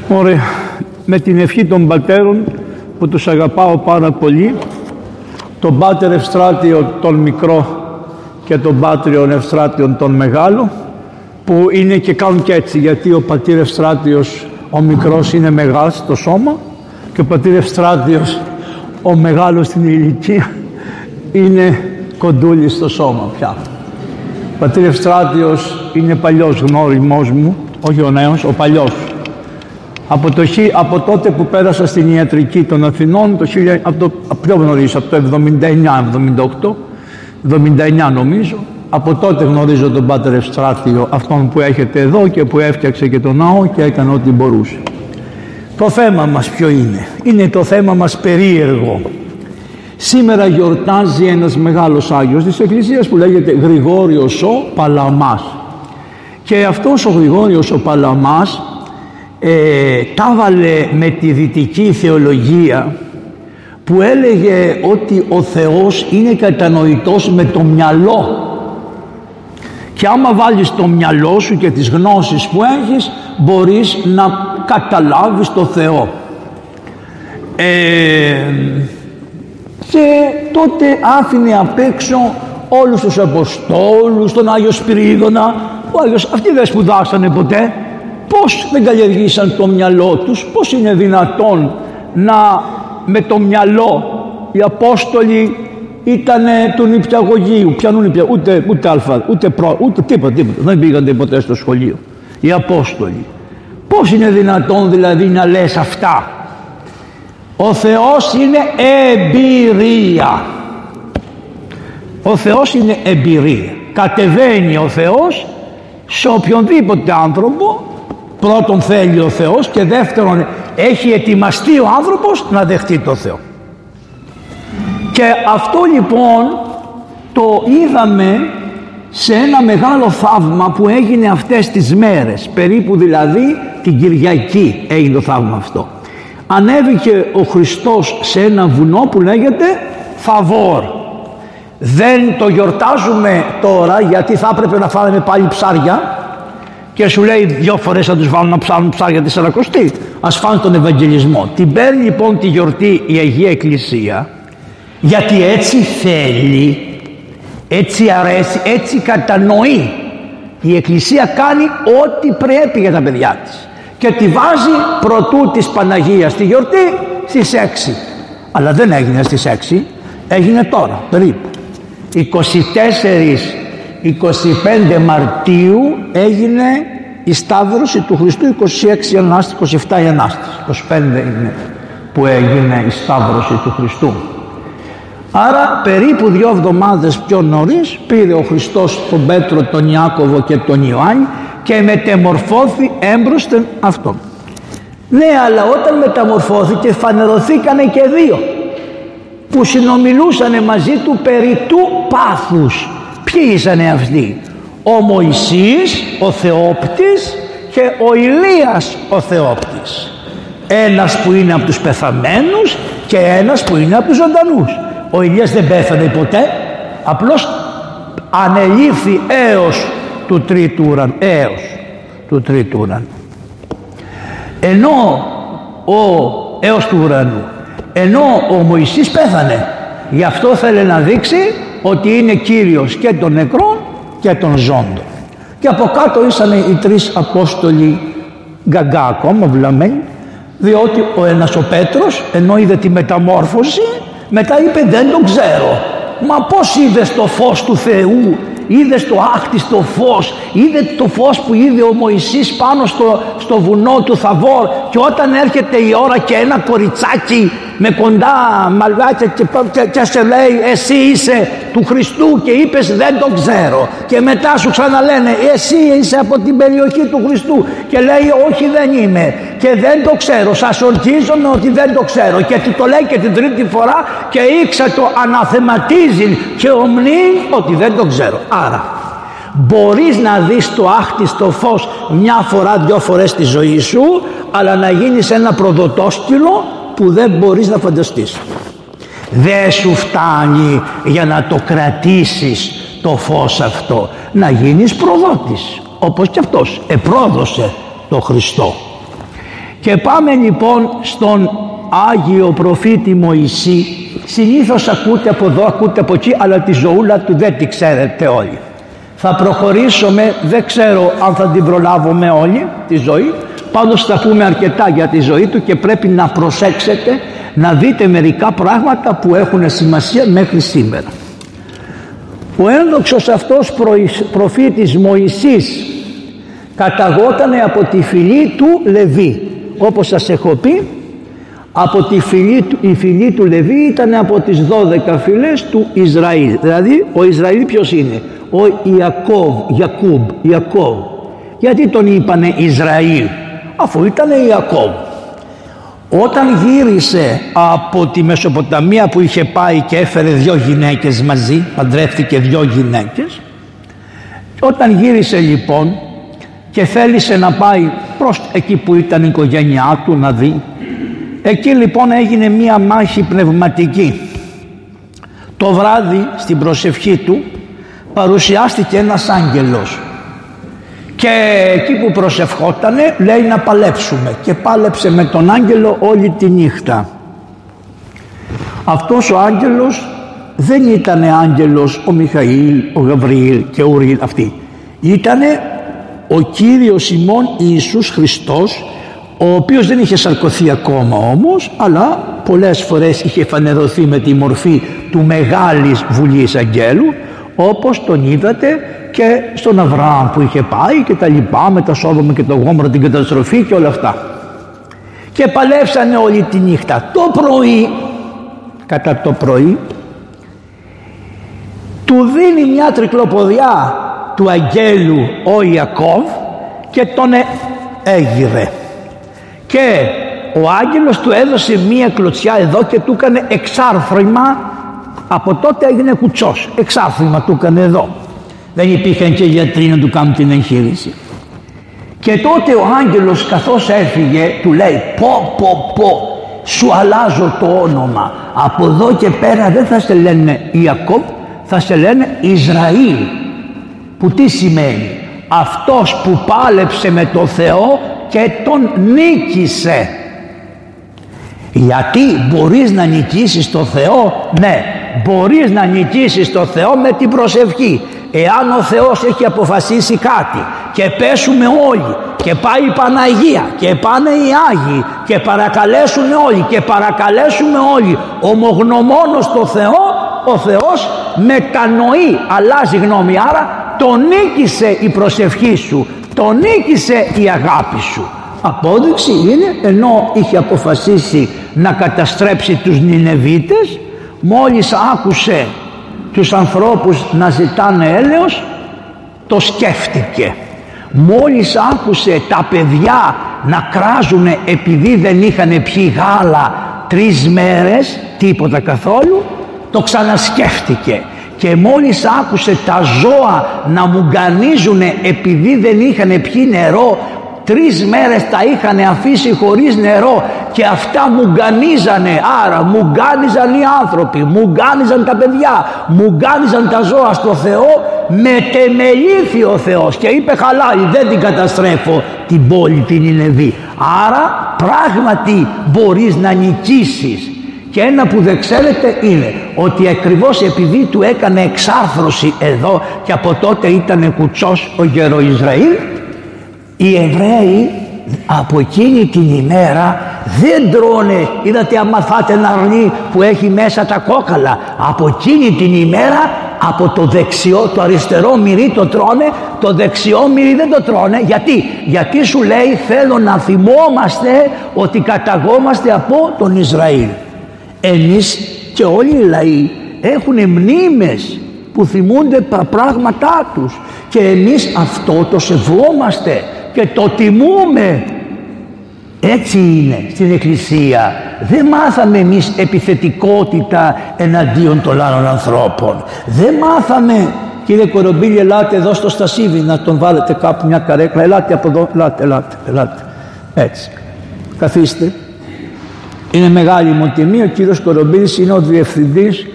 Ωραία. Με την ευχή των πατέρων που τους αγαπάω πάρα πολύ, τον Πάτερ Ευστράτιο τον μικρό και τον Πάτριον Ευστράτιον τον μεγάλο, που είναι και κάνουν και έτσι, γιατί ο πατήρ Ευστράτιος ο μικρός είναι μεγάλος στο σώμα και ο πατήρ Ευστράτιος ο μεγάλος στην ηλικία είναι κοντούλης στο σώμα πια. Ο πατήρ Ευστράτιος είναι παλιός γνώριμός μου, όχι ο νέος, ο παλιός. Από τότε που πέρασα στην ιατρική των Αθηνών, πιο νωρίς, από το 79 νομίζω, από τότε γνωρίζω τον Πάτερ Ευστράτιο, αυτόν που έχετε εδώ και που έφτιαξε και τον ναό και έκανε ό,τι μπορούσε. Το θέμα μας ποιο είναι? Είναι το θέμα μας περίεργο. Σήμερα γιορτάζει ένας μεγάλος Άγιος της Εκκλησίας που λέγεται Γρηγόριος ο Παλαμάς. Και αυτός ο Γρηγόριος ο Παλαμάς τα βάλε με τη δυτική θεολογία που έλεγε ότι ο Θεός είναι κατανοητός με το μυαλό, και άμα βάλεις το μυαλό σου και τις γνώσεις που έχεις μπορείς να καταλάβεις το Θεό. Και τότε άφηνε απ' έξω όλους τους Αποστόλους, τον Άγιο Σπυρίδωνα. Αυτοί δεν σπουδάσανε ποτέ. Πώς δεν καλλιεργήσαν το μυαλό τους? Πώς είναι δυνατόν να με το μυαλό οι Απόστολοι ήτανε του νηπιαγωγείου, ούτε αλφα, ούτε τίποτα, δεν πήγαν ποτέ στο σχολείο οι Απόστολοι. Πώς είναι δυνατόν δηλαδή να λες αυτά? Ο Θεός είναι εμπειρία. Ο Θεός είναι εμπειρία. Κατεβαίνει ο Θεός σε οποιονδήποτε άνθρωπο. Πρώτον θέλει ο Θεός και δεύτερον έχει ετοιμαστεί ο άνθρωπος να δεχτεί το Θεό. Και αυτό λοιπόν το είδαμε σε ένα μεγάλο θαύμα που έγινε αυτές τις μέρες, περίπου δηλαδή την Κυριακή έγινε το θαύμα αυτό. Ανέβηκε ο Χριστός σε ένα βουνό που λέγεται Θαβόρ. Δεν το γιορτάζουμε τώρα γιατί θα έπρεπε να φάμε πάλι ψάρια και σου λέει 2 φορές θα τους βάλουν να ψάρουν ψάρια τη Σαρακοστή. Ας φάνε τον Ευαγγελισμό. Την παίρνει λοιπόν τη γιορτή η Αγία Εκκλησία, γιατί έτσι θέλει, έτσι αρέσει, έτσι κατανοεί. Η Εκκλησία κάνει ό,τι πρέπει για τα παιδιά της και τη βάζει προτού της Παναγίας τη γιορτή στις 6. Αλλά δεν έγινε στις 6, έγινε τώρα περίπου 24-25 Μαρτίου έγινε η Σταύρωση του Χριστού, 26 Ανάστης, 27 η Ανάστης, 25 είναι που έγινε η Σταύρωση του Χριστού. Άρα περίπου 2 εβδομάδες πιο νωρίς πήρε ο Χριστός τον Πέτρο, τον Ιάκωβο και τον Ιωάννη και μετεμορφώθη έμπροσθεν αυτόν. Ναι, αλλά όταν μεταμορφώθηκε φανερωθήκανε και 2 που συνομιλούσανε μαζί του περί του πάθους. Ποιοι ήσανε αυτοί? Ο Μωυσής ο Θεόπτης και ο Ηλίας ο Θεόπτης. Ένας που είναι από τους πεθαμένους και ένας που είναι από τους ζωντανούς. Ο Ηλίας δεν πέθανε ποτέ, απλώς ανελήφθη έως του τρίτου ουρανού. Έως του ουρανού. Ενώ ο Μωυσής πέθανε. Γι' αυτό θέλει να δείξει ότι είναι Κύριος και των νεκρών και των ζώντων. Και από κάτω ήσαν οι 3 Απόστολοι γκαγκά ακόμα, βλαμμένοι, διότι ο ένας ο Πέτρος ενώ είδε τη μεταμόρφωση μετά είπε δεν το ξέρω. Μα πώς είδες το φως του Θεού? Είδες το άχτιστο φως, είδε το φως που είδε ο Μωυσής πάνω στο βουνό του Θαβόρ, και όταν έρχεται η ώρα και ένα κοριτσάκι με κοντά μαλλιάκια και σε λέει εσύ είσαι του Χριστού και είπες δεν το ξέρω, και μετά σου ξαναλένε εσύ είσαι από την περιοχή του Χριστού και λέει όχι δεν είμαι και δεν το ξέρω, σας ορκίζομαι ότι δεν το ξέρω, και του το λέει και την 3η φορά και ήξα το αναθεματίζει και ομνεί ότι δεν το ξέρω. Άρα μπορείς να δεις το άχτιστο φως 1 φορά 2 φορές στη ζωή σου, αλλά να γίνεις ένα προδοτόσκυλο που δεν μπορείς να φανταστείς. Δεν σου φτάνει για να το κρατήσεις το φως αυτό, να γίνεις προδότης, όπως και αυτός επρόδωσε το Χριστό. Και πάμε λοιπόν στον Άγιο προφήτη Μωυσή. Συνήθως ακούτε από εδώ, ακούτε από εκεί, αλλά τη ζωούλα του δεν τη ξέρετε όλοι. Θα προχωρήσουμε, δεν ξέρω αν θα την προλάβουμε όλη τη ζωή, πάντως θα πούμε αρκετά για τη ζωή του και πρέπει να προσέξετε να δείτε μερικά πράγματα που έχουν σημασία μέχρι σήμερα. Ο ένδοξος αυτός προφήτης Μωυσής καταγότανε από τη φυλή του Λεβί. Όπως σας έχω πει, από η φυλή του Λεβί ήταν από τις 12 φυλές του Ισραήλ. Δηλαδή ο Ισραήλ ποιος είναι? Ο Ιακώβ. Γιατί τον είπανε Ισραήλ? Αφού ήταν Ιακώβ. Όταν γύρισε από τη Μεσοποταμία που είχε πάει και έφερε 2 γυναίκες μαζί, παντρεύτηκε 2 γυναίκες, όταν γύρισε λοιπόν και θέλησε να πάει προς εκεί που ήταν η οικογένειά του να δει, εκεί λοιπόν έγινε μία μάχη πνευματική. Το βράδυ στην προσευχή του παρουσιάστηκε ένας άγγελος και εκεί που προσευχότανε λέει να παλέψουμε, και πάλεψε με τον άγγελο όλη τη νύχτα. Αυτός ο άγγελος δεν ήταν άγγελος ο Μιχαήλ, ο Γαβριήλ και ο Ουριήλ, αυτοί. Ήτανε ο Κύριος ημών Ιησούς Χριστός, ο οποίος δεν είχε σαρκωθεί ακόμα όμως, αλλά πολλές φορές είχε φανερωθεί με τη μορφή του Μεγάλης Βουλής Αγγέλου, όπως τον είδατε και στον Αβραάμ που είχε πάει και τα λοιπά, με τα Σόδομα και το Γόμορα, την καταστροφή και όλα αυτά. Και παλέψανε όλη τη νύχτα. Το πρωί, κατά το πρωί, του δίνει μια τρικλοποδιά του αγγέλου ο Ιακώβ και τον έγειρε. Και ο άγγελος του έδωσε μία κλωτσιά εδώ και του έκανε εξάρθρωμα. Από τότε έγινε κουτσός. Εξάρθρωμα του έκανε εδώ. Δεν υπήρχαν και γιατροί να του κάνουν την εγχείρηση. Και τότε ο άγγελος καθώς έφυγε του λέει πω σου αλλάζω το όνομα. Από εδώ και πέρα δεν θα σε λένε Ιακώβ, θα σε λένε Ισραήλ. Που τι σημαίνει? Αυτός που πάλεψε με το Θεό και τον νίκησε. Γιατί μπορείς να νικήσεις το Θεό? Ναι, μπορείς να νικήσεις το Θεό με την προσευχή. Εάν ο Θεός έχει αποφασίσει κάτι και πέσουμε όλοι και πάει η Παναγία και πάνε οι Άγιοι και παρακαλέσουν όλοι και παρακαλέσουμε όλοι ομογνωμόνος το Θεό, ο Θεός μετανοεί, αλλάζει γνώμη. Άρα το νίκησε η προσευχή σου, το νίκησε η αγάπη σου. Απόδειξη είναι, ενώ είχε αποφασίσει να καταστρέψει τους Νινεβίτες, μόλις άκουσε τους ανθρώπους να ζητάνε έλεος, το σκέφτηκε. Μόλις άκουσε τα παιδιά να κράζουν επειδή δεν είχαν πιει γάλα 3 μέρες, τίποτα καθόλου, το ξανασκέφτηκε. Και μόλις άκουσε τα ζώα να μουγκανίζουν επειδή δεν είχαν πιει νερό, 3 μέρες τα είχαν αφήσει χωρίς νερό και αυτά μουγκανίζανε. Άρα μουγκάνιζαν οι άνθρωποι, μουγκάνιζαν τα παιδιά, μουγκάνιζαν τα ζώα στο Θεό. Μετεμελήθη ο Θεός και είπε χαλάει, δεν την καταστρέφω την πόλη την Νινεβή. Άρα πράγματι μπορείς να νικήσεις. Και ένα που δεν ξέρετε είναι ότι ακριβώς επειδή του έκανε εξάρθρωση εδώ και από τότε ήταν κουτσός ο γερο Ισραήλ, οι Εβραίοι από εκείνη την ημέρα δεν τρώνε. Είδατε άμα φάτε ένα αρνί που έχει μέσα τα κόκαλα, από εκείνη την ημέρα από το δεξιό, το αριστερό μυρί το τρώνε, το δεξιό μυρί δεν το τρώνε. Γιατί σου λέει θέλω να θυμόμαστε ότι καταγόμαστε από τον Ισραήλ. Εμείς και όλοι οι λαοί έχουν μνήμες που θυμούνται τα πράγματά τους και εμείς αυτό το σεβόμαστε και το τιμούμε. Έτσι είναι στην Εκκλησία. Δεν μάθαμε εμείς επιθετικότητα εναντίον των άλλων ανθρώπων. Δεν μάθαμε, κύριε Κορομπίλη, ελάτε εδώ στο Στασίδι να τον βάλετε κάπου μια καρέκλα. Ελάτε από εδώ, ελάτε. Έτσι. Καθίστε. Είναι μεγάλη μου τιμή. Ο κύριος Κορομπίλης είναι ο διευθυντής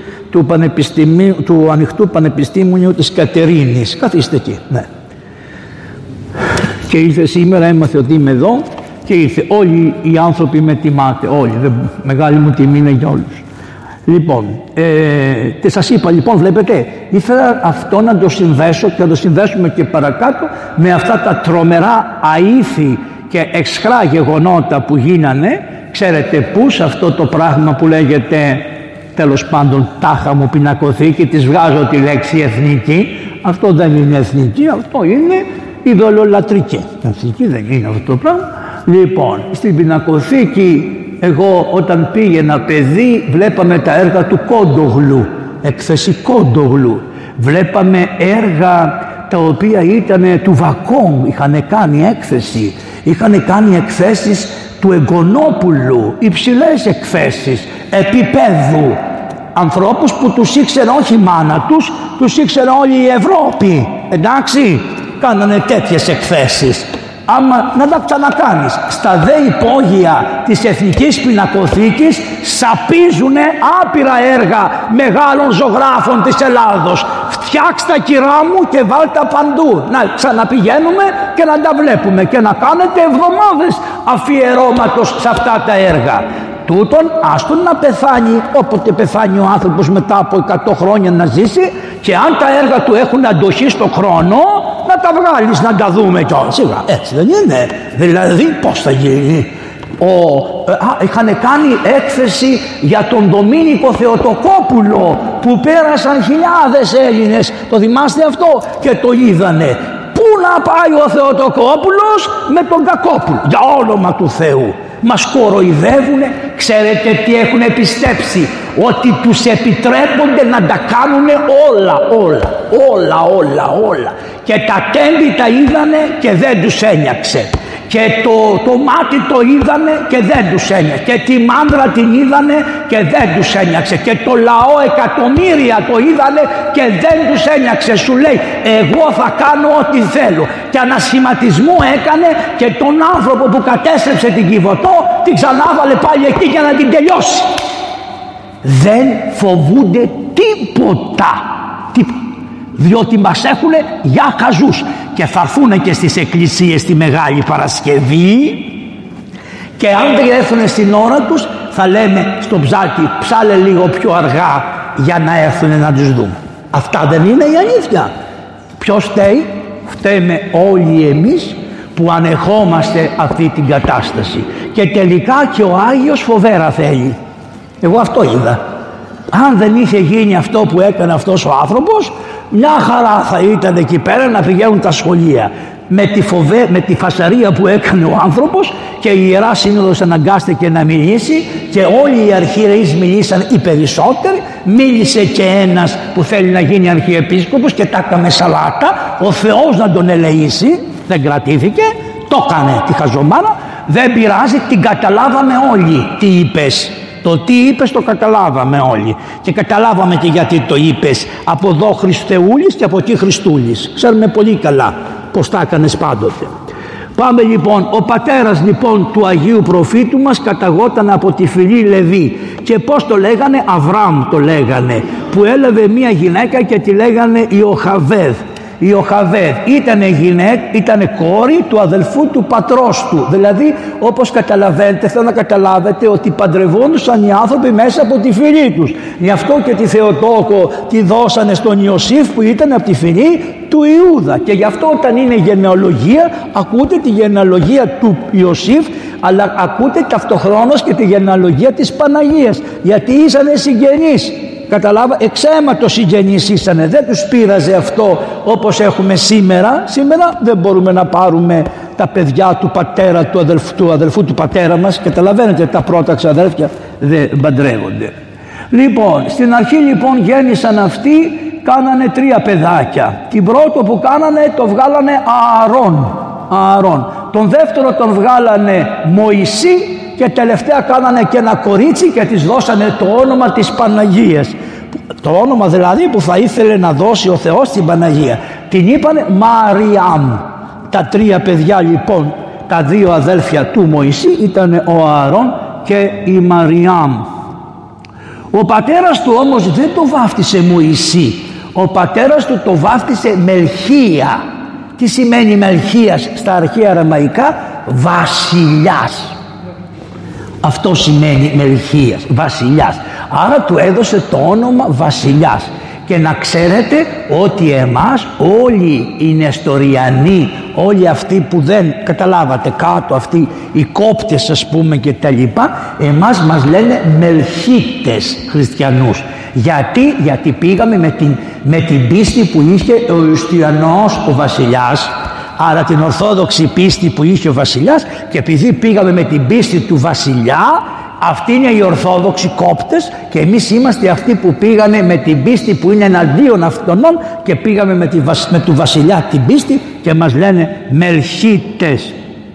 του Ανοιχτού Πανεπιστήμιου της Κατερίνης. Καθίστε εκεί. Ναι. Και ήρθε σήμερα, έμαθε ότι είμαι εδώ και ήρθε. Όλοι οι άνθρωποι με τιμάτε, όλοι, μεγάλη μου τιμή είναι για όλους. Λοιπόν, και σας είπα, λοιπόν, βλέπετε, ήθελα αυτό να το συνδέσω και να το συνδέσουμε και παρακάτω με αυτά τα τρομερά αήθη και εξχρά γεγονότα που γίνανε. Ξέρετε πού? Σε αυτό το πράγμα που λέγεται, τέλος πάντων, τάχα μου πινακοθήκη, της βγάζω τη λέξη εθνική. Αυτό δεν είναι εθνική, αυτό είναι ειδωλολατρική. Εθνική δεν είναι αυτό το πράγμα. Λοιπόν, στην πινακοθήκη, εγώ όταν πήγαινα παιδί, βλέπαμε τα έργα του Κόντογλου, έκθεση Κόντογλου. Βλέπαμε έργα τα οποία ήταν του Βακόμ, είχαν κάνει έκθεση. Είχαν κάνει εκθέσεις του Εγκονόπουλου, υψηλές εκθέσεις επίπεδου. Ανθρώπους που τους ήξερε όχι η μάνα τους, τους ήξερε όλη η Ευρώπη. Εντάξει, κάνανε τέτοιες εκθέσεις. Άμα να τα ξανακάνεις, στα δε υπόγεια της Εθνικής Πινακοθήκης σαπίζουνε άπειρα έργα μεγάλων ζωγράφων της Ελλάδος. Φτιάξτε τα, κυρά μου, και βάλτε παντού. Να ξαναπηγαίνουμε και να τα βλέπουμε και να κάνετε εβδομάδες αφιερώματος σε αυτά τα έργα. Τούτον άστον να πεθάνει, όποτε πεθάνει ο άνθρωπος μετά από 100 χρόνια να ζήσει, και αν τα έργα του έχουν αντοχή στο χρόνο, να τα βγάλεις να τα δούμε κιόλας. Σίγουρα έτσι δεν είναι? Δηλαδή πώς θα γίνει? Είχαν κάνει έκθεση για τον Δομήνικο Θεοτοκόπουλο που πέρασαν χιλιάδες Έλληνες, το θυμάστε αυτό? Και το είδανε. Πού να πάει ο Θεοτοκόπουλος με τον Κακόπουλο? Για όνομα του Θεού! Μας κοροϊδεύουνε. Ξέρετε τι έχουν πιστέψει? Ότι τους επιτρέπονται να τα κάνουν όλα. Και τα τέμπη τα είδανε και δεν τους ένιαξε. Και το μάτι το είδανε και δεν τους ένιαξε. Και τη μάνδρα την είδανε και δεν τους ένιαξε. Και το λαό εκατομμύρια το είδανε και δεν τους ένιαξε. Σου λέει, εγώ θα κάνω ό,τι θέλω. Και ανασχηματισμό έκανε και τον άνθρωπο που κατέστρεψε την Κιβωτό την ξανάβαλε πάλι εκεί για να την τελειώσει. Δεν φοβούνται τίποτα. Διότι μας έχουνε για χαζούς. Και θα έρθουνε και στις εκκλησίες τη Μεγάλη Παρασκευή, και αν δεν έρθουνε στην ώρα τους θα λέμε στο ψάλτη, ψάλε λίγο πιο αργά για να έρθουνε να τους δούμε. Αυτά δεν είναι η αλήθεια? Ποιος φταίει? Φταίμε όλοι εμείς που ανεχόμαστε αυτή την κατάσταση. Και τελικά και ο Άγιος φοβέρα θέλει. Εγώ αυτό είδα. Αν δεν είχε γίνει αυτό που έκανε αυτός ο άνθρωπος, μια χαρά θα ήταν εκεί πέρα να πηγαίνουν τα σχολεία. Με τη φασαρία που έκανε ο άνθρωπος, και η Ιερά Σύνοδος αναγκάστηκε να μιλήσει, και όλοι οι αρχιερείς μιλήσαν, οι περισσότεροι. Μίλησε και ένας που θέλει να γίνει αρχιεπίσκοπος και τα έκαμε σαλάτα. Ο Θεός να τον ελεήσει, δεν κρατήθηκε, το έκανε τη χαζομάρα. Δεν πειράζει, την καταλάβαμε όλοι τι είπες. Το τι είπες το καταλάβαμε όλοι, και καταλάβαμε και γιατί το είπες. Από εδώ Χριστεούλης και από εκεί Χριστούλης. Ξέρουμε πολύ καλά πως τα έκανες πάντοτε. Πάμε λοιπόν. Ο πατέρας λοιπόν του Αγίου Προφήτου μας καταγόταν από τη φυλή Λεβί, και πώς το λέγανε? Αβραάμ το λέγανε, που έλαβε μια γυναίκα και τη λέγανε Ιοχαβέδ. Η Ιοχαβέδ ήταν κόρη του αδελφού του πατρός του. Δηλαδή, όπως καταλαβαίνετε, θέλω να καταλάβετε ότι παντρευόντουσαν οι άνθρωποι μέσα από τη φυλή τους. Γι' αυτό και τη Θεοτόκο τη δώσανε στον Ιωσήφ, που ήταν από τη φυλή του Ιούδα. Και γι' αυτό όταν είναι γενεαλογία, ακούτε τη γενεαλογία του Ιωσήφ, αλλά ακούτε ταυτοχρόνως και τη γενεαλογία της Παναγίας, γιατί ήσανε συγγενείς. Καταλάβα, εξαίματος συγγενείς ήσανε, δεν τους πείραζε αυτό όπως έχουμε σήμερα. Σήμερα δεν μπορούμε να πάρουμε τα παιδιά του πατέρα, του αδελφού του πατέρα μας. Καταλαβαίνετε, τα πρώτα ξαδέρφια δεν παντρεύονται. Λοιπόν, στην αρχή λοιπόν γέννησαν αυτοί, κάνανε 3 παιδάκια. Την πρώτο που κάνανε το βγάλανε Ααρών. Τον δεύτερο τον βγάλανε Μωυσή, και τελευταία κάνανε και ένα κορίτσι και της δώσανε το όνομα της Παναγίας. Το όνομα δηλαδή που θα ήθελε να δώσει ο Θεός στην Παναγία. Την είπανε Μαριάμ. Τα 3 παιδιά λοιπόν, τα 2 αδέλφια του Μωυσή, ήταν ο Ααρών και η Μαριάμ. Ο πατέρας του όμως δεν το βάφτισε Μωυσή. Ο πατέρας του το βάφτισε Μελχία. Τι σημαίνει Μελχίας στα αρχαία αραμαϊκά? βασιλιάς. Αυτό σημαίνει Μελχίας, βασιλιάς. Άρα του έδωσε το όνομα βασιλιάς. Και να ξέρετε ότι εμάς όλοι οι Νεστοριανοί, όλοι αυτοί που δεν καταλάβατε κάτω, αυτοί οι κόπτες ας πούμε και τα λοιπά, εμάς μας λένε Μελχίτες χριστιανούς. Γιατί πήγαμε με την πίστη που είχε ο Ιουστιανός ο βασιλιάς, άρα την ορθόδοξη πίστη που είχε ο βασιλιάς, και επειδή πήγαμε με την πίστη του βασιλιά, αυτοί είναι οι ορθόδοξοι κόπτες, και εμείς είμαστε αυτοί που πήγανε με την πίστη που είναι εναντίον αυτών και πήγαμε με του βασιλιά την πίστη και μας λένε Μελχίτες.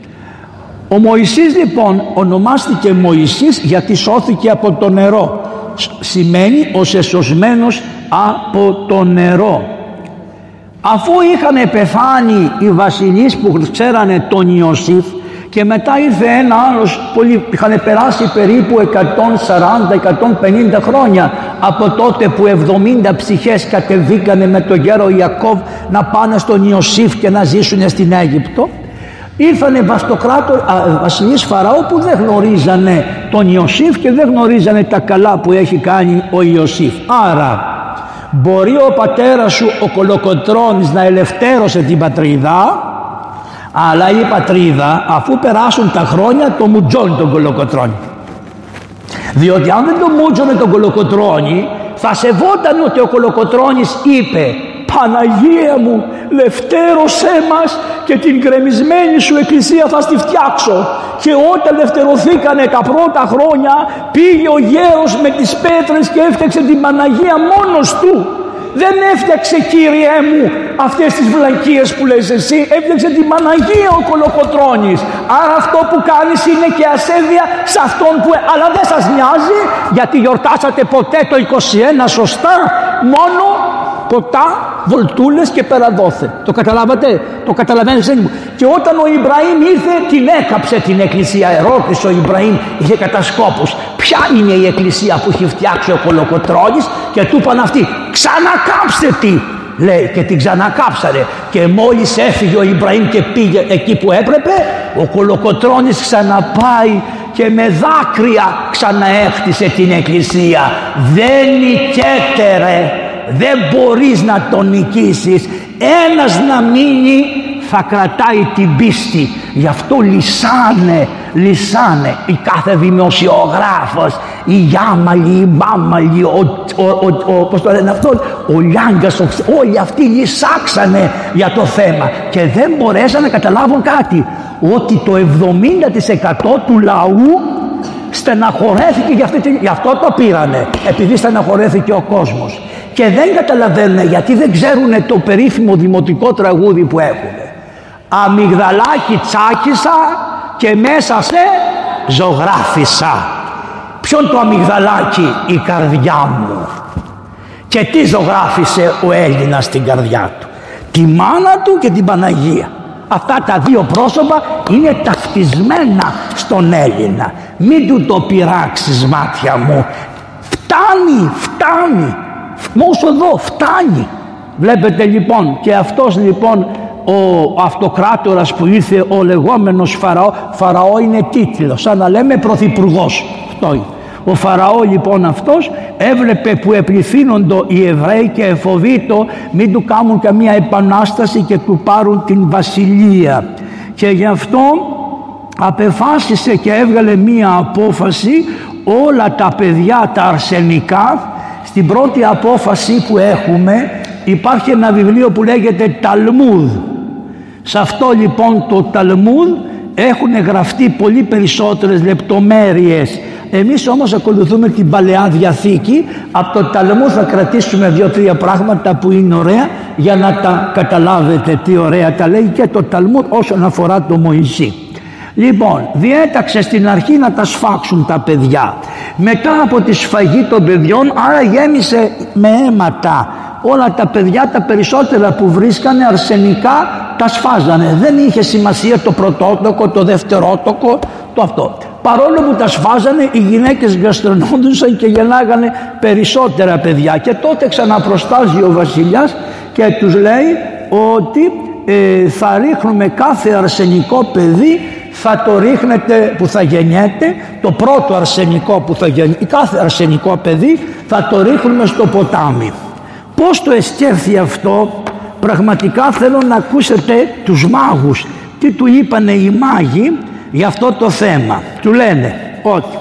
Ο Μωυσής λοιπόν ονομάστηκε Μωυσής γιατί σώθηκε από το νερό. Σημαίνει ως εσωσμένος από το νερό. Αφού είχαν πεθάνει οι βασιλείς που ξέρανε τον Ιωσήφ, και μετά ήρθε ένα άλλος, είχαν περάσει περίπου 140-150 χρόνια από τότε που 70 ψυχές κατεβήκανε με τον γέρο Ιακώβ να πάνε στον Ιωσήφ και να ζήσουν στην Αίγυπτο. Ήρθανε βασιλείς Φαραώ που δεν γνωρίζανε τον Ιωσήφ και δεν γνωρίζανε τα καλά που έχει κάνει ο Ιωσήφ. Άρα μπορεί ο πατέρας σου ο Κολοκοτρώνης να ελευθέρωσε την πατρίδα, αλλά η πατρίδα αφού περάσουν τα χρόνια το μουτζώνει τον Κολοκοτρώνη. Διότι αν δεν το μούτζωνε τον Κολοκοτρώνη, θα σεβόταν ότι ο Κολοκοτρώνης είπε «Παναγία μου, λευτέρωσέ μας και την γκρεμισμένη σου εκκλησία θα στη φτιάξω». Και όταν λευτερωθήκανε τα πρώτα χρόνια, πήγε ο γέρος με τις πέτρες και έφτιαξε την Παναγία μόνος του. Δεν έφτιαξε, Κύριέ μου, αυτές τις βλακίες που λες εσύ, έφτιαξε την Παναγία ο Κολοκοτρώνης. Άρα αυτό που κάνεις είναι και ασέβεια σε αυτόν που... Αλλά δεν σας νοιάζει, γιατί γιορτάσατε ποτέ το 21 σωστά, μόνο ποτά, βολτούλες και περαδόθε. Το καταλάβατε, το καταλαβαίνετε. Και όταν ο Ιμπραήμ ήρθε, την έκαψε την εκκλησία. Ερώτησε ο Ιμπραήμ, είχε κατασκόπους, ποια είναι η εκκλησία που έχει φτιάξει ο Κολοκοτρώνης, και του είπαν αυτοί, ξανακάψτε τη, λέει, και την ξανακάψανε. Και μόλις έφυγε ο Ιμπραήμ και πήγε εκεί που έπρεπε, ο Κολοκοτρώνης ξαναπάει και με δάκρυα ξαναέχτισε την εκκλησία. Δεν νικέται ρε, δεν μπορείς να τον νικήσεις. Ένας να μείνει θα κρατάει την πίστη. Γι' αυτό λυσάνε η κάθε δημοσιογράφος, η Γιάμαλη, η Μπάμαλη, πώς το λένε αυτό, ο Λιάγκας, όλοι αυτοί λυσάξανε για το θέμα και δεν μπορέσαν να καταλάβουν κάτι, ότι το 70% του λαού στεναχωρέθηκε, γι' αυτό το πήρανε, επειδή στεναχωρέθηκε ο κόσμος. Και δεν καταλαβαίνουν, γιατί δεν ξέρουν το περίφημο δημοτικό τραγούδι που έχουν. Αμυγδαλάκι τσάκισα και μέσα σε ζωγράφισα. Ποιον το αμυγδαλάκι? Η καρδιά μου. Και τι ζωγράφισε ο Έλληνας στην καρδιά του? Τη μάνα του και την Παναγία. Αυτά τα δύο πρόσωπα είναι ταυτισμένα στον Έλληνα. Μην του το πειράξεις, μάτια μου. Φτάνει. Μόσο εδώ φτάνει. Βλέπετε λοιπόν, και αυτός λοιπόν ο αυτοκράτορας που ήρθε, ο λεγόμενος Φαραώ είναι τίτλος, σαν να λέμε πρωθυπουργός. Αυτό είναι. Ο Φαραώ λοιπόν αυτός έβλεπε που επληθύνοντο οι Εβραίοι και εφοβήτω μην του κάνουν καμία επανάσταση και του πάρουν την βασιλεία, και γι' αυτό απεφάσισε και έβγαλε μία απόφαση όλα τα παιδιά τα αρσενικά. Στην πρώτη απόφαση που έχουμε υπάρχει ένα βιβλίο που λέγεται Ταλμούδ. Σε αυτό λοιπόν το Ταλμούδ έχουν γραφτεί πολύ περισσότερες λεπτομέρειες. Εμείς όμως ακολουθούμε την Παλαιά Διαθήκη. Από το Ταλμούδ θα κρατήσουμε 2-3 πράγματα που είναι ωραία για να τα καταλάβετε τι ωραία τα λέει και το Ταλμούδ όσον αφορά το Μωυσή. Λοιπόν, διέταξε στην αρχή να τα σφάξουν τα παιδιά. Μετά από τη σφαγή των παιδιών, άρα γέμισε με αίματα. Όλα τα παιδιά, τα περισσότερα που βρίσκανε αρσενικά, τα σφάζανε. Δεν είχε σημασία το πρωτότοκο, το δευτερότοκο, το αυτό. Παρόλο που τα σφάζανε, οι γυναίκες γαστρονόντουσαν και γεννάγανε περισσότερα παιδιά. Και τότε ξαναπροστάζει ο βασιλιάς και τους λέει ότι θα ρίχνουμε κάθε αρσενικό παιδί, θα το ρίχνετε που θα γεννιέται, το πρώτο αρσενικό που θα γεννιέται, κάθε αρσενικό παιδί θα το ρίχνουμε στο ποτάμι. Πώς το εσκέφθη αυτό? Πραγματικά θέλω να ακούσετε τους μάγους, τι του είπανε οι μάγοι για αυτό το θέμα. Του λένε ότι,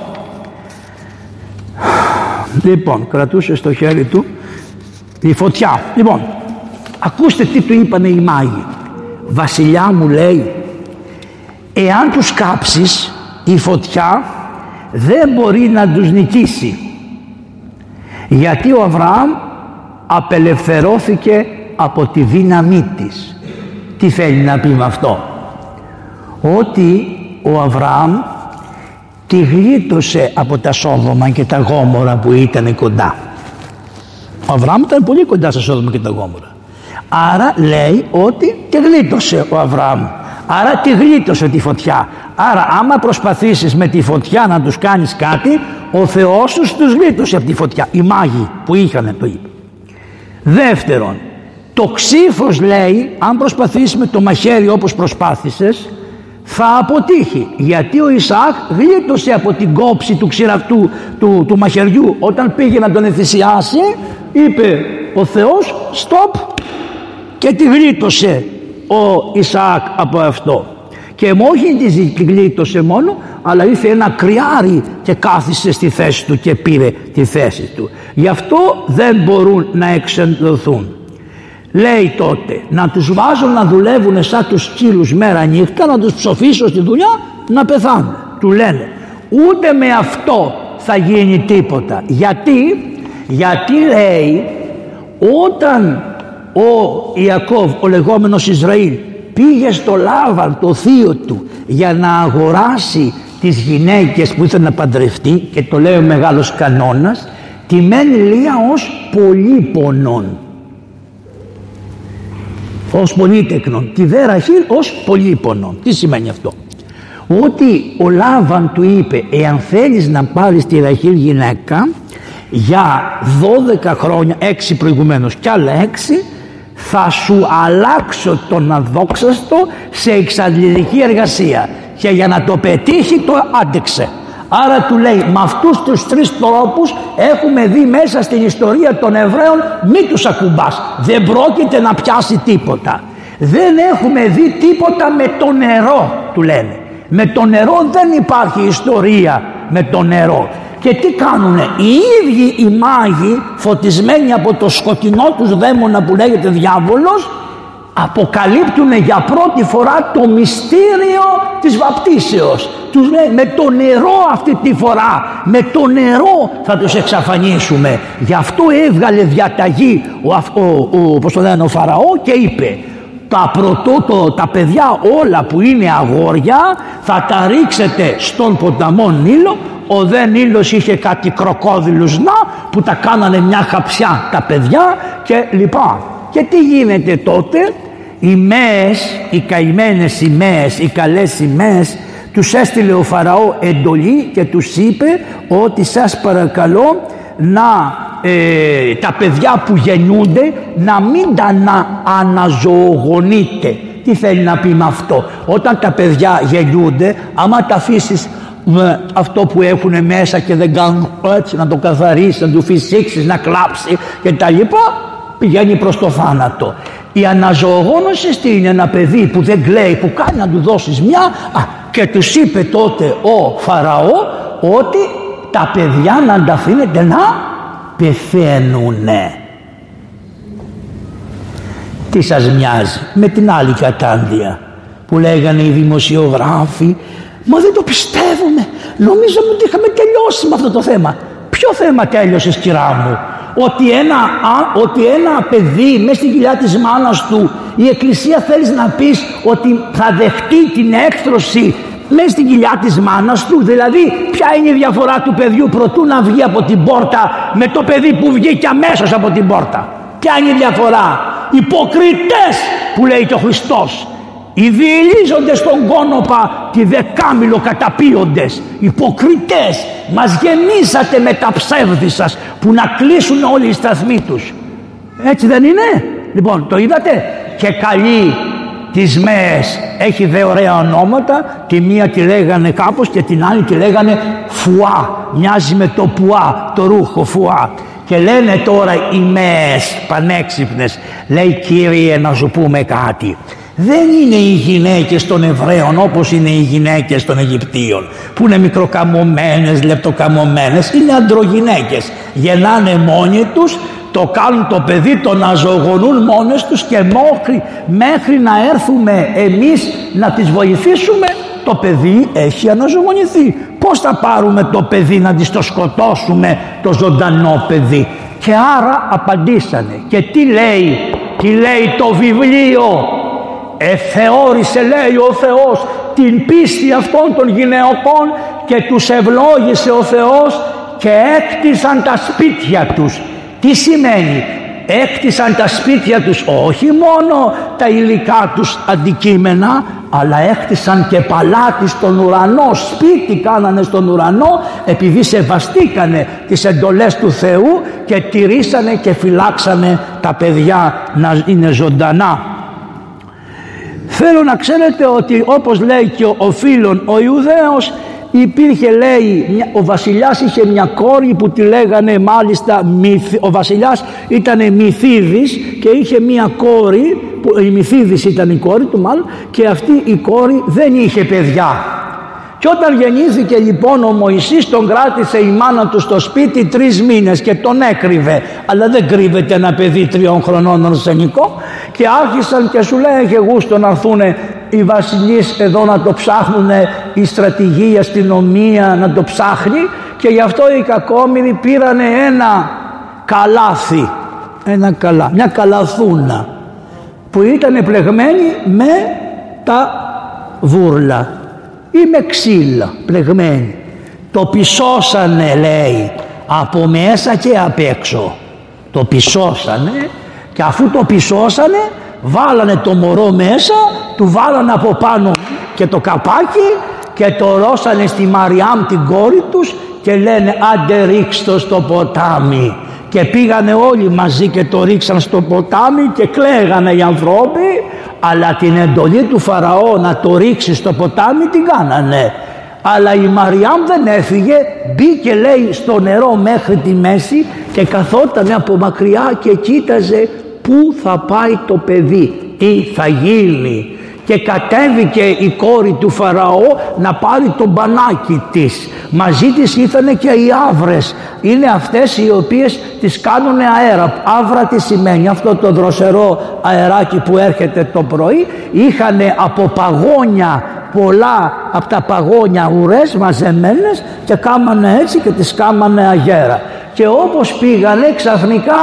λοιπόν, κρατούσε στο χέρι του τη φωτιά. Λοιπόν, ακούστε τι του είπανε οι μάγοι. Βασιλιά μου, λέει, εάν τους κάψεις, η φωτιά δεν μπορεί να τους νικήσει, γιατί ο Αβραάμ απελευθερώθηκε από τη δύναμή της. Τι θέλει να πει με αυτό? Ότι ο Αβραάμ τη γλίτωσε από τα Σόδομα και τα Γόμορα που ήταν κοντά. Ο Αβραάμ ήταν πολύ κοντά στα Σόδομα και τα Γόμορα. Άρα λέει ότι τη γλίτωσε ο Αβραάμ. Άρα τη γλίτωσε τη φωτιά. Άρα άμα προσπαθήσεις με τη φωτιά να τους κάνεις κάτι, ο Θεός τους γλίτωσε από τη φωτιά. Οι μάγοι που είχαν το είπε. Δεύτερον, το ξύφος, λέει, αν προσπαθήσεις με το μαχαίρι όπως προσπάθησες, θα αποτύχει, γιατί ο Ισαάκ γλίτωσε από την κόψη του ξηραυτού του μαχαιριού. Όταν πήγε να τον εθυσιάσει, είπε ο Θεός stop και τη γλίτωσε ο Ισαάκ από αυτό. Και όχι τη γλίτωσε μόνο, αλλά ήρθε ένα κρυάρι και κάθισε στη θέση του και πήρε τη θέση του. Γι' αυτό δεν μπορούν να εξεντωθούν. Λέει τότε, να τους βάζω να δουλεύουν σαν τους σκύλους μέρα νύχτα, να τους ψοφήσω στη δουλειά να πεθάνουν. Του λένε, ούτε με αυτό θα γίνει τίποτα. Γιατί λέει, όταν ο Ιακώβ, ο λεγόμενος Ισραήλ, πήγε στο Λάβαν, το θείο του, για να αγοράσει τις γυναίκες που ήθελε να παντρευτεί, και το λέει ο μεγάλος κανόνας, τη μένει Λεία ως πολύπονον. Ως πολύτεκνον, τη δε Ραχήλ ως πολύπονον. Τι σημαίνει αυτό? Ότι ο Λάβαν του είπε, εάν θέλεις να πάρεις τη Ραχήλ γυναίκα, για 12 χρόνια, 6 προηγουμένως κι άλλα 6, θα σου αλλάξω τον αδόξαστο σε εξαντλητική εργασία. Και για να το πετύχει το άντεξε. Άρα του λέει, με αυτούς τους 3 τρόπους έχουμε δει μέσα στην ιστορία των Εβραίων, μη τους ακουμπάς, δεν πρόκειται να πιάσει τίποτα. Δεν έχουμε δει τίποτα με το νερό, του λένε. Με το νερό δεν υπάρχει ιστορία με το νερό. Και τι κάνουνε? Οι ίδιοι οι μάγοι, φωτισμένοι από το σκοτεινό τους δαίμονα που λέγεται διάβολος, αποκαλύπτουνε για πρώτη φορά το μυστήριο της βαπτίσεως. Τους λέει, με το νερό αυτή τη φορά, με το νερό θα τους εξαφανίσουμε. Γι' αυτό έβγαλε διαταγή ο Φαραώ και είπε, τα παιδιά όλα που είναι αγόρια θα τα ρίξετε στον ποταμό Νείλο. Ο δε Νείλος είχε κάτι κροκόδιλους που τα κάνανε μια χαψιά τα παιδιά και λοιπά. Και τι γίνεται τότε? Οι μαίες, οι καημένες οι μαίες, οι καλές οι μαίες, τους έστειλε ο Φαραώ εντολή και τους είπε ότι σας παρακαλώ τα παιδιά που γεννιούνται να μην τα αναζωογονείτε. Τι θέλει να πει με αυτό? Όταν τα παιδιά γεννιούνται, άμα τα αφήσεις με αυτό που έχουν μέσα και δεν κάνουν έτσι, να το καθαρίσεις, να του φυσήξεις, να κλάψει και τα λοιπά, πηγαίνει προς το θάνατο. Η αναζωογόνωση τι είναι? Ένα παιδί που δεν κλαίει, που κάνει να του δώσεις μια. Και τους είπε τότε ο Φαραώ ότι τα παιδιά να τα αφήνετε να πεθαίνουνε. Τι σας μοιάζει με την άλλη κατάντια που λέγανε οι δημοσιογράφοι? Μα δεν το πιστεύουμε, νομίζαμε ότι είχαμε τελειώσει με αυτό το θέμα. Ποιο θέμα τέλειωσες, κυρά μου? Ότι ένα παιδί μέσα στην κοιλιά της μάνας του, η Εκκλησία θέλεις να πεις ότι θα δεχτεί την έκτρωση μέσα στην κοιλιά της μάνας του? Δηλαδή ποια είναι η διαφορά του παιδιού προτού να βγει από την πόρτα με το παιδί που βγήκε αμέσως από την πόρτα? Ποια είναι η διαφορά? Υποκριτές που λέει και ο Χριστός. Οι διελίζοντες στον κόνοπα τη δεκάμηλο καταπίοντες. Υποκριτές, μας γεμίσατε με τα ψεύδη σας που να κλείσουν όλοι οι σταθμοί τους. Έτσι δεν είναι? Λοιπόν, το είδατε? Και καλεί τις ΜΕΕΣ. Έχει δε ωραία ονόματα, τη μία τη λέγανε κάπως και την άλλη τη λέγανε Φουά, μοιάζει με το πουά, το ρούχο Φουά. Και λένε τώρα οι ΜΕΕΣ πανέξυπνες, λέει Κύριε να σου πούμε κάτι, δεν είναι οι γυναίκες των Εβραίων όπως είναι οι γυναίκες των Αιγυπτίων που είναι μικροκαμωμένες, λεπτοκαμωμένες, είναι αντρογυναίκες, γεννάνε μόνοι τους, το κάνουν το παιδί, το ναζωογονούν μόνες τους και μέχρι να έρθουμε εμείς να τις βοηθήσουμε, το παιδί έχει αναζωογονηθεί. Πώς θα πάρουμε το παιδί να τις το σκοτώσουμε, το ζωντανό παιδί? Και άρα απαντήσανε. Και τι λέει το βιβλίο? Θεώρησε, λέει ο Θεός, την πίστη αυτών των γυναικών και τους ευλόγησε ο Θεός και έκτισαν τα σπίτια τους. Τι σημαίνει? Έκτισαν τα σπίτια τους, όχι μόνο τα υλικά τους αντικείμενα, αλλά έκτισαν και παλάτι στον ουρανό, σπίτι κάνανε στον ουρανό, επειδή σεβαστήκανε τις εντολές του Θεού και τηρήσανε και φυλάξανε τα παιδιά να είναι ζωντανά. Θέλω να ξέρετε ότι όπως λέει και ο Φίλων ο Ιουδαίος, υπήρχε, λέει, ο βασιλιάς είχε μια κόρη που τη λέγανε μάλιστα, ο βασιλιάς ήταν Μυθίδης και είχε μια κόρη, η Μυθίδης ήταν η κόρη του μάλλον, και αυτή η κόρη δεν είχε παιδιά. Και όταν γεννήθηκε λοιπόν ο Μωυσής, τον κράτησε η μάνα του στο σπίτι 3 μήνες και τον έκρυβε. Αλλά δεν κρύβεται ένα παιδί 3 χρονών αρσενικό. Και άρχισαν και σου λέει, είχε γούστο να έρθουν οι βασιλείς εδώ να το ψάχνουν, η στρατηγή, η αστυνομία να το ψάχνει, και γι' αυτό οι κακόμοιροι πήρανε ένα καλάθι, μια καλαθούνα που ήταν πλεγμένη με τα βούρλα ή με ξύλα πλεγμένη. Το πισώσανε, λέει, από μέσα και απ' έξω. Το πισώσανε, και αφού το πισώσανε βάλανε το μωρό μέσα, του βάλανε από πάνω και το καπάκι και το ρώσανε στη Μαριάμ την κόρη τους και λένε άντε ρίξτο στο ποτάμι. Και πήγανε όλοι μαζί και το ρίξαν στο ποτάμι και κλαίγανε οι ανθρώποι, αλλά την εντολή του Φαραώ να το ρίξει στο ποτάμι την κάνανε. Αλλά η Μαριάμ δεν έφυγε, μπήκε, λέει, στο νερό μέχρι τη μέση και καθότανε από μακριά και κοίταζε πού θα πάει το παιδί, τι θα γίνει. Και κατέβηκε η κόρη του Φαραώ να πάρει το μπανάκι της. Μαζί της ήρθανε και οι άβρες. Είναι αυτές οι οποίες τις κάνουν αέρα. Άβρα τι σημαίνει? Αυτό το δροσερό αεράκι που έρχεται το πρωί. Είχανε από παγόνια, πολλά από τα παγόνια ουρές μαζεμένες και κάμανε έτσι και τις κάμανε αγέρα. Και όπως πήγανε ξαφνικά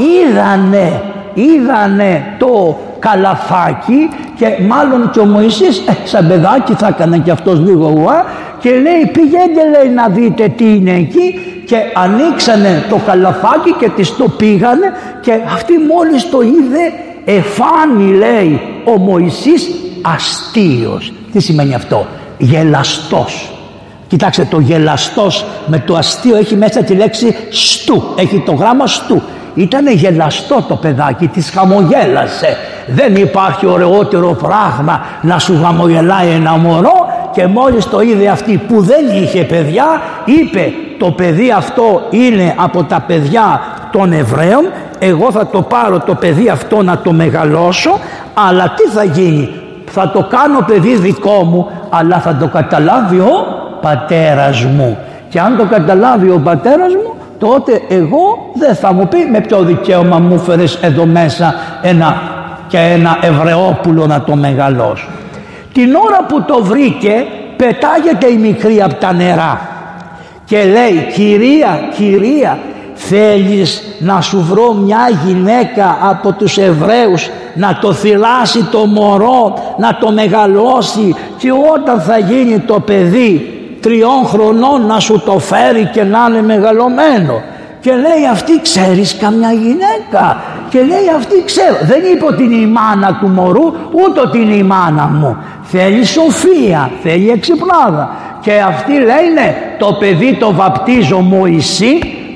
είδανε το καλαθάκι, και μάλλον και ο Μωυσής σαν παιδάκι θα έκανε και αυτός λίγο και λέει πηγαίνετε, λέει, να δείτε τι είναι εκεί, και ανοίξανε το καλαθάκι και τις το πήγανε, και αυτή μόλις το είδε εφάνει, λέει, ο Μωυσής αστείος. Τι σημαίνει αυτό? Γελαστός. Κοιτάξτε, το γελαστός με το αστείο έχει μέσα τη λέξη στου, έχει το γράμμα στου. Ήτανε γελαστό το παιδάκι, της χαμογέλασε. Δεν υπάρχει ωραιότερο πράγμα να σου χαμογελάει ένα μωρό, και μόλις το είδε αυτή που δεν είχε παιδιά, είπε το παιδί αυτό είναι από τα παιδιά των Εβραίων, εγώ θα το πάρω το παιδί αυτό να το μεγαλώσω, αλλά τι θα γίνει? Θα το κάνω παιδί δικό μου, αλλά θα το καταλάβει ο πατέρας μου, και αν το καταλάβει ο πατέρας μου, τότε εγώ δεν θα μου πει με ποιο δικαίωμα μου φέρες εδώ μέσα ένα Εβραιόπουλο να το μεγαλώσω. Την ώρα που το βρήκε, πετάγεται η μικρή από τα νερά και λέει κυρία, θέλεις να σου βρω μια γυναίκα από τους Εβραίους να το θυλάσει το μωρό, να το μεγαλώσει, και όταν θα γίνει το παιδί 3 χρονών να σου το φέρει και να είναι μεγαλωμένο? Και λέει αυτή ξέρεις καμιά γυναίκα? Και λέει αυτή ξέρω. Δεν είπε ότι είναι η μάνα του μωρού, ούτε ότι είναι η μάνα μου. Θέλει σοφία, θέλει εξυπνάδα. Και αυτή λέει ναι, το παιδί το βαπτίζω Μωυσή,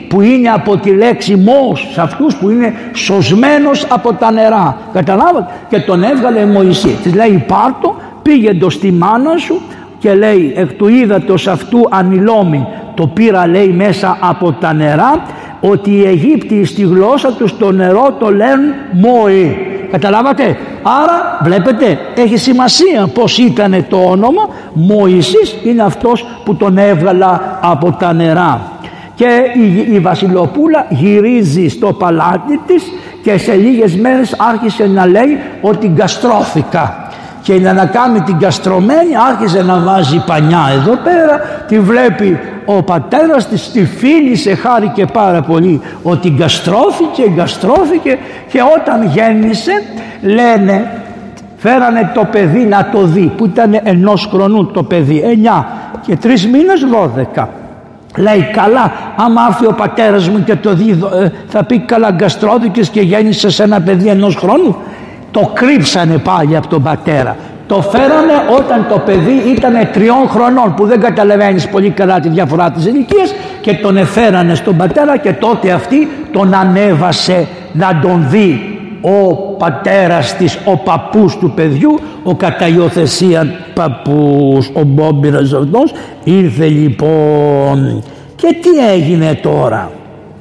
που είναι από τη λέξη μος, σε αυτούς που είναι σωσμένος από τα νερά. Καταλάβατε? Και τον έβγαλε Μωυσή. Της λέει πάρτο, πήγεντο στη μάνα σου και λέει εκ του ύδατος αυτού ανηλόμην, το πήρα λέει μέσα από τα νερά, ότι οι Αιγύπτιοι στη γλώσσα τους το νερό το λένε Μωή. Καταλάβατε? Άρα βλέπετε, έχει σημασία πως ήταν το όνομα. Μωυσής είναι αυτός που τον έβγαλα από τα νερά. Και η βασιλοπούλα γυρίζει στο παλάτι της και σε λίγες μέρες άρχισε να λέει ότι γκαστρώθηκα. Και για να κάνει την καστρωμένη άρχισε να βάζει πανιά εδώ πέρα. Τη βλέπει ο πατέρας της, τη φίλησε, χάρηκε πάρα πολύ ότι γκαστρώθηκε και όταν γέννησε λένε, φέρανε το παιδί να το δει, που ήταν 1 χρονού το παιδί, 9 και 3 μήνες 12. Λέει καλά, άμα έρθει ο πατέρας μου και το δει θα πει καλά γκαστρώθηκες και γέννησες ένα παιδί 1 χρόνου. Το κρύψανε πάλι από τον πατέρα. Το φέρανε όταν το παιδί ήταν 3 χρονών, που δεν καταλαβαίνεις πολύ καλά τη διαφορά της ηλικίας, και τον εφέρανε στον πατέρα και τότε αυτή τον ανέβασε να τον δει ο πατέρας της, ο παππούς του παιδιού, ο κατά υιοθεσία παππούς, ο Μπόμπυρας αυτός. Ήρθε λοιπόν και τι έγινε τώρα?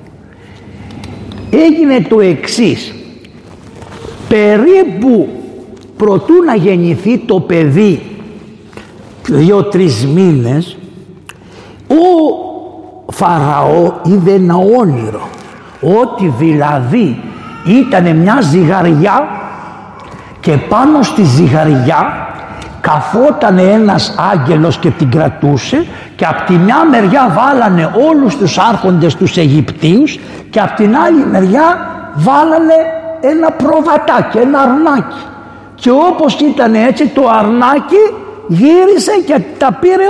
Έγινε το εξής. Περίπου προτού να γεννηθεί το παιδί, 2-3 μήνες, ο Φαραώ είδε ένα όνειρο, ότι δηλαδή ήταν μια ζυγαριά και πάνω στη ζυγαριά καθόταν ένας άγγελος και την κρατούσε, και από τη μια μεριά βάλανε όλους τους άρχοντες τους Αιγυπτίους και από την άλλη μεριά βάλανε ένα προβατάκι, ένα αρνάκι, και όπως ήταν έτσι το αρνάκι γύρισε και τα πήρε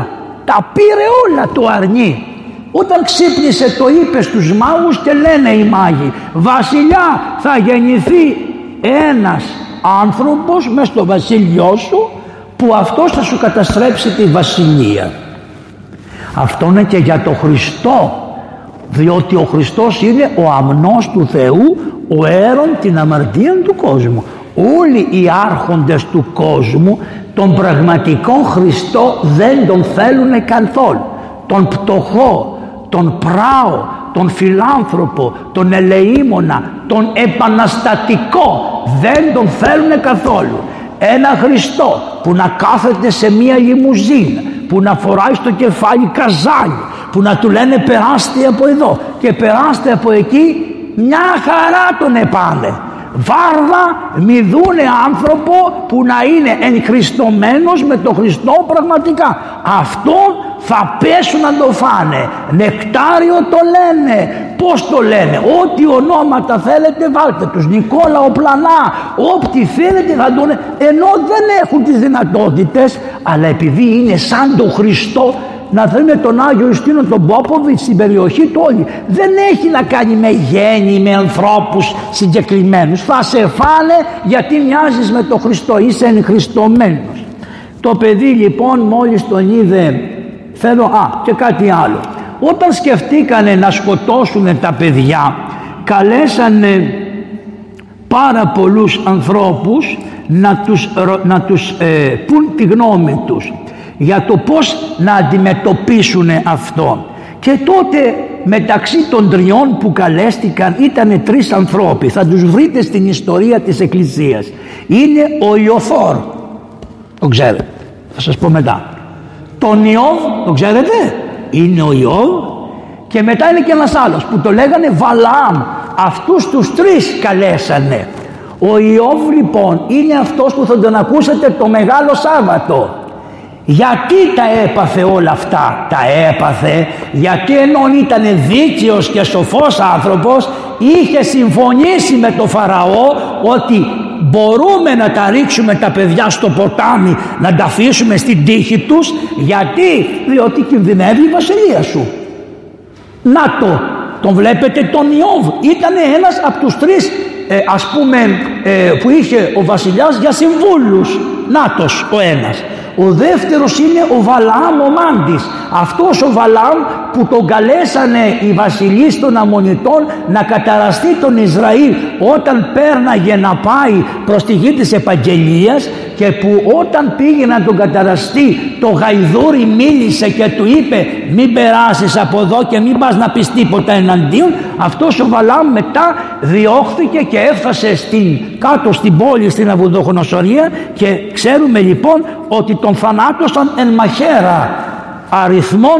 όλα το αρνί. Όταν ξύπνησε το είπε στους μάγους και λένε οι μάγοι, βασιλιά, θα γεννηθεί ένας άνθρωπος μες στο βασίλειό σου που αυτός θα σου καταστρέψει τη βασιλεία. Αυτό είναι και για το Χριστό, διότι ο Χριστός είναι ο αμνός του Θεού, ο αίρον την αμαρτία του κόσμου. Όλοι οι άρχοντες του κόσμου τον πραγματικό Χριστό δεν τον θέλουν καθόλου. Τον πτωχό, τον πράο, τον φιλάνθρωπο, τον ελεήμονα, τον επαναστατικό δεν τον θέλουν καθόλου. Ένα Χριστό που να κάθεται σε μία λιμουζίνα, που να φοράει στο κεφάλι καζάνι, που να του λένε περάστε από εδώ και περάστε από εκεί, μια χαρά τον επάνε. Βάρδα μη δούνε άνθρωπο που να είναι ενχριστωμένος με το Χριστό πραγματικά. Αυτόν θα πέσουν να το φάνε. Νεκτάριο το λένε. Πώς το λένε? Ό,τι ονόματα θέλετε βάλτε τους. Νικόλαο Πλανά, ό,τι θέλετε θα τον... Ενώ δεν έχουν τις δυνατότητες, αλλά επειδή είναι σαν τον Χριστό, να δούμε τον Άγιο Ιουστίνο τον Πόποβιτ στην περιοχή του όλη. Δεν έχει να κάνει με γέννη, με ανθρώπους συγκεκριμένους. Θα σε φάνε γιατί μοιάζεις με τον Χριστό, είσαι ενχριστωμένος. Το παιδί λοιπόν μόλις τον είδε, και κάτι άλλο. Όταν σκεφτήκανε να σκοτώσουν τα παιδιά, καλέσανε πάρα πολλούς ανθρώπους να τους πουν τη γνώμη τους για το πώς να αντιμετωπίσουν αυτό. Και τότε μεταξύ των 3 που καλέστηκαν ήταν 3 ανθρώποι. Θα τους βρείτε στην ιστορία της Εκκλησίας. Είναι ο Ιωθώρ, το ξέρετε, θα σας πω μετά. Τον Ιώβ, το ξέρετε, είναι ο Ιώβ. Και μετά είναι και ένας άλλος που το λέγανε Βαλαάμ. Αυτούς τους 3 καλέσανε. Ο Ιώβ λοιπόν είναι αυτός που θα τον ακούσετε το Μεγάλο Σάββατο. Γιατί τα έπαθε όλα αυτά? Τα έπαθε γιατί ενώ ήταν δίκαιος και σοφός άνθρωπος, είχε συμφωνήσει με το Φαραώ ότι μπορούμε να τα ρίξουμε τα παιδιά στο ποτάμι, να τα αφήσουμε στην τύχη τους. Γιατί? Διότι κινδυνεύει η βασιλεία σου. Να τον βλέπετε τον Ιώβ, ήταν ένας από τους 3 που είχε ο βασιλιάς για συμβούλους. Νάτος ο ένας. Ο δεύτερος είναι ο Βαλαάμ ο Μάντης. αυτός ο Βαλάμ που τον καλέσανε οι βασιλείς των Αμμονιτών να καταραστεί τον Ισραήλ όταν πέρναγε να πάει προς τη γη της επαγγελίας, και που όταν πήγε να τον καταραστεί το γαϊδούρι μίλησε και του είπε μην περάσεις από εδώ και μην πας να πεις τίποτα εναντίον. Αυτός ο Βαλάμ μετά διώχθηκε και έφτασε κάτω στην πόλη στην Ναβουδοχονοσορία, και ξέρουμε λοιπόν ότι τον θανάτωσαν εν μαχαίρα, αριθμών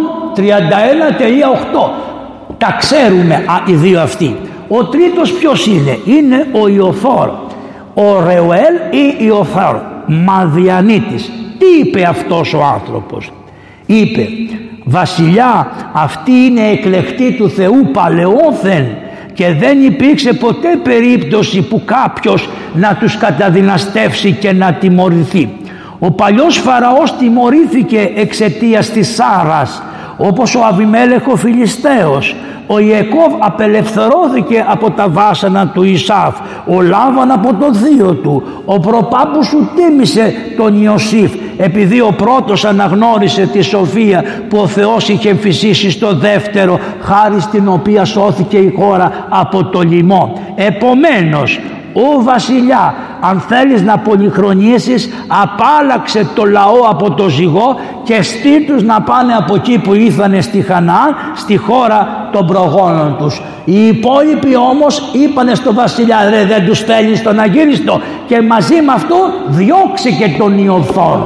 31.8. Τα ξέρουμε οι δύο αυτοί. Ο τρίτος ποιος είναι? Είναι ο Ιωθόρ, ο Ρεουέλ ή Ιωθόρ, Μαδιανίτης. Τι είπε αυτός ο άνθρωπος? Είπε, βασιλιά, αυτή είναι εκλεκτή του Θεού παλαιόθεν και δεν υπήρξε ποτέ περίπτωση που κάποιος να τους καταδυναστεύσει και να τιμωρηθεί. Ο παλιός Φαραώς τιμωρήθηκε εξαιτίας της Σάρας, όπως ο Αβιμέλεχ ο Φιλιστέος. Ο Ιεκώβ απελευθερώθηκε από τα βάσανα του Ισάφ, ο Λάβαν από το θείο του. Ο προπάπους σου τίμησε τον Ιωσήφ, επειδή ο πρώτος αναγνώρισε τη σοφία που ο Θεός είχε εμφυσίσει στο δεύτερο, χάρη στην οποία σώθηκε η χώρα από το λοιμό. Επομένως, ο βασιλιά, αν θέλεις να πολυχρονίσεις, απάλαξε το λαό από το ζυγό και στείλ να πάνε από εκεί που ήρθανε στη Χαναάν, στη χώρα των προγόνων τους. Οι υπόλοιποι όμως είπανε στο βασιλιά, ρε, δεν τους στέλνεις τον αγύριστο? Και μαζί με αυτό διώξε και τον Ιωθόρ.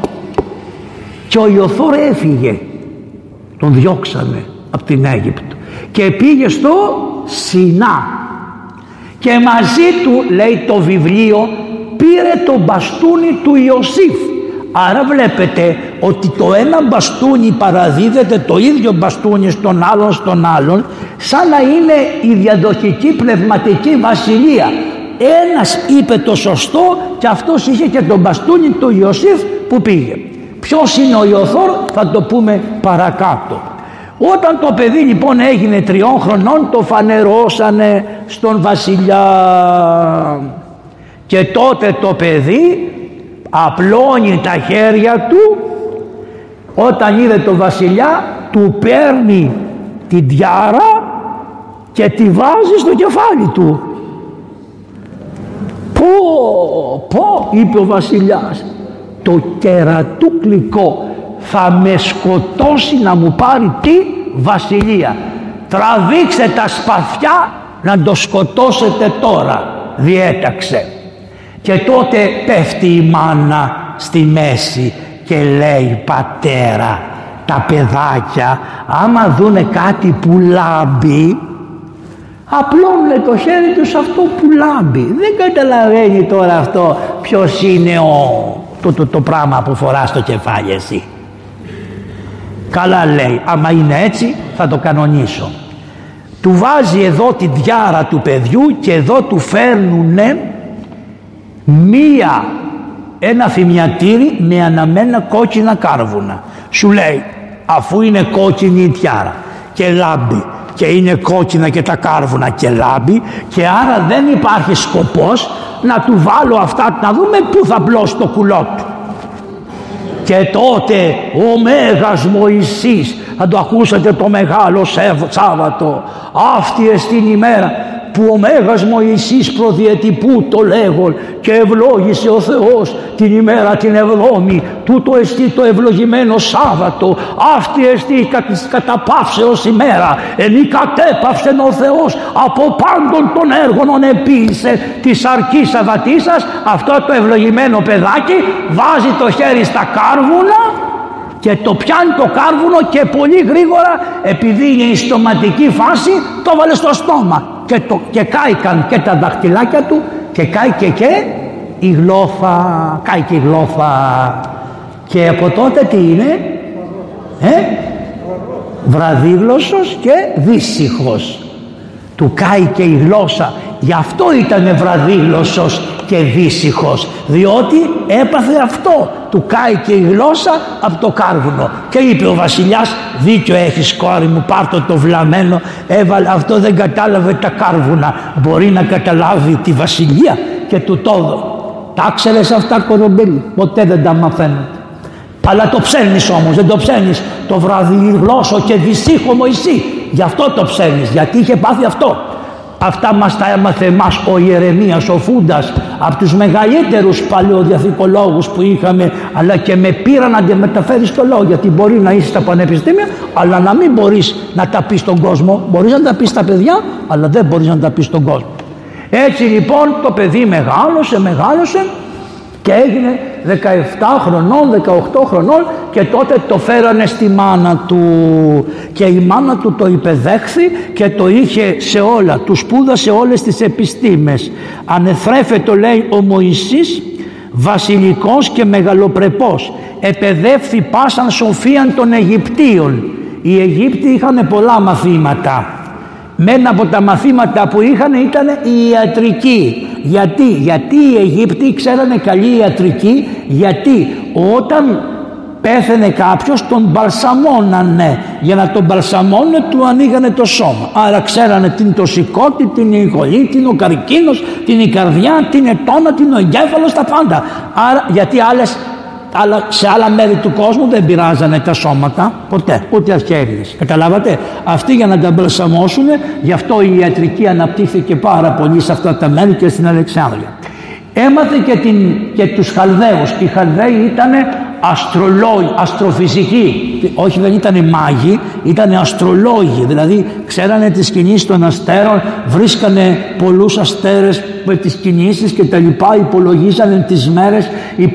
Και ο Ιωθόρ έφυγε, τον διώξανε από την Αίγυπτο και πήγε στο Σινά. Και μαζί του, λέει το βιβλίο, πήρε το μπαστούνι του Ιωσήφ. Άρα βλέπετε ότι το ένα μπαστούνι παραδίδεται το ίδιο μπαστούνι στον άλλον, σαν να είναι η διαδοχική πνευματική βασιλεία. Ένας είπε το σωστό και αυτός είχε και το μπαστούνι του Ιωσήφ που πήγε. Ποιος είναι ο Ιωθόρ θα το πούμε παρακάτω. Όταν το παιδί λοιπόν έγινε 3 χρονών, το φανερώσανε στον βασιλιά, και τότε το παιδί απλώνει τα χέρια του. Όταν είδε το βασιλιά, του παίρνει την τιάρα και τη βάζει στο κεφάλι του. Πω, είπε ο βασιλιάς, το κερατούκλικο θα με σκοτώσει να μου πάρει τι? Βασιλεία. Τραβήξτε τα σπαθιά να το σκοτώσετε τώρα, διέταξε. Και τότε πέφτει η μάνα στη μέση και λέει, πατέρα, τα παιδάκια άμα δούνε κάτι που λάμπει, απλώνουν το χέρι τους αυτό που λάμπει. Δεν καταλαβαίνει τώρα αυτό ποιος είναι το πράγμα που φοράς στο κεφάλι εσύ. Καλά, λέει, άμα είναι έτσι θα το κανονίσω. Του βάζει εδώ την τιάρα του παιδιού και εδώ του φέρνουνε ένα θυμιατήρι με αναμένα κόκκινα κάρβουνα. Σου λέει, αφού είναι κόκκινη η τιάρα και λάμπει και είναι κόκκινα και τα κάρβουνα και λάμπει, και άρα δεν υπάρχει σκοπός να του βάλω αυτά, να δούμε πού θα πλώσει το κουλό του. Και τότε ο Μέγας Μωυσής, θα το ακούσατε το Μεγάλο Σάββατο, αυτή εστιν ημέρα που ο Μέγας Μωυσής προδιετυπού το λέγον και ευλόγησε ο Θεός την ημέρα την 7η, τούτο εστί το ευλογημένο Σάββατο, αυτή εστί καταπαύσεως ημέρα, ενή κατέπαυσεν ο Θεός από πάντων των έργων επίησε της αρκής Σαββατίσας. Αυτό το ευλογημένο παιδάκι βάζει το χέρι στα κάρβουνα και το πιάνει το κάρβουνο και πολύ γρήγορα, επειδή είναι η στοματική φάση, το βάλε στο στόμα και κάηκαν και τα δαχτυλάκια του και κάηκε και η γλόφα, κάηκε η γλόφα. Και από τότε τι είναι? Βραδίγλωσσος και δύσυχος. Του κάηκε η γλώσσα. Γι' αυτό ήταν βραδίγλωσσος και δύσυχος, διότι έπαθε αυτό. Του κάηκε η γλώσσα από το κάρβουνο. Και είπε ο βασιλιάς, δίκιο έχεις κόρη μου, πάρ' το βλαμμένο. Έβαλε, αυτό δεν κατάλαβε τα κάρβουνα, μπορεί να καταλάβει τη βασιλεία και του τόδο. Τα ξέρεις αυτά, Κορομπέλη? Ποτέ δεν τα μαθαίνετε. Αλλά το ψέρνεις όμως, δεν το ψέρνεις το βράδυ γλώσσο και δυσύχο Μωυσή. Γι' αυτό το ψέρνεις, γιατί είχε πάθει αυτό. Αυτά μας τα έμαθε εμάς ο Ιερεμίας, ο Φούντας, από τους μεγαλύτερους παλαιοδιαθηκολόγους που είχαμε, αλλά και με πείρα να αντιμεταφέρεις το λόγο, γιατί μπορεί να είσαι στα πανεπιστήμια, αλλά να μην μπορείς να τα πεις στον κόσμο. Μπορείς να τα πεις στα παιδιά, αλλά δεν μπορείς να τα πεις στον κόσμο. Έτσι λοιπόν το παιδί μεγάλωσε και έγινε 17 χρονών, 18 χρονών και τότε το φέρανε στη μάνα του και η μάνα του το υπεδέχθη και το είχε σε όλα, του σπούδασε όλες τις επιστήμες. Ανεθρέφετο λέει ο Μωυσής βασιλικός και μεγαλοπρεπός, επεδεύθη πάσαν σοφίαν των Αιγυπτίων. Οι Αιγύπτιοι είχαν πολλά μαθήματα. Με ένα από τα μαθήματα που είχαν ήταν η ιατρική. Γιατί οι Αιγύπτιοι ξέρανε καλή ιατρική, γιατί όταν πέθαινε κάποιος τον μπαλσαμώνανε. Για να τον μπαλσαμώνε του ανοίγανε το σώμα. Άρα ξέρανε την τοσικότητα, την υγολή, την ο καρκίνος, την η καρδιά, την ετώνα, την ο εγκέφαλος, τα πάντα. Άρα γιατί αλλά σε άλλα μέρη του κόσμου δεν πειράζανε τα σώματα ποτέ, ούτε αρχαίοι. Καταλάβατε, αυτοί για να τα μπαλσαμώσουν, γι' αυτό η ιατρική αναπτύχθηκε πάρα πολύ σε αυτά τα μέρη και στην Αλεξάνδρεια. Έμαθε και τους Χαλδαίους. Οι Χαλδαίοι ήταν αστρολόγοι, αστροφυσικοί. Όχι, δεν ήταν μάγοι, ήταν αστρολόγοι. Δηλαδή ξέρανε τις κινήσεις των αστέρων, βρίσκανε πολλούς αστέρες με τις κινήσεις και τα λοιπά, υπολογίζανε τις μέρες,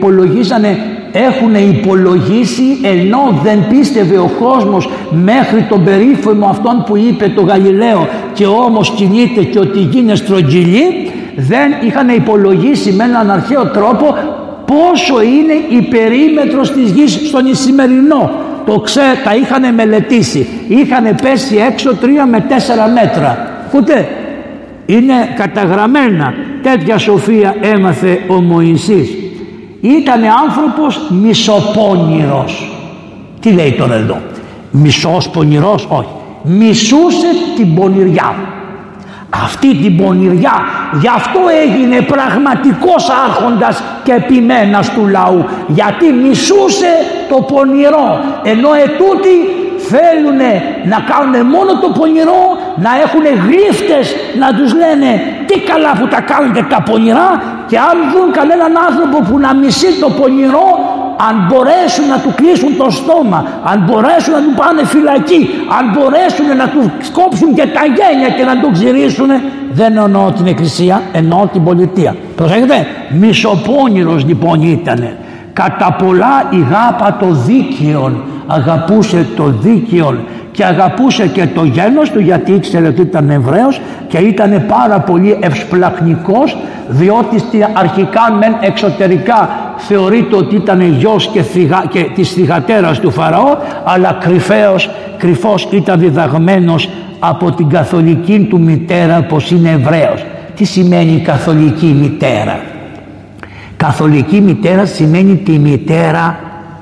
έχουν υπολογίσει, ενώ δεν πίστευε ο κόσμος μέχρι τον περίφημο αυτόν που είπε το Γαλιλαίο και όμως κινείται και ότι γίνει στρογγυλή, δεν είχαν υπολογίσει με έναν αρχαίο τρόπο πόσο είναι η περίμετρος της γης στον Ισημερινό. Τα είχαν μελετήσει, είχαν πέσει έξω 3 με 4 μέτρα. Ακούτε, είναι καταγραμμένα. Τέτοια σοφία έμαθε ο Μωυσής. Ήτανε άνθρωπος μισοπόνηρος. Τι λέει τώρα εδώ? Μισός πονηρός? Όχι. Μισούσε την πονηριά. Αυτή την πονηριά, γι' αυτό έγινε πραγματικός άρχοντας και επιμένας του λαού, γιατί μισούσε το πονηρό, ενώ ετούτοι θέλουν να κάνουν μόνο το πονηρό, να έχουν γλύφτες να τους λένε τι καλά που τα κάνετε τα πονηρά, και αν δουν κανέναν άνθρωπο που να μισεί το πονηρό, αν μπορέσουν να του κλείσουν το στόμα, αν μπορέσουν να του πάνε φυλακή, αν μπορέσουν να του σκόψουν και τα γένια και να του ξηρίσουν, δεν εννοώ την εκκλησία, εννοώ την πολιτεία. Προσέχετε, μισοπόνηρος λοιπόν ήτανε. Κατά πολλά ηγάπα το δίκαιον, αγαπούσε το δίκαιον και αγαπούσε και το γένος του, γιατί ήξερε ότι ήταν Εβραίος και ήταν πάρα πολύ ευσπλαχνικός, διότι αρχικά μεν εξωτερικά θεωρείται ότι ήταν γιος και της θυγατέρας του Φαραώ, αλλά κρυφός ήταν διδαγμένος από την καθολική του μητέρα πως είναι Εβραίος. Τι σημαίνει καθολική μητέρα? Καθολική μητέρα σημαίνει τη μητέρα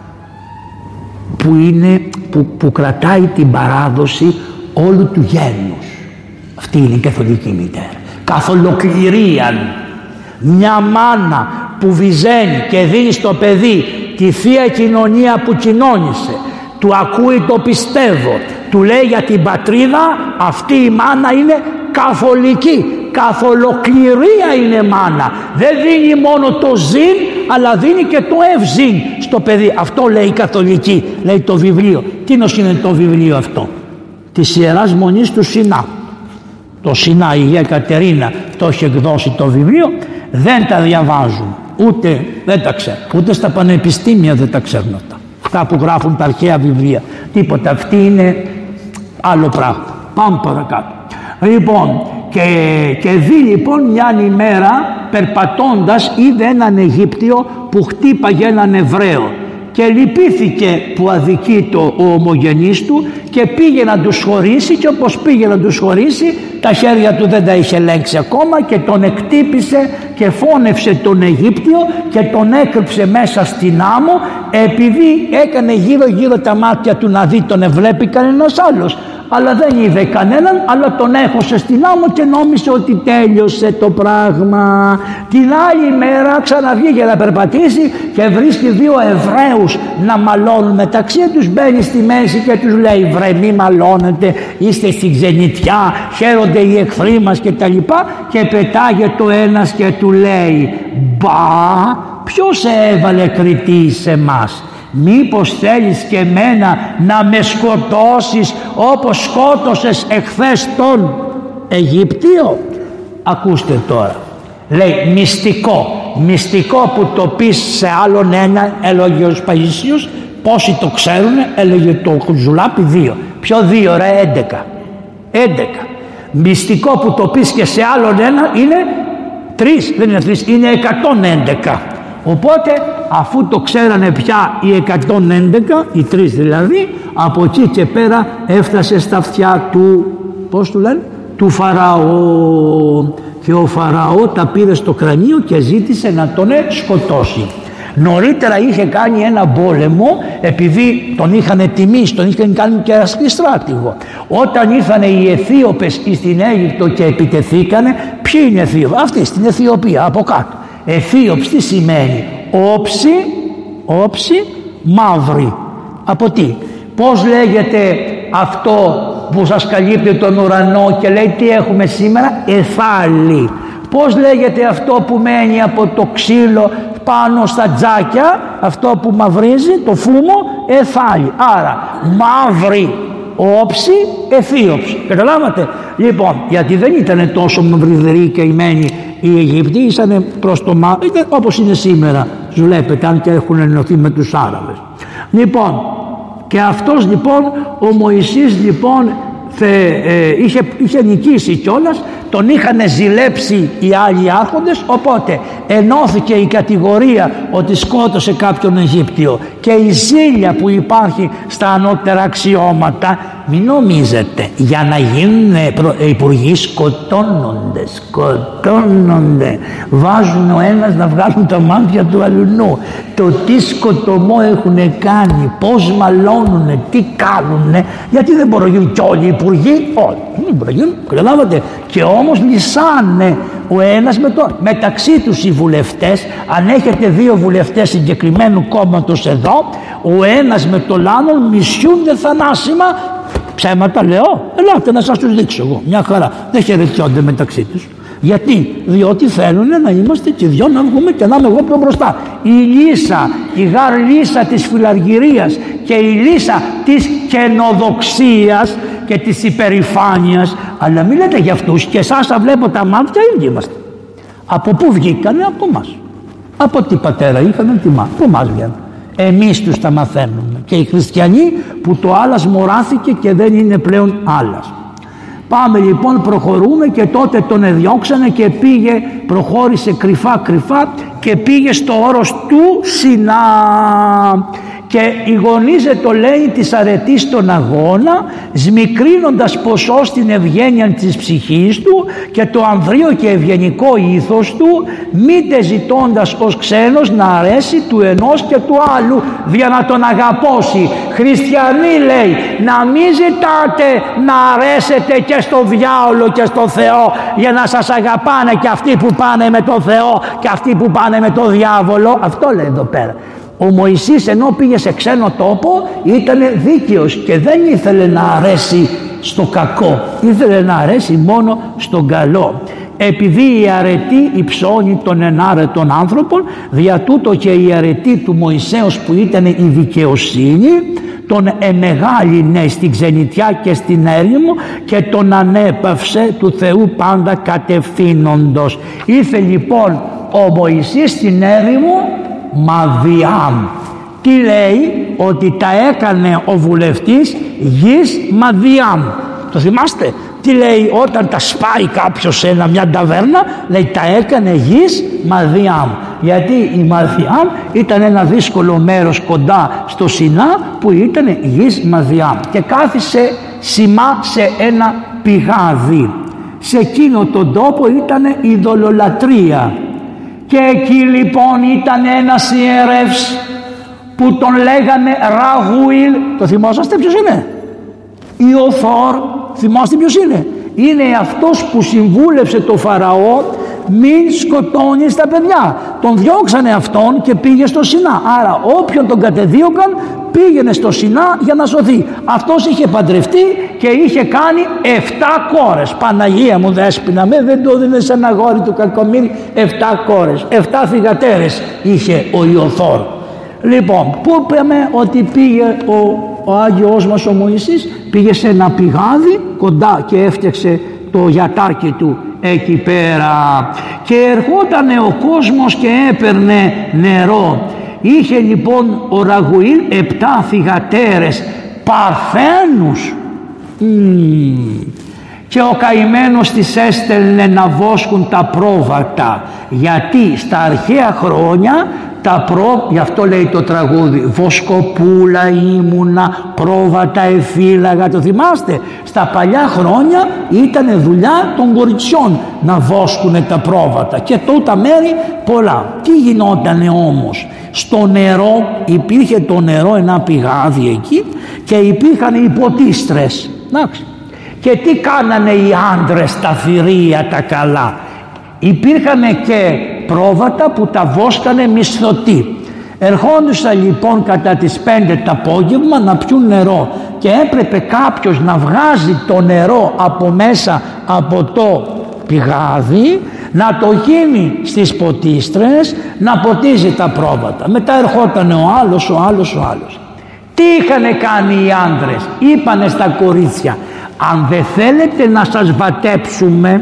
που κρατάει την παράδοση όλου του γένους. Αυτή είναι η καθολική μητέρα. Καθολοκληρίαν. Μια μάνα που βυζένει και δίνει στο παιδί τη θεία κοινωνία που κοινώνησε, του ακούει το πιστεύω, του λέει για την πατρίδα, αυτή η μάνα είναι καθολική. Καθολοκληρία είναι μάνα. Δεν δίνει μόνο το ζήν, αλλά δίνει και το ευζήν στο παιδί. Αυτό λέει η καθολική, λέει το βιβλίο. Τι είναι το βιβλίο αυτό? Της Ιεράς Μονής του Σινά. Το Σινά, η Αγία Κατερίνα το έχει εκδώσει το βιβλίο. Δεν τα διαβάζουν, δεν τα ξέρουν, ούτε στα πανεπιστήμια δεν τα ξέρουν αυτά. Αυτά που γράφουν τα αρχαία βιβλία, τίποτα. Αυτή είναι άλλο πράγμα. Πάμε παρακάτω. Λοιπόν, και δει λοιπόν μιαν ημέρα περπατώντας, είδε έναν Αιγύπτιο που χτύπαγε έναν Εβραίο και λυπήθηκε που αδικείτο ο ομογενής του και πήγε να τους χωρίσει, και όπως πήγε να τους χωρίσει, τα χέρια του δεν τα είχε ελέγξει ακόμα και τον εκτύπησε και φώνευσε τον Αιγύπτιο και τον έκρυψε μέσα στην άμμο, επειδή έκανε γύρω γύρω τα μάτια του να δει τον εβλέπει κανένας άλλος. αλλά δεν είδε κανέναν, αλλά τον έχωσε στην άμμο και νόμισε ότι τέλειωσε το πράγμα. Την άλλη μέρα ξαναβγήκε να περπατήσει και βρίσκει δύο Εβραίους να μαλώνουν μεταξύ τους, μπαίνει στη μέση και τους λέει: βρε, μη μαλώνετε, είστε στην ξενιτιά, χαίρονται οι εχθροί μας και τα λοιπά. Και πετάγεται ο ένας και του λέει: μπα, ποιος έβαλε κριτή σε εμάς? Μήπως θέλεις και εμένα να με σκοτώσεις όπως σκότωσες εχθές τον Αιγύπτιο? Ακούστε τώρα, λέει μυστικό που το πεις σε άλλον ένα, έλεγε ο Παγισίος. Πόσοι το ξέρουνε? Έλεγε το Ζουλάπι 2. Ποιο 2 ρε? 11. Μυστικό που το πεις και σε άλλον ένα είναι 3, δεν είναι 3, είναι 111. Οπότε αφού το ξέρανε πια οι 111, οι 3 δηλαδή, από εκεί και πέρα έφτασε στα αυτιά του, πώς του λένε, του Φαραώ. Και ο Φαραώ τα πήρε στο κρανίο και ζήτησε να τον σκοτώσει. Νωρίτερα είχε κάνει ένα πόλεμο, επειδή τον είχαν τιμήσει, τον είχαν κάνει και αστράτηγο. Όταν ήρθαν οι Αιθίωπες στην Αίγυπτο και επιτεθήκανε, ποιοι είναι Αιθίωπες? Αυτοί στην Αιθιοπία από κάτω. Αιθίωπς τι σημαίνει? όψη μαύρη. Από τι? Πώς λέγεται αυτό που σας καλύπτει τον ουρανό και λέει τι έχουμε σήμερα? Εθάλη. Πώς λέγεται αυτό που μένει από το ξύλο πάνω στα τζάκια, αυτό που μαυρίζει, το φούμο? Εθάλη. Άρα μαύρη όψη, Αιθίωπς. Καταλάβατε? Λοιπόν, γιατί δεν ήταν τόσο μαυριδεροί και ημένοι οι Αιγύπτιοι, ήσανε προς το μαύρο, όπως είναι σήμερα, βλέπετε, αν και έχουν ενωθεί με τους Άραβες. Λοιπόν, και αυτός λοιπόν, ο Μωυσής λοιπόν είχε νικήσει κιόλας, τον είχαν ζηλέψει οι άλλοι άρχοντες, οπότε ενώθηκε η κατηγορία ότι σκότωσε κάποιον Αιγύπτιο και η ζήλια που υπάρχει στα ανώτερα αξιώματα. Μην νομίζετε, για να γίνουν υπουργοί σκοτώνονται, βάζουν ο ένας να βγάλουν τα μάτια του αλλουνού, το τι σκοτωμό έχουν κάνει, πώς μαλώνουνε, τι κάνουνε, γιατί δεν μπορούν να γίνουν κι όλοι οι υπουργοί? Όχι, δεν μπορούν να γίνουν, καταλάβατε? Και όμως λυσάνε ο ένας με τον μεταξύ τους οι βουλευτές. Αν έχετε δύο βουλευτές συγκεκριμένου κόμματος εδώ, ο ένας με τον άλλον μισιούνται θανάσιμα. Ψέματα λέω? Ελάτε να σας τους δείξω εγώ. Μια χαρά. Δεν χαιρετιόνται μεταξύ τους. Γιατί? Διότι θέλουν να είμαστε και δυο να βγούμε και να είμαι εγώ πιο μπροστά. Η λύσα, η γάρ λύσα της φιλαργυρίας και η λύσα της καινοδοξίας και της υπερηφάνειας. Αλλά μην λέτε για αυτούς, και εσάς θα βλέπω τα μάτια, ίδιοι είμαστε. Από πού βγήκανε? Από εμάς. Από τι πατέρα είχαν, τι μάνα? Από εμάς βγαίνουν. Εμείς τους τα μαθαίνουμε. Και οι χριστιανοί που το άλλας μοράθηκε και δεν είναι πλέον άλλας. Πάμε λοιπόν, προχωρούμε, και τότε τον εδιώξανε και προχώρησε κρυφά και πήγε στο όρος του Σινά. Και οι γονείς το λέει της αρετής στον αγώνα, σμικρύνοντας ποσό στην ευγένεια της ψυχής του και το ανδρείο και ευγενικό ήθος του, μήτε ζητώντας ως ξένος να αρέσει του ενός και του άλλου, για να τον αγαπώσει. Χριστιανοί, λέει, να μην ζητάτε να αρέσετε και στο διάολο και στο Θεό, για να σας αγαπάνε και αυτοί που πάνε με τον Θεό και αυτοί που πάνε με τον διάβολο. Αυτό λέει εδώ πέρα. Ο Μωυσής, ενώ πήγε σε ξένο τόπο, ήταν δίκαιος και δεν ήθελε να αρέσει στο κακό, ήθελε να αρέσει μόνο στον καλό. Επειδή η αρετή υψώνει τον ενάρετον άνθρωπον, δια τούτο και η αρετή του Μωυσέως, που ήταν η δικαιοσύνη, τον εμεγάλινε στην ξενιτιά και στην έρημο και τον ανέπαυσε του Θεού πάντα κατευθύνοντος. Ήρθε λοιπόν ο Μωυσής στην έρημο Μαδιάμ. Τι λέει? Ότι τα έκανε ο βουλευτής γης Μαδιάμ. Το θυμάστε? Τι λέει όταν τα σπάει κάποιος σε μια ταβέρνα? Λέει τα έκανε γης Μαδιάμ. Γιατί η Μαδιάμ ήταν ένα δύσκολο μέρος κοντά στο Σινά που ήταν γης Μαδιάμ, και κάθισε σημά σε ένα πηγάδι. Σε εκείνο τον τόπο ήταν ειδωλολατρία. Και εκεί λοιπόν ήταν ένας ιερεύς που τον λέγανε Ραγουήλ. Το θυμόσαστε ποιος είναι? Ιωθόρ, θυμάστε ποιος είναι? Είναι αυτός που συμβούλευσε το Φαραώ μην σκοτώνεις τα παιδιά. Τον διώξανε αυτόν και πήγε στο Σινά. Άρα όποιον τον κατεδίωκαν πήγαινε στο Σινά για να σωθεί. Αυτός είχε παντρευτεί και είχε κάνει 7 κόρες. Παναγία μου Δέσποινα, δεν το έδινε σε ένα γόρι του κακομοίρη. 7 κόρες, 7 θυγατέρες είχε ο Ιωθόρ. Λοιπόν, πού είπαμε ότι πήγε ο Άγιος μας ο Μωυσής? Πήγε σε ένα πηγάδι κοντά και έφτιαξε το γιατάκι του εκεί πέρα και ερχότανε ο κόσμος και έπαιρνε νερό. Είχε λοιπόν ο Ραγουήλ 7 θυγατέρες παρθένους και ο καημένος τις έστελνε να βόσκουν τα πρόβατα, γιατί στα αρχαία χρόνια γι' αυτό λέει το τραγούδι, βοσκοπούλα ήμουνα, πρόβατα εφύλαγα, το θυμάστε? Στα παλιά χρόνια ήταν δουλειά των κοριτσιών να βόσκουνε τα πρόβατα και τούτα μέρη πολλά. Τι γινότανε όμως? Στο νερό, υπήρχε το νερό, ένα πηγάδι εκεί και υπήρχαν οι ποτίστρες. Και τι κάνανε οι άντρες τα θηρία τα καλά? Υπήρχαν και πρόβατα που τα βόσκανε μισθωτοί. Ερχόντουσαν λοιπόν κατά τις 5 το απόγευμα να πιούν νερό και έπρεπε κάποιος να βγάζει το νερό από μέσα από το πηγάδι, να το γίνει στις ποτίστρες, να ποτίζει τα πρόβατα. Μετά ερχόταν ο άλλος. Τι είχανε κάνει οι άντρες? Είπανε στα κορίτσια, αν δεν θέλετε να σας βατέψουμε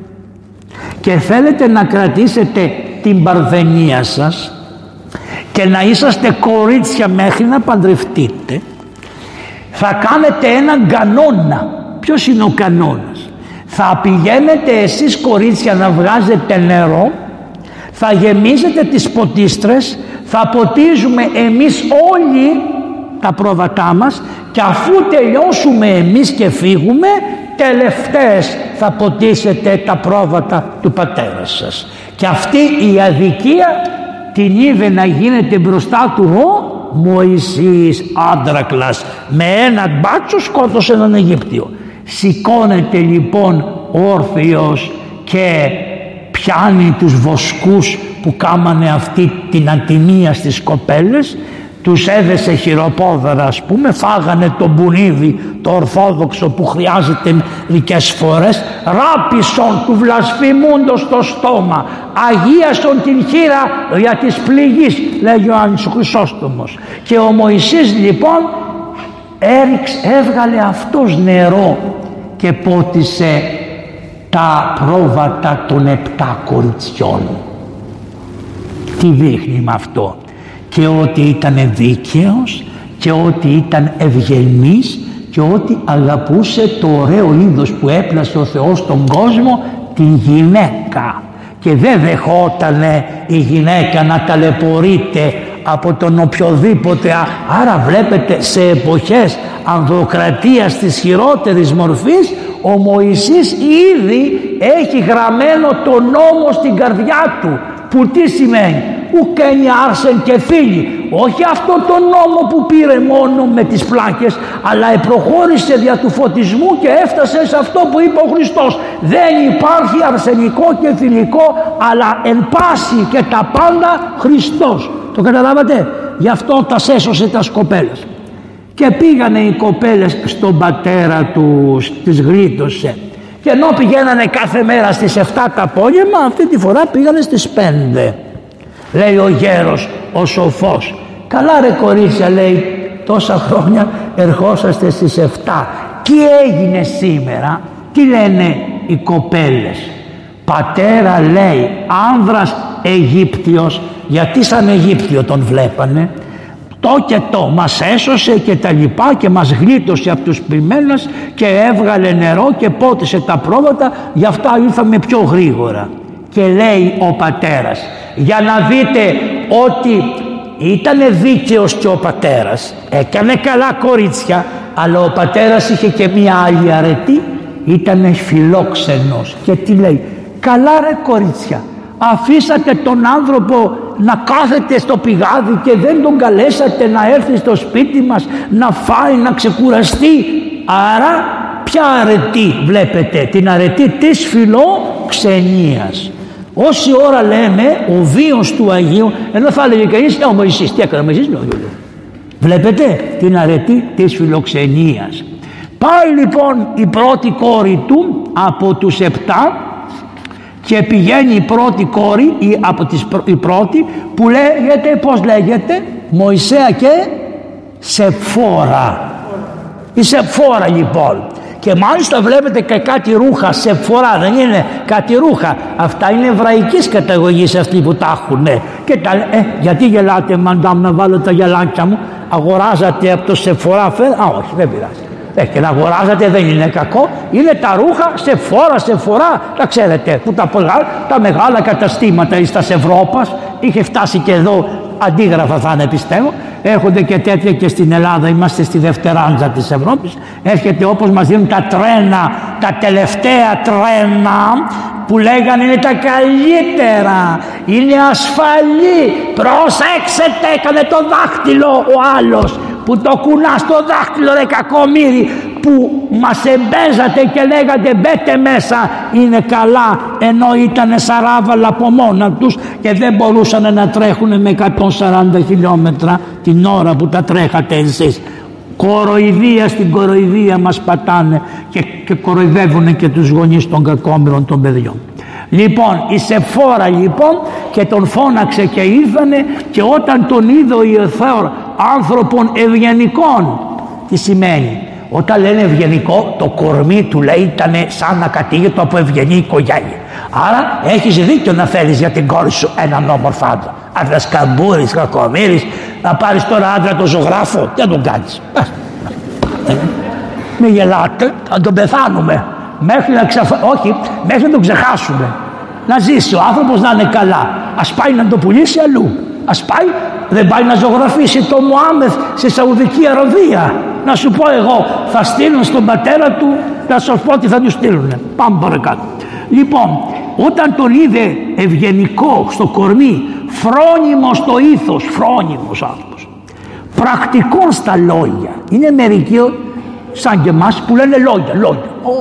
και θέλετε να κρατήσετε την παρθενία σας και να είσαστε κορίτσια μέχρι να παντρευτείτε, θα κάνετε έναν κανόνα. Ποιος είναι ο κανόνας? Θα πηγαίνετε εσείς κορίτσια να βγάζετε νερό, θα γεμίζετε τις ποτίστρες, θα ποτίζουμε εμείς όλοι τα πρόβατά μας και αφού τελειώσουμε εμείς και φύγουμε, τελευταίες θα ποτίσετε τα πρόβατα του πατέρα σας. Και αυτή η αδικία την είδε να γίνεται μπροστά του ο Μωυσής Άντρακλας. Με ένα μπάτσο σκότωσε έναν Αιγύπτιο. Σηκώνεται λοιπόν όρθιος και πιάνει τους βοσκούς που κάμανε αυτή την ατιμία στις κοπέλες, τους έδεσε χειροπόδαρα, ας πούμε, φάγανε το μπουνίδι το ορθόδοξο που χρειάζεται μερικές φορές, ράπισον του βλασφημούντος το στόμα, αγίασον την χείρα για της πληγής, λέγει ο Άννης Χρυσόστομος. Και ο Μωυσής λοιπόν έβγαλε αυτός νερό και πότισε τα πρόβατα των 7 κοριτσιών. Τι δείχνει με αυτό? Και ότι ήταν δίκαιος και ότι ήταν ευγενής και ότι αγαπούσε το ωραίο είδος που έπλασε ο Θεός στον κόσμο, την γυναίκα, και δεν δεχότανε η γυναίκα να ταλαιπωρείται από τον οποιοδήποτε. Άρα βλέπετε, σε εποχές ανδροκρατίας της χειρότερης μορφής, ο Μωυσής ήδη έχει γραμμένο τον νόμο στην καρδιά του, που τι σημαίνει? Ουκένι άρσεν και φίλοι. Όχι αυτό το νόμο που πήρε μόνο με τις πλάκες, αλλά προχώρησε δια του φωτισμού και έφτασε σε αυτό που είπε ο Χριστός. Δεν υπάρχει αρσενικό και θηλυκό, αλλά εν πάση και τα πάντα Χριστός. Το καταλάβατε? Γι' αυτό τα έσωσε τα κοπέλες. Και πήγανε οι κοπέλες στον πατέρα τους, τις γλίτωσε. Και ενώ πηγαίνανε κάθε μέρα στις 7 το απόγευμα, αυτή τη φορά πήγανε στις 5. Λέει ο γέρος, ο σοφός, καλά ρε κορίτσια, λέει, τόσα χρόνια ερχόσαστε στις 7. Τι έγινε σήμερα? Τι λένε οι κοπέλες? Πατέρα, λέει, άνδρας Αιγύπτιος, γιατί σαν Αιγύπτιο τον βλέπανε, το και το μας έσωσε και τα λοιπά και μας γλίτωσε από τους ποιμένες και έβγαλε νερό και πότισε τα πρόβατα, γι' αυτά ήρθαμε πιο γρήγορα. Και λέει ο πατέρας, για να δείτε ότι ήτανε δίκαιος και ο πατέρας, έκανε καλά κορίτσια, αλλά ο πατέρας είχε και μία άλλη αρετή, ήτανε φιλόξενος. Και τι λέει? Καλά ρε κορίτσια, αφήσατε τον άνθρωπο να κάθεται στο πηγάδι και δεν τον καλέσατε να έρθει στο σπίτι μας να φάει, να ξεκουραστεί. Άρα ποια αρετή βλέπετε? Την αρετή της φιλοξενίας. Όση ώρα λέμε ο βίος του Αγίου, ενώ θα έλεγε κανείς ο Μωυσής, τι έκανε ο Μωυσής? Βλέπετε την αρετή της φιλοξενίας. Πάει λοιπόν η πρώτη κόρη του από τους 7 και πηγαίνει η πρώτη κόρη, η πρώτη που λέγεται, πώς λέγεται? Μωυσέα και Σεπφόρα. Η Σεπφόρα λοιπόν. Και μάλιστα βλέπετε και κάτι ρούχα, Σεπφορά, δεν είναι κάτι ρούχα. Αυτά είναι εβραϊκής καταγωγής αυτοί που τα έχουν. Και τα, γιατί γελάτε μαντάμ, να βάλω τα γυαλάκια μου? Αγοράζατε από το Σεπφορά? Όχι, δεν πειράζει. Και να αγοράζατε δεν είναι κακό. Είναι τα ρούχα Σεπφορά, τα ξέρετε, που τα μεγάλα καταστήματα στα Ευρώπας. Είχε φτάσει και εδώ, αντίγραφα θα είναι πιστεύω. Έρχονται και τέτοια και στην Ελλάδα, είμαστε στη δευτεράντζα της Ευρώπης. Έρχεται όπως μας δίνουν τα τρένα, τα τελευταία τρένα που λέγανε είναι τα καλύτερα, είναι ασφαλή. Προσέξτε, έκανε το δάχτυλο ο άλλος που το κουνά στο δάχτυλο, ρε κακομοίρη, που μας εμπέζατε και λέγατε μπέτε μέσα, είναι καλά, ενώ ήταν σαράβαλα από μόνα τους και δεν μπορούσαν να τρέχουν με 140 χιλιόμετρα την ώρα που τα τρέχατε εσείς. Κοροϊδία στην κοροϊδία μας πατάνε και κοροϊδεύουν και τους γονείς των κακόμοιρων των παιδιών. Λοιπόν, η Σεπφόρα λοιπόν και τον φώναξε και ήρθανε, και όταν τον είδε ο Ιωθέωρ άνθρωπον ευγενικών, τι σημαίνει? Όταν λένε ευγενικό, το κορμί του λέει ήταν σαν να κατήγεται από ευγενή οικογένεια. Άρα έχεις δίκιο να θέλεις για την κόρη σου έναν όμορφο άντρα. Άντρας καμπούρης, κακομοίρης, να πάρεις τώρα άντρα το ζωγράφο, δεν τον κάνεις. Μη γελάτε, θα τον πεθάνουμε. Μέχρι να τον ξεχάσουμε. Να ζήσει ο άνθρωπος, να είναι καλά. Ας πάει να το πουλήσει αλλού. Ας πάει, δεν πάει να ζωγραφίσει το Μωάμεθ στη Σαουδική Αραβία. Να σου πω εγώ, θα στείλουν στον πατέρα του, να σου πω ότι θα του στείλουν. Πάμε παρακάτω. Λοιπόν, όταν τον είδε ευγενικό στο κορμί, φρόνιμο στο ήθος, φρόνιμος άνθρωπος, πρακτικών στα λόγια. Είναι μερικοί σαν και εμάς που λένε λόγια.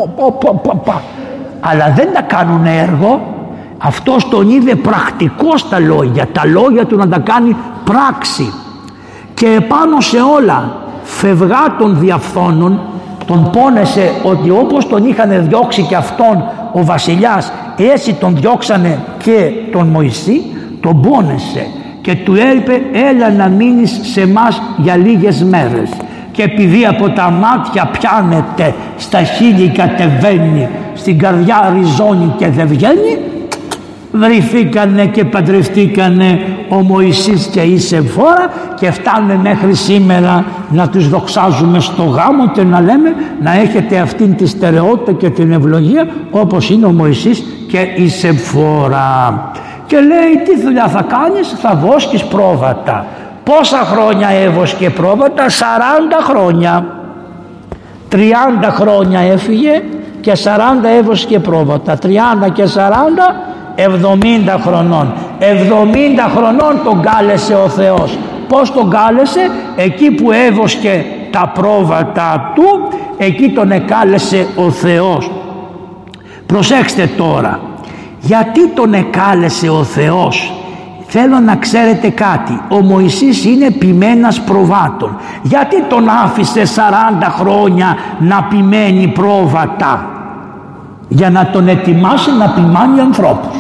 Αλλά δεν τα κάνουν έργο. Αυτός τον είδε πρακτικό στα λόγια, τα λόγια του να τα κάνει πράξη. Και επάνω σε όλα, φευγά των διαφθόνων, τον πόνεσε ότι όπως τον είχαν διώξει και αυτόν ο βασιλιάς, έτσι τον διώξανε και τον Μωυσή, τον πόνεσε και του είπε έλα να μείνεις σε μας για λίγες μέρες. Και επειδή από τα μάτια πιάνεται, στα χείλη κατεβαίνει, στην καρδιά ριζώνει και δεν βγαίνει, βρηθήκανε και παντρευτήκανε ο Μωυσής και η Σεπφόρα και φτάνουμε μέχρι σήμερα να τους δοξάζουμε στο γάμο και να λέμε να έχετε αυτήν τη στερεότητα και την ευλογία όπως είναι ο Μωυσής και η Σεπφόρα. Και λέει τι δουλειά θα κάνεις? Θα βόσκεις πρόβατα. Πόσα χρόνια έβοσκε πρόβατα? 40 χρόνια. 30 χρόνια έφυγε και 40 έβοσκε πρόβατα. 30 και 40 70 χρονών. 70 χρονών τον κάλεσε ο Θεός. Πώς τον κάλεσε? Εκεί που έβοσκε τα πρόβατα του, εκεί τον εκάλεσε ο Θεός. Προσέξτε τώρα, γιατί τον εκάλεσε ο Θεός? Θέλω να ξέρετε κάτι. Ο Μωυσής είναι ποιμένας προβάτων. Γιατί τον άφησε 40 χρόνια να ποιμένει πρόβατα? Για να τον ετοιμάσει να ποιμάνει ανθρώπους.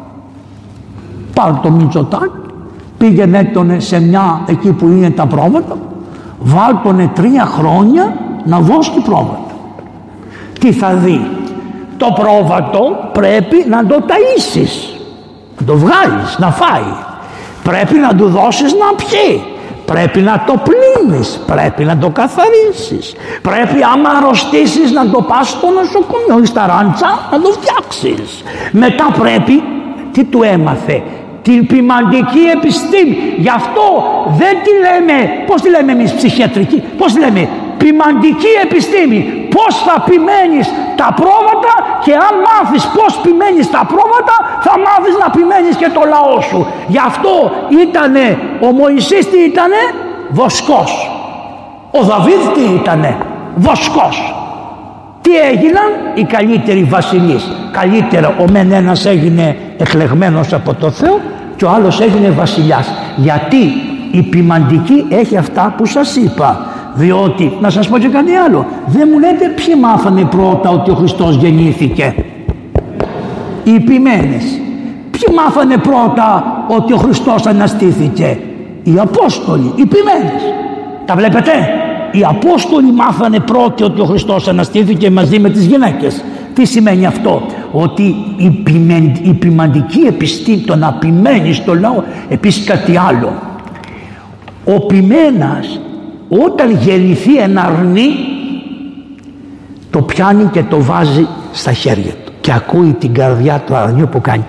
Πάρε το Μητσοτάκη, πήγαινε τον σε μια εκεί που είναι τα πρόβατα, βάλ τον 3 χρόνια να βόσκει πρόβατα. Τι θα δει? Το πρόβατο πρέπει να το ταΐσεις, να το βγάλεις, να φάει. Πρέπει να του δώσεις να πιει. Πρέπει να το πλύνεις, πρέπει να το καθαρίσεις. Πρέπει άμα αρρωστήσεις να το πας στο νοσοκομείο ή στα ράντσα να το φτιάξεις. Μετά πρέπει, τι του έμαθε? Την ποιμαντική επιστήμη. Γι' αυτό δεν τη λέμε, πώς τη λέμε εμείς ψυχιατρική, πώς τη λέμε? Ποιμαντική επιστήμη. Πώς θα ποιμένεις τα πρόβατα, και αν μάθεις πώς ποιμένεις τα πρόβατα θα μάθεις να ποιμένεις και το λαό σου. Γι' αυτό ήτανε ο Μωυσής, τι ήτανε? Βοσκός. Ο Δαβίδ τι ήτανε? Βοσκός. Τι έγιναν? Οι καλύτεροι βασιλείς. Καλύτερα ο μεν ένας έγινε εκλεγμένος από το Θεό και ο άλλος έγινε βασιλιάς. Γιατί η ποιμαντική έχει αυτά που σας είπα. Διότι, να σας πω και κάτι άλλο, δεν μου λέτε ποιοι μάθανε πρώτα ότι ο Χριστός γεννήθηκε? Οι ποιμένες. Ποιοι μάθανε πρώτα ότι ο Χριστός αναστήθηκε? Οι Απόστολοι, οι ποιμένες. Τα βλέπετε? Οι Απόστολοι μάθανε πρώτοι ότι ο Χριστός αναστήθηκε μαζί με τις γυναίκες. Τι σημαίνει αυτό? Ότι η ποιμαντική επιστήμη, το να ποιμένει στο λαό, επίσης κάτι άλλο. Ο ποιμένας όταν γεννηθεί ένα αρνί, το πιάνει και το βάζει στα χέρια του και ακούει την καρδιά του αρνιού που κάνει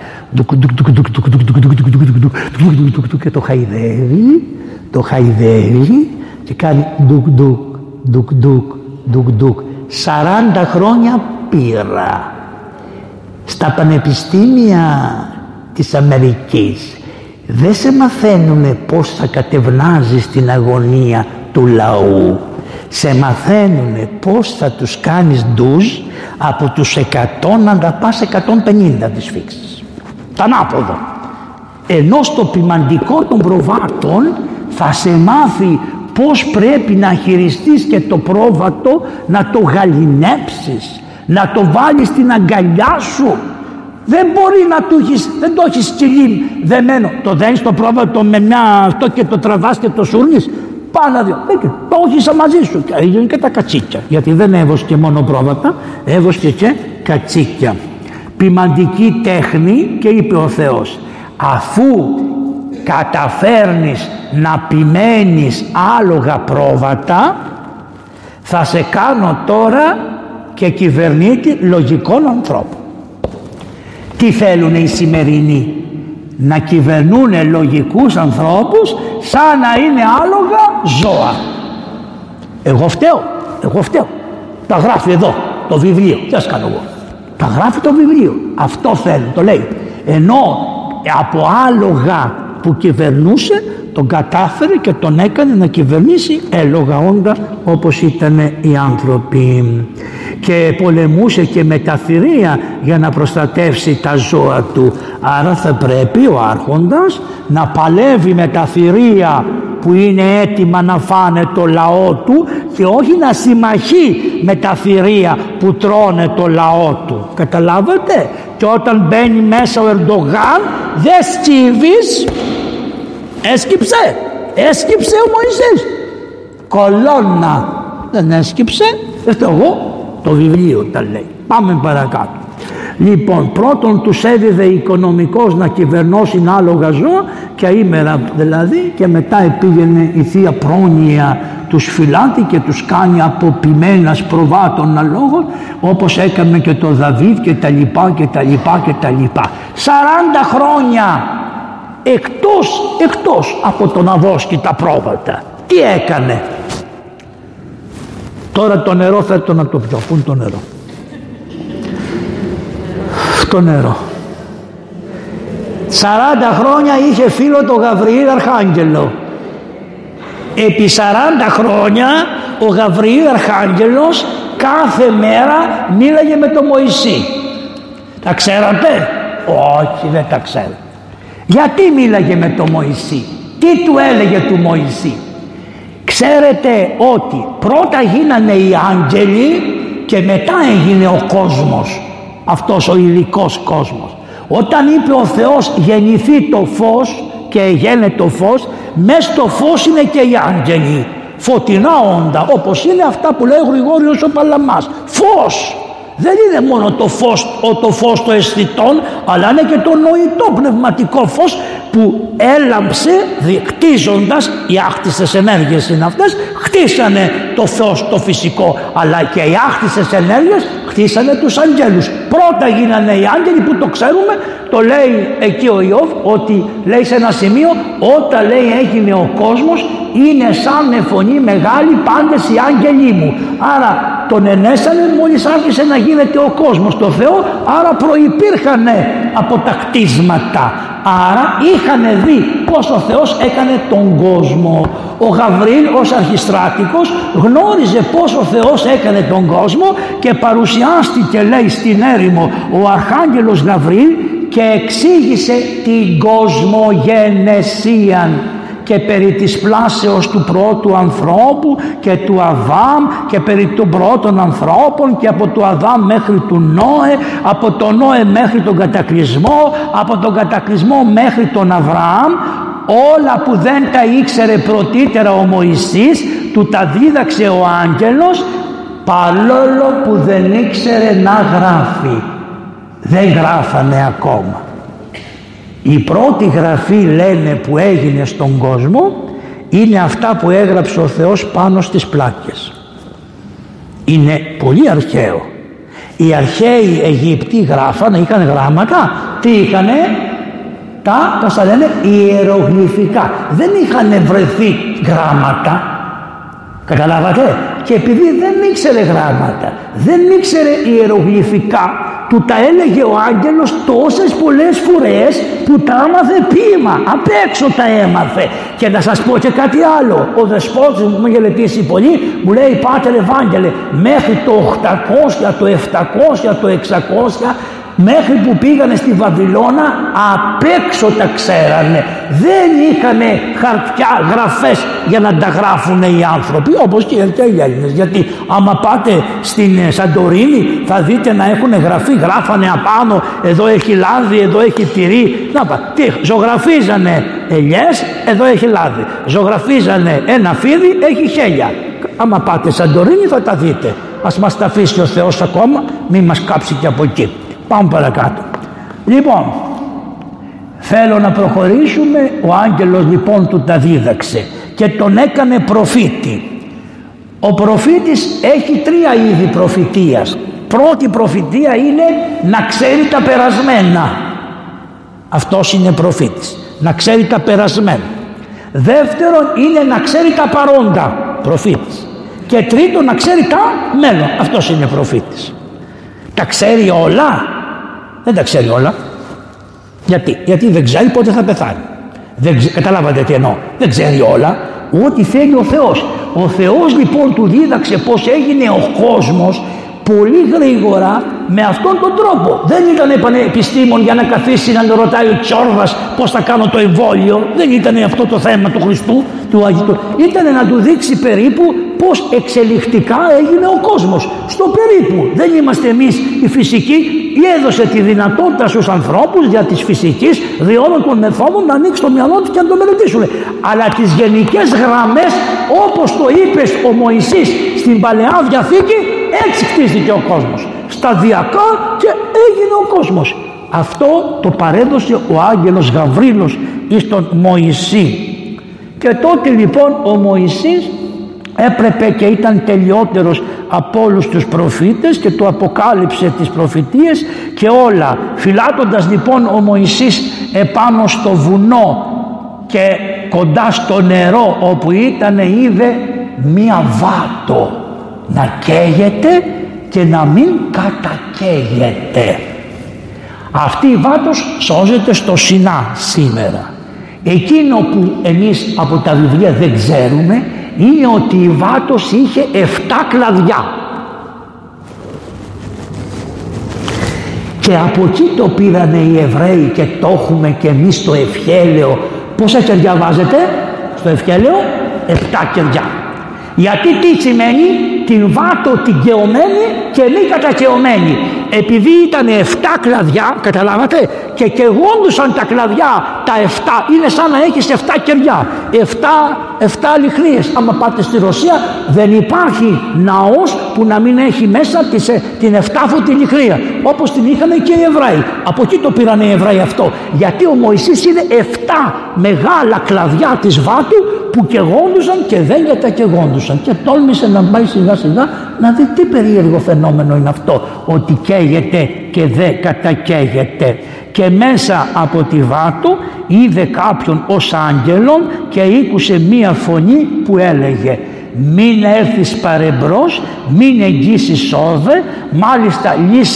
και το χαϊδεύει και κάνει ντουκ. 40 χρόνια πήρα στα πανεπιστήμια της Αμερικής. Δεν σε μαθαίνουνε πώς θα κατευνάζεις την αγωνία του λαού. Σε μαθαίνουνε πώς θα τους κάνεις ντουζ από τους 100 να τα πας 150 τις φίξεις. Τα ανάποδα. Ενώ στο ποιμαντικό των προβάτων θα σε μάθει πώς πρέπει να χειριστείς και το πρόβατο, να το γαληνέψεις, να το βάλεις στην αγκαλιά σου. Δεν μπορεί να το έχεις, δεν το έχεις σκυλί δεμένο. Το δένεις το πρόβατο με μια αυτό και το τραβάς και το σούρνεις. Πάνω δύο. Το έχεις μαζί σου. Και και τα κατσίκια. Γιατί δεν έβοσκε μόνο πρόβατα, έβοσκε και κατσίκια. Ποιμαντική τέχνη, και είπε ο Θεός, αφού καταφέρνεις να ποιμένεις άλογα πρόβατα, θα σε κάνω τώρα και κυβερνήτη λογικών ανθρώπων. Τι θέλουν οι σημερινοί? Να κυβερνούν λογικούς ανθρώπους σαν να είναι άλογα ζώα. Εγώ φταίω. Τα γράφει εδώ το βιβλίο. Τι ας κάνω εγώ? Τα γράφει το βιβλίο. Αυτό θέλει, το λέει. Ενώ από άλογα που κυβερνούσε τον κατάφερε και τον έκανε να κυβερνήσει έλογα όντα όπως ήταν οι άνθρωποι, και πολεμούσε και με τα θηρία για να προστατεύσει τα ζώα του. Άρα θα πρέπει ο άρχοντας να παλεύει με τα θηρία που είναι έτοιμα να φάνε το λαό του και όχι να συμμαχεί με τα θηρία που τρώνε το λαό του. Καταλάβατε? Και όταν μπαίνει μέσα ο Ερντογάν, δεν σκύβεις. Έσκυψε ο Μωυσής. Κολόνα. Δεν έσκυψε. Εγώ, το βιβλίο τα λέει. Πάμε παρακάτω. Λοιπόν, πρώτον τους έδιδε οικονομικός να κυβερνώσουν άλογα ζώα και αήμερα δηλαδή, και μετά πήγαινε η Θεία Πρόνοια τους φυλάται και τους κάνει από ποιμένας προβάτων αλόγων, όπως έκανε και το Δαβίδ και τα λοιπά και τα λοιπά και τα λοιπά. 40 χρόνια εκτός από το να βόσκει τα πρόβατα. Τι έκανε? Τώρα το νερό φέρτο να το πιω. Πού είναι το νερό? Το νερό. 40 χρόνια είχε φίλο το Γαβριήλ Αρχάγγελο. Επί 40 χρόνια ο Γαβριήλ Αρχάγγελος κάθε μέρα μίλαγε με τον Μωυσή. Τα ξέρατε? Όχι, δεν τα ξέρατε. Γιατί μίλαγε με τον Μωυσή? Τι του έλεγε του Μωυσή? Ξέρετε ότι πρώτα γίνανε οι άγγελοι και μετά έγινε ο κόσμος, αυτός ο υλικός κόσμος. Όταν είπε ο Θεός γεννηθεί το φως και έγινε το φως, μες στο φως είναι και οι άγγελοι, φωτεινά όντα, όπως είναι αυτά που λέει ο Γρηγόριος ο Παλαμάς. Φως! Δεν είναι μόνο το φως το αισθητών, αλλά είναι και το νοητό πνευματικό φως που έλαμψε κτίζοντας, οι άκτιστες ενέργειες είναι αυτές, χτίσανε το φως το φυσικό, αλλά και οι άκτιστες ενέργειες χτίσανε τους αγγέλους. Πρώτα γίνανε οι άγγελοι που το ξέρουμε, το λέει εκεί ο Ιώβ, ότι λέει σε ένα σημείο, όταν λέει έγινε ο κόσμος, είναι σαν φωνή μεγάλη πάντες οι άγγελοι μου. Άρα τον ενέσανε μόλις άρχισε να γίνεται ο κόσμος το Θεό, άρα προϋπήρχανε από τα κτίσματα. Άρα είχαν δει πως ο Θεός έκανε τον κόσμο. Ο Γαβρίλ ως αρχιστράτηγος γνώριζε πως ο Θεός έκανε τον κόσμο και παρουσιάστηκε, λέει, στην έρημο ο Αρχάγγελος Γαβρίλ και εξήγησε την κοσμογενεσίαν και περί της πλάσεως του πρώτου ανθρώπου και του Αδάμ και περί των πρώτων ανθρώπων και από το Αδάμ μέχρι του Νόε, από τον Νόε μέχρι τον κατακλυσμό, από τον κατακλυσμό μέχρι τον Αβραάμ, όλα που δεν τα ήξερε πρωτήτερα ο Μωυσής, του τα δίδαξε ο άγγελος, παρόλο που δεν ήξερε να γράφει. Δεν γράφανε ακόμα. Η πρώτη γραφή, λένε, που έγινε στον κόσμο είναι αυτά που έγραψε ο Θεός πάνω στις πλάκες. Είναι πολύ αρχαίο. Οι αρχαίοι Αιγύπτιοι γράφανε, είχαν γράμματα. Τι είχανε? Πώς τα λένε, ιερογλυφικά. Δεν είχαν βρεθεί γράμματα. Καταλάβατε? Και επειδή δεν ήξερε γράμματα, δεν ήξερε ιερογλυφικά, του τα έλεγε ο άγγελος τόσες πολλές φορές που τα άμαθε ποίημα, απ' έξω τα έμαθε. Και να σας πω και κάτι άλλο, ο δεσπότης μου μελετήσει πολύ, μου λέει, Πάτερ Ευάγγελε, μέχρι το 800, το 700, το 600, μέχρι που πήγανε στη Βαβυλώνα, απ' έξω τα ξέρανε. Δεν είχανε χαρτιά, γραφές για να τα γράφουν οι άνθρωποι, όπως και οι Έλληνες. Γιατί άμα πάτε στην Σαντορίνη θα δείτε να έχουν γραφεί, γράφανε απάνω, εδώ έχει λάδι, εδώ έχει τυρί. Τι, ζωγραφίζανε ελιές, εδώ έχει λάδι. Ζωγραφίζανε ένα φίδι, έχει χέλια. Άμα πάτε Σαντορίνη θα τα δείτε. Ας μας τα αφήσει ο Θεός ακόμα, μην μας κάψει και από εκεί. Πάμε παρακάτω. Λοιπόν, θέλω να προχωρήσουμε. Ο άγγελος λοιπόν του τα δίδαξε και τον έκανε προφήτη. Ο προφήτης έχει τρία είδη προφητείας. Πρώτη προφητεία είναι να ξέρει τα περασμένα. Αυτός είναι προφήτης, να ξέρει τα περασμένα. Δεύτερον είναι να ξέρει τα παρόντα, προφήτης. Και τρίτον να ξέρει τα μέλλον, αυτός είναι προφήτης. Τα ξέρει όλα? Δεν τα ξέρει όλα. Γιατί δεν ξέρει πότε θα πεθάνει. Καταλάβατε τι εννοώ? Δεν ξέρει όλα. Ό,τι θέλει ο Θεός. Ο Θεός λοιπόν του δίδαξε πως έγινε ο κόσμος πολύ γρήγορα με αυτόν τον τρόπο. Δεν ήταν πανεπιστήμον για να καθίσει να ρωτάει ο Τσόρβας πώς θα κάνω το εμβόλιο. Δεν ήταν αυτό το θέμα του Χριστού, του Αγίου. Ήταν να του δείξει περίπου πώς εξελιχτικά έγινε ο κόσμος. Στο περίπου. Δεν είμαστε εμείς οι φυσικοί. Έδωσε τη δυνατότητα στους ανθρώπους δια της φυσικής διόλων των μεθόδων να ανοίξει το μυαλό τους και να το μελετήσουν. Αλλά τις γενικές γραμμές, όπως το είπες ο Μωυσής στην Παλαιά Διαθήκη, έτσι χτίστηκε ο κόσμος. Σταδιακά και έγινε ο κόσμος. Αυτό το παρέδωσε ο άγγελος Γαβρίλος εις τον Μωυσή. Και τότε λοιπόν ο Μωυσής έπρεπε και ήταν τελειότερος από όλους τους προφήτες και του αποκάλυψε τις προφητείες και όλα. Φυλάτοντας λοιπόν ο Μωυσής επάνω στο βουνό και κοντά στο νερό όπου ήταν, είδε μία βάτο να καίγεται και να μην κατακαίγεται. Αυτή η βάτος σώζεται στο Σινά σήμερα. Εκείνο που εμείς από τα βιβλία δεν ξέρουμε είναι ότι η βάτος είχε 7 κλαδιά. Και από εκεί το πήρανε οι Εβραίοι και το έχουμε και εμείς στο ευχέλαιο. Πόσα κεριά βάζετε στο ευχέλαιο? 7 κεριά. Γιατί τι σημαίνει? Την βάτο την καιωμένη και μη κατακαιωμένη. Επειδή ήταν 7 κλαδιά, καταλάβατε, και καιγόντουσαν τα κλαδιά τα 7, είναι σαν να έχεις 7 κεριά, 7 λιχνίες. Άμα πάτε στη Ρωσία δεν υπάρχει ναός που να μην έχει μέσα την 7φωτη λιχνία, όπως την είχαν και οι Εβραίοι. Από εκεί το πήραν οι Εβραίοι αυτό, γιατί ο Μωυσής είδε 7 μεγάλα κλαδιά της βάτου που καιγόντουσαν και δεν κατακαιγόντουσαν και τόλμησε να πάει σιγά σιγά να δει τι περίεργο φαινόμενο είναι αυτό, ότι καίγεται και δεν κατακαίγεται. Και μέσα από τη βάτο είδε κάποιον ως άγγελον και ήκουσε μία φωνή που έλεγε: μην έρθεις παρεμπρός, μην εγγύσεις όδε, μάλιστα λύσε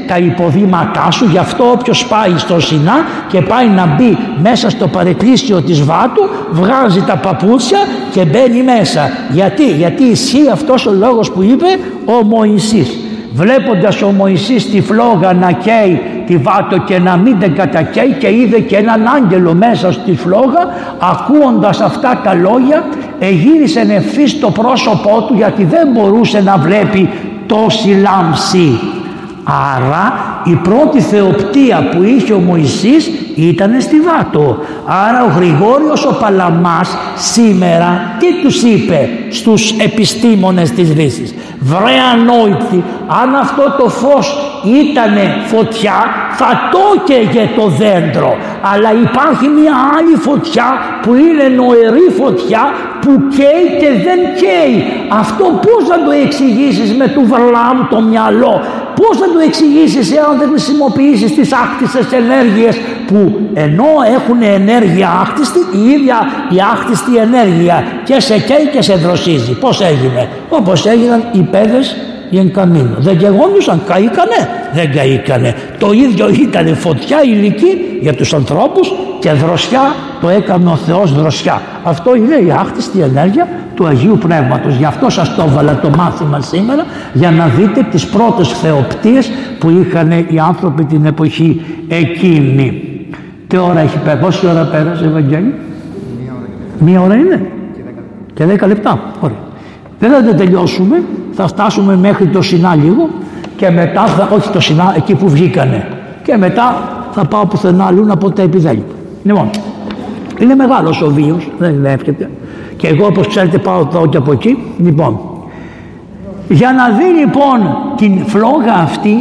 τα υποδήματά σου. Γι' αυτό όποιος πάει στο Σινά και πάει να μπει μέσα στο παρεκκλήσιο της Βάτου, βγάζει τα παπούτσια και μπαίνει μέσα. Γιατί ισχύει αυτός ο λόγος που είπε ο Μωυσής. Βλέποντας ο Μωυσής τη φλόγα να καίει τη Βάτο και να μην την κατακαίει, και είδε και έναν άγγελο μέσα στη φλόγα, ακούοντας αυτά τα λόγια εγύρισε ευθύς στο πρόσωπό του, γιατί δεν μπορούσε να βλέπει τόση λάμψη. Άρα η πρώτη θεοπτία που είχε ο Μωυσής ήταν στη Βάτο. Άρα ο Γρηγόριος ο Παλαμάς σήμερα τι τους είπε στους επιστήμονες της Δύσης? Βρε ανόητοι, αν αυτό το φως ήτανε φωτιά θα το καίγε το δέντρο, αλλά υπάρχει μια άλλη φωτιά που είναι νοερή φωτιά που καίει και δεν καίει. Αυτό πώς θα το εξηγήσεις με του Βαρλάμ το μυαλό? Πώς θα το εξηγήσεις εάν δεν χρησιμοποιήσεις τις άκτιστες ενέργειες που ενώ έχουν ενέργεια άκτιστη, η ίδια η άκτιστη ενέργεια και σε καίει και σε δροσίζει? Πώς έγινε? Όπως έγιναν οι παιδες οι εν καμίνο. Δεν καιγόντουσαν, καήκανε? Δεν καήκανε. Το ίδιο ήταν φωτιά υλική για τους ανθρώπους και δροσιά το έκανε ο Θεός δροσιά. Αυτό είναι η άκτιστη ενέργεια του Αγίου Πνεύματος. Γι' αυτό σας το έβαλα το μάθημα σήμερα, για να δείτε τις πρώτες θεοπτίες που είχαν οι άνθρωποι την εποχή εκείνη. Τι ώρα έχει πέρασει? Πόση ώρα πέρασε, Ευαγγέλη? Μία ώρα είναι και 10 λεπτά. Ωραία. Δεν θα τελειώσουμε, θα φτάσουμε μέχρι το Σινά λίγο και μετά όχι το Σινά, εκεί που βγήκανε, και μετά θα πάω πουθενά αλλού να πω τα επιδέλυπα. Λοιπόν, είναι μεγάλος ο βίος, δεν είναι εύκαιται, και εγώ όπως ξέρετε πάω εδώ και από εκεί. Λοιπόν, για να δει λοιπόν την φλόγα αυτή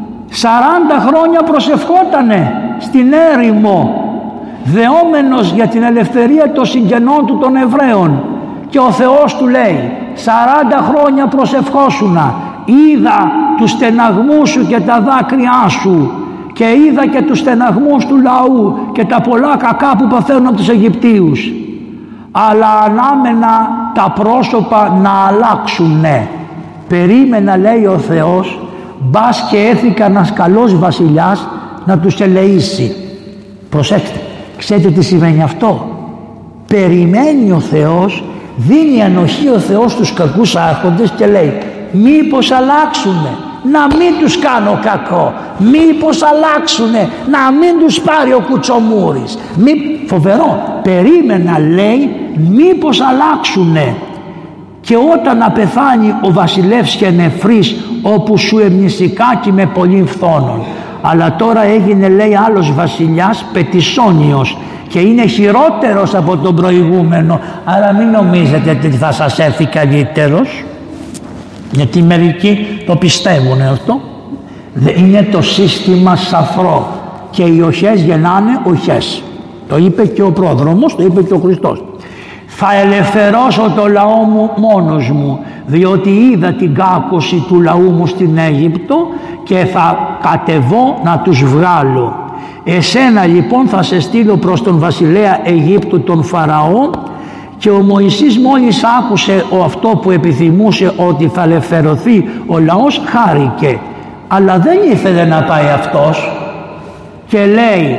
40 χρόνια προσευχότανε στην έρημο, δεόμενος για την ελευθερία των συγγενών του των Εβραίων, και ο Θεός του λέει 40 χρόνια προσευχόσουνα, είδα τους στεναγμούς σου και τα δάκρυά σου, και είδα και τους στεναγμούς του λαού και τα πολλά κακά που παθαίνουν από τους Αιγυπτίους, αλλά ανάμενα τα πρόσωπα να αλλάξουνε. Περίμενα, λέει ο Θεός, μπας και έθηκα ένας καλός βασιλιάς να τους ελεήσει. Προσέξτε, ξέρετε τι σημαίνει αυτό? Περιμένει ο Θεός, δίνει ανοχή ο Θεός στους κακούς άρχοντες και λέει μήπως αλλάξουνε, να μην τους κάνω κακό, μήπως αλλάξουνε, να μην τους πάρει ο κουτσομούρης. Φοβερό, περίμενα, λέει, μήπως αλλάξουνε. Και όταν να πεθάνει ο βασιλεύς και νεφρής, όπου σου εμνησικάκι με πολλήν φθόνων. Αλλά τώρα έγινε, λέει, άλλος βασιλιάς, Πετισόνιος, και είναι χειρότερος από τον προηγούμενο. Άρα μην νομίζετε ότι θα σας έρθει καλύτερος, γιατί μερικοί το πιστεύουν αυτό. Είναι το σύστημα σαφρό και οι οχές γεννάνε οχές. Το είπε και ο πρόδρομος, το είπε και ο Χριστός. Θα ελευθερώσω το λαό μου μόνος μου, διότι είδα την κάκωση του λαού μου στην Αίγυπτο και θα κατεβώ να τους βγάλω. Εσένα λοιπόν θα σε στείλω προς τον βασιλέα Αιγύπτου τον Φαραώ. Και ο Μωυσής μόλις άκουσε αυτό που επιθυμούσε, ότι θα ελευθερωθεί ο λαός, χάρηκε. Αλλά δεν ήθελε να πάει αυτός και λέει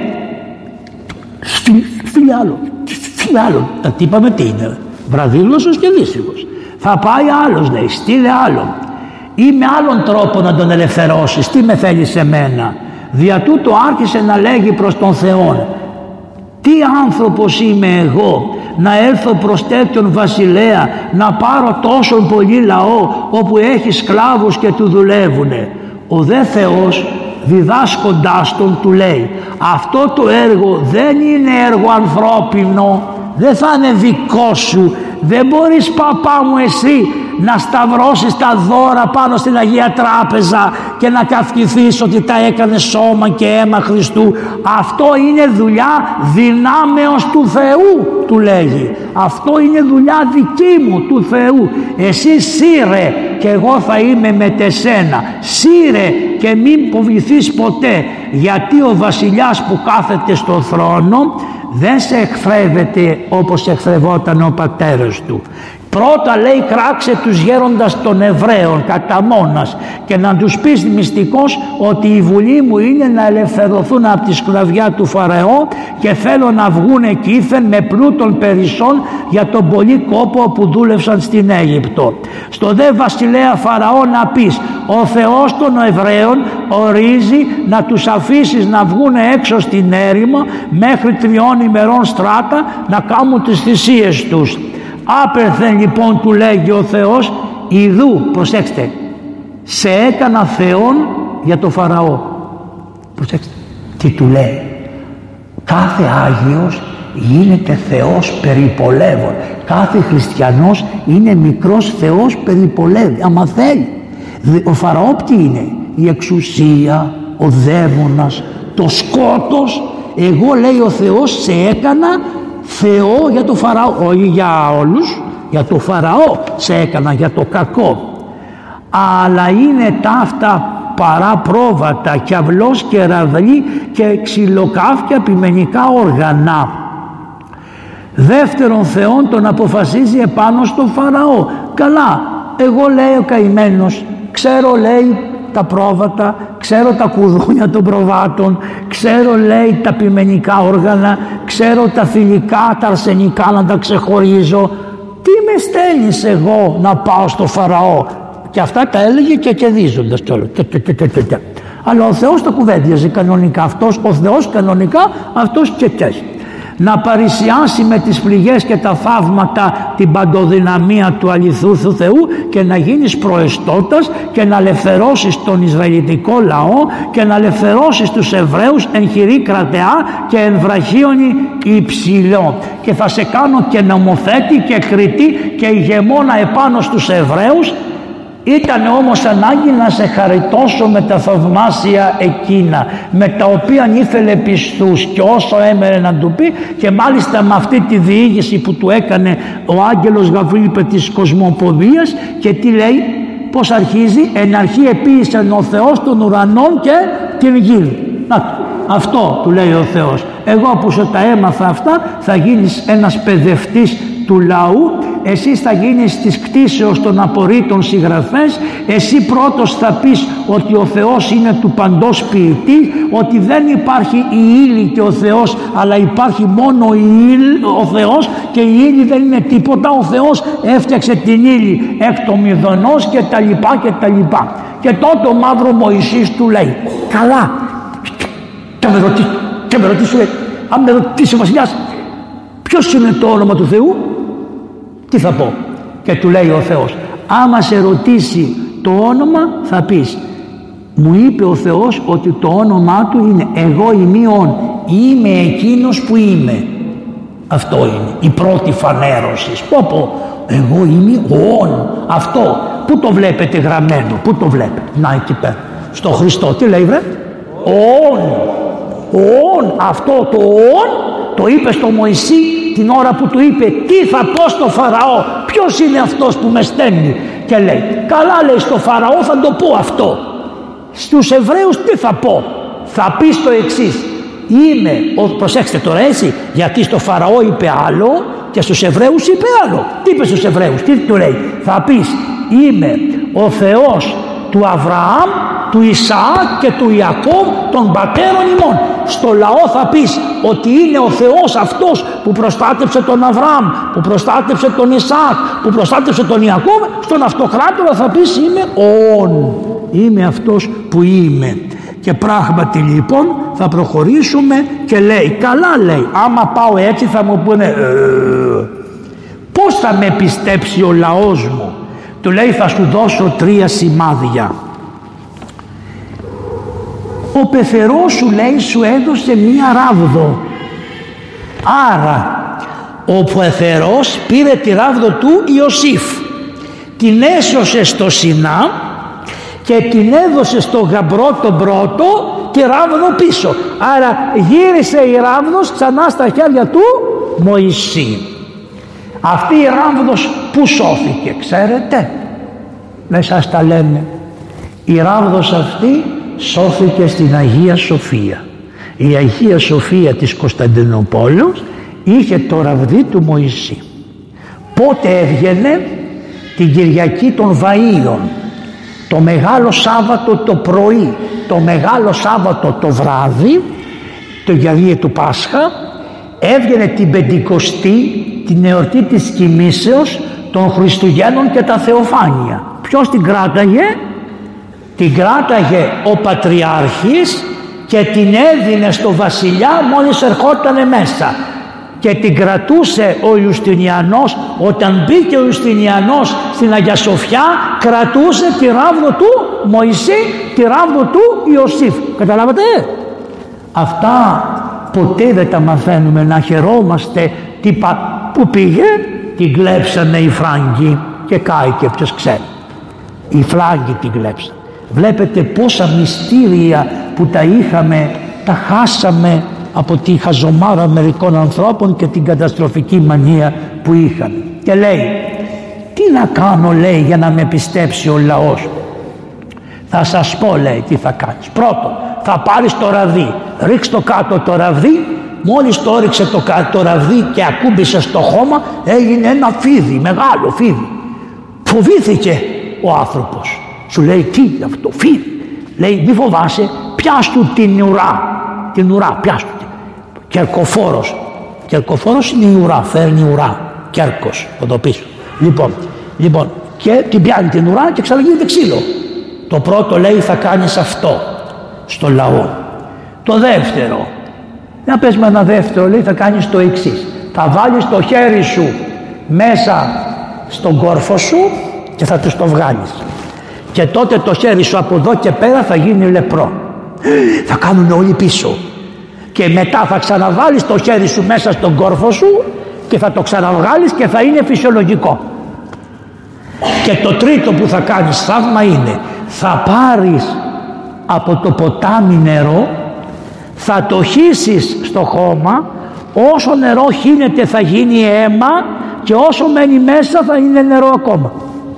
στείλε άλλο. Τι είπαμε, τι είναι, βραδύγλωσσος και δύσυγος? Θα πάει άλλος, λέει, στείλε άλλο, ή με άλλον τρόπο να τον ελευθερώσεις. Τι με θέλει σε μένα? Δια τούτο άρχισε να λέγει προς τον Θεόν, τι άνθρωπος είμαι εγώ να έρθω προς τέτοιον βασιλέα, να πάρω τόσον πολύ λαό όπου έχει σκλάβους και του δουλεύουνε? Ο δε Θεός διδάσκοντάς τον του λέει, αυτό το έργο δεν είναι έργο ανθρώπινο, δεν θα είναι δικό σου. Δεν μπορείς, παπά μου, εσύ να σταυρώσεις τα δώρα πάνω στην Αγία Τράπεζα και να καυκηθείς ότι τα έκανε σώμα και αίμα Χριστού. Αυτό είναι δουλειά δυνάμεως του Θεού, του λέγει. Αυτό είναι δουλειά δική μου, του Θεού. Εσύ σύρε και εγώ θα είμαι με τεσένα. Σύρε και μην φοβηθείς ποτέ, γιατί ο βασιλιάς που κάθεται στο θρόνο δεν σε εχθρεύεται όπως εχθρευόταν ο πατέρας του. Πρώτα λέει κράξε τους γέροντας των Εβραίων κατά μόνας και να τους πεις μυστικώς ότι η βουλή μου είναι να ελευθερωθούν από τη σκλαβιά του Φαραώ και θέλω να βγουν εκείθεν με πλούτων περισσών για τον πολύ κόπο που δούλευσαν στην Αίγυπτο. Στο δε βασιλέα Φαραώ να πεις ο Θεός των Εβραίων ορίζει να τους αφήσεις να βγουν έξω στην έρημο μέχρι 3 ημερών στράτα να κάνουν τις θυσίες τους. Άπερθεν λοιπόν του λέγει ο Θεός, ιδού, προσέξτε, σε έκανα Θεόν για το Φαραώ. Προσέξτε τι του λέει. Κάθε Άγιος γίνεται Θεός περιπολεύων. Κάθε χριστιανός είναι μικρός Θεός περιπολεύει άμα θέλει. Ο Φαραώ τι είναι? Η εξουσία, ο δαίμονας, το σκότος. Εγώ λέει ο Θεός σε έκανα Θεό για το Φαραώ, όχι για όλους, για το Φαραώ σε έκανα, για το κακό. Αλλά είναι ταύτα παράπρόβατα και αυλός και ραβλή και ξυλοκάφια πειμενικά όργανα. Δεύτερον Θεόν τον αποφασίζει επάνω στο Φαραώ. Καλά, εγώ λέει ο καημένος, ξέρω λέει τα πρόβατα, ξέρω τα κουδούνια των προβάτων, ξέρω λέει τα πειμενικά όργανα, ξέρω τα θηλυκά, τα αρσενικά να τα ξεχωρίζω. Τι με στέλνεις εγώ να πάω στο Φαραώ? Και αυτά τα έλεγε και κερδίζοντας κιόλας. Αλλά ο Θεός τα κουβέντιαζε κανονικά αυτός, ο Θεός κανονικά, αυτός και να παρησιάσει με τις πληγές και τα θαύματα την παντοδυναμία του αληθού του Θεού και να γίνεις προεστώτας και να ελευθερώσεις τον Ισραηλιτικό λαό και να ελευθερώσεις τους Εβραίους εν χειρή κρατεά και εν βραχίονι υψηλό, και θα σε κάνω και νομοθέτη και κριτή και ηγεμόνα επάνω στους Εβραίους. Ήταν όμως ανάγκη να σε χαριτώσω με τα θαυμάσια εκείνα με τα οποία ήθελε πιστούς και όσο έμερε να του πει, και μάλιστα με αυτή τη διήγηση που του έκανε ο άγγελος Γαβρίλ της κοσμοποδίας. Και τι λέει, πως αρχίζει? Εν αρχή επίησεν ο Θεός των ουρανών και την γη. Αυτό του λέει ο Θεός. Εγώ που σου τα έμαθα αυτά θα γίνεις ένας παιδευτής του λαού, εσύ θα γίνεις της κτήσεως των απορρίτων συγγραφές, εσύ πρώτος θα πεις ότι ο Θεός είναι του παντός ποιητή, ότι δεν υπάρχει η ύλη και ο Θεός, αλλά υπάρχει μόνο ο Θεός και η ύλη δεν είναι τίποτα, ο Θεός έφτιαξε την ύλη εκ των μηδονός και τα λοιπά και τα λοιπά. Και τότε ο μαύρο Μωυσής του λέει, καλά, και με ρωτήσει, αν με ρωτήσει ο βασιλιάς ποιος είναι το όνομα του Θεού, τι θα πω? Και του λέει ο Θεός, άμα σε ρωτήσει το όνομα θα πεις, μου είπε ο Θεός ότι το όνομά του είναι εγώ ημίον, είμαι εκείνος που είμαι. Αυτό είναι η πρώτη φανέρωση. Πω, εγώ είμαι ον. Αυτό πού το βλέπετε γραμμένο? Πού το βλέπετε? Να, εκεί πέρα στο Χριστό. Τι λέει βρε? ον. Αυτό το ον το είπε στο Μωυσή την ώρα που του είπε τι θα πω στο Φαραώ, ποιος είναι αυτός που με στέλνει, και λέει καλά, λέει, στο Φαραώ θα το πω αυτό, στους Εβραίους τι θα πω? Θα πεις το εξής, είμαι προσέξτε τώρα έτσι, γιατί στο Φαραώ είπε άλλο και στους Εβραίους είπε άλλο. Τι είπε στους Εβραίους? Τι του λέει? Θα πεις είμαι ο Θεός του Αβραάμ, του Ισαάκ και του Ιακώβ των πατέρων ημών. Στο λαό θα πεις ότι είναι ο Θεός αυτός που προστάτεψε τον Αβραάμ, που προστάτεψε τον Ισαάκ, που προστάτεψε τον Ιακώβ. Στον αυτοκράτορα θα πεις είμαι είμαι αυτός που είμαι. Και πράγματι λοιπόν θα προχωρήσουμε και λέει καλά, λέει, άμα πάω έτσι θα μου πούνε πώς θα με πιστέψει ο λαός μου? Του λέει θα σου δώσω 3 σημάδια. Ο πεθερός σου, λέει, σου έδωσε μία ράβδο. Άρα ο πεθερός πήρε τη ράβδο του Ιωσήφ, την έσωσε στο Σινά και την έδωσε στο γαμπρό τον πρώτο τη ράβδο πίσω. Άρα γύρισε η ράβδος ξανά στα χέρια του Μωυσή. Αυτή η ράβδος που σώθηκε, ξέρετε? Δεν σας τα λένε. Η ράβδος αυτή σώθηκε στην Αγία Σοφία. Η Αγία Σοφία της Κωνσταντινούπολης είχε το ραβδί του Μωυσή. Πότε έβγαινε? Την Κυριακή των Βαΐων, το Μεγάλο Σάββατο το πρωί, το Μεγάλο Σάββατο το βράδυ, το γιορτή του Πάσχα, έβγαινε την Πεντηκοστή, την εορτή της κοιμήσεως των Χριστουγέννων και τα Θεοφάνεια. Ποιος την κράταγε? Την κράταγε ο Πατριάρχης και την έδινε στο βασιλιά μόλις ερχότανε μέσα, και την κρατούσε ο Ιουστινιανός. Όταν μπήκε ο Ιουστινιανός στην Αγία Σοφιά, κρατούσε τη ράβδο του Μωυσή, τη ράβδο του Ιωσήφ. Καταλάβατε? Αυτά ποτέ δεν τα μαθαίνουμε, να χαιρόμαστε. Που πήγε? Την κλέψανε οι Φράγκοι και κάηκε, ποιος ξέρει. Οι Φράγκοι την κλέψανε. Βλέπετε πόσα μυστήρια που τα είχαμε, τα χάσαμε από τη χαζομάρα μερικών ανθρώπων και την καταστροφική μανία που είχαν. Και λέει, τι να κάνω, λέει, για να με πιστέψει ο λαός? Θα σας πω, λέει, τι θα κάνεις. Πρώτον, θα πάρεις το ραβδί, ρίξ το κάτω το ραβδί. Μόλις το ρίξε το ραβδί και ακούμπησε στο χώμα, έγινε ένα φίδι, μεγάλο φίδι. Φοβήθηκε ο άνθρωπος. Σου λέει, τι αυτό, φίδι? Λέει, μη φοβάσαι, πιάστου την ουρά. Την ουρά, πιάστου. Κερκοφόρος. Κερκοφόρος είναι η ουρά, φέρνει ουρά. Κέρκος, από το πίσω. Λοιπόν, και την πιάνει την ουρά και ξαναγίνεται ξύλο. Το πρώτο, λέει, θα κάνεις αυτό στο λαό. Το δεύτερο, να πες με ένα δεύτερο, λέει, θα κάνεις το εξής. Θα βάλεις το χέρι σου μέσα στον κόρφο σου και θα τους το βγάλεις. Και τότε το χέρι σου από εδώ και πέρα θα γίνει λεπρό. Θα κάνουν όλοι πίσω. Και μετά θα ξαναβάλεις το χέρι σου μέσα στον κόρφο σου και θα το ξαναβγάλεις και θα είναι φυσιολογικό. Και το τρίτο που θα κάνεις θαύμα είναι, θα πάρεις από το ποτάμι νερό, θα το χύσεις στο χώμα, όσο νερό χύνεται θα γίνει αίμα και όσο μένει μέσα θα είναι νερό ακόμα.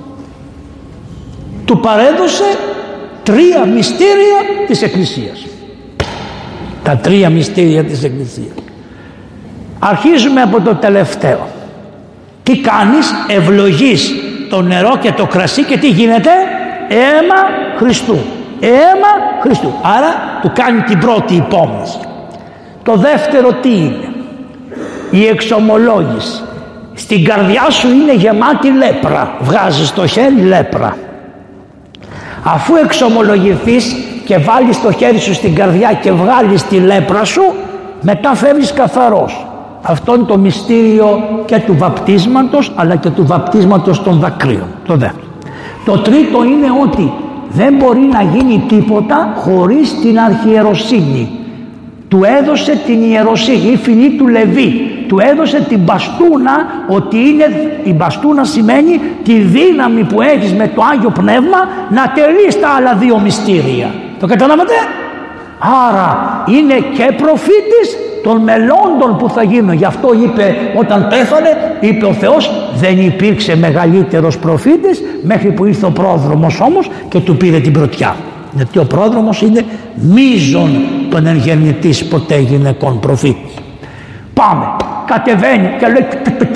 Του παρέδωσε 3 μυστήρια της Εκκλησίας. Τα 3 μυστήρια της Εκκλησίας. Αρχίζουμε από το τελευταίο. Τι κάνεις? Ευλογείς το νερό και το κρασί και τι γίνεται? Αίμα Χριστού. Αίμα Χριστού. Άρα του κάνει την πρώτη υπόμνηση. Το δεύτερο τι είναι? Η εξομολόγηση. Στην καρδιά σου είναι γεμάτη λέπρα. Βγάζεις το χέρι λέπρα. Αφού εξομολογηθείς και βάλεις το χέρι σου στην καρδιά και βγάλεις τη λέπρα σου, μετά φεύγεις καθαρός. Αυτό είναι το μυστήριο και του βαπτίσματος, αλλά και του βαπτίσματος των δακρύων. Το δεύτερο. Το τρίτο είναι ότι δεν μπορεί να γίνει τίποτα χωρίς την αρχιεροσύνη. Του έδωσε την ιεροσύνη, η φυλή του Λεβί. Του έδωσε την μπαστούνα, ότι είναι, η μπαστούνα σημαίνει τη δύναμη που έχεις με το Άγιο Πνεύμα να τελείς τα άλλα 2 μυστήρια. Το καταλάβατε? Άρα είναι και προφήτης των μελλόντων που θα γίνουν. Γι' αυτό είπε, όταν πέθανε, είπε ο Θεός, δεν υπήρξε μεγαλύτερος προφήτης μέχρι που ήρθε ο πρόδρομος όμως και του πήρε την πρωτιά. Γιατί ο πρόδρομος είναι μείζον των εγεννητής ποτέ γυναικών προφήτης. Πάμε, κατεβαίνει και λέει,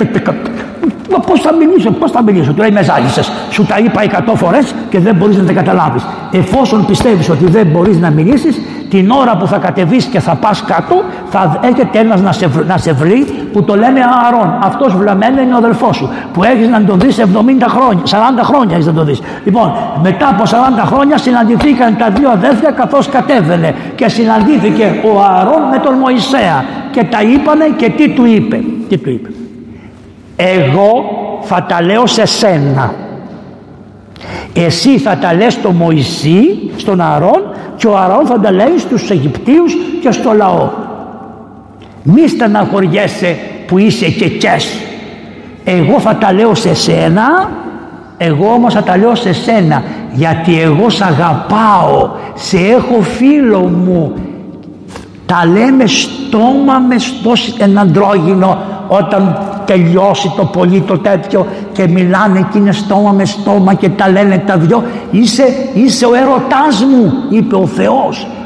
πώς θα μιλήσω, του λέει, με ζάλισες, σου τα είπα 100 φορές και δεν μπορείς να τα καταλάβεις. Εφόσον πιστεύεις ότι δεν μπορείς να μιλήσεις, την ώρα που θα κατεβείς και θα πας κάτω, θα έρχεται ένας να σε βρει που το λένε Ααρών. Αυτός βλαμμένο είναι ο αδελφός σου, που έχεις να τον δεις 70 χρόνια, 40 χρόνια έχεις να τον δεις. Λοιπόν, μετά από 40 χρόνια συναντηθήκαν τα 2 αδέλφια καθώς κατέβαινε και συναντήθηκε ο Ααρών με τον Μωυσέα και τα είπανε και τι του είπε? Τι του είπε? Εγώ θα τα λέω σε σένα, εσύ θα τα λες στο Μωυσή, στον Ααρών, και ο Ααρών θα τα λέει στους Αιγυπτίους και στο λαό. Μη στεναχωριέσαι που είσαι και τσες. Εγώ θα τα λέω σε σένα, εγώ όμως θα τα λέω σε σένα, γιατί εγώ σ' αγαπάω, σε έχω φίλο μου. Τα λέμε στόμα με ένα αντρόγυνο όταν τελειώσει το πολύ το τέτοιο και μιλάνε και είναι στόμα με στόμα και τα λένε τα δυο. Είσαι ο έρωτάς μου, είπε ο Θεός.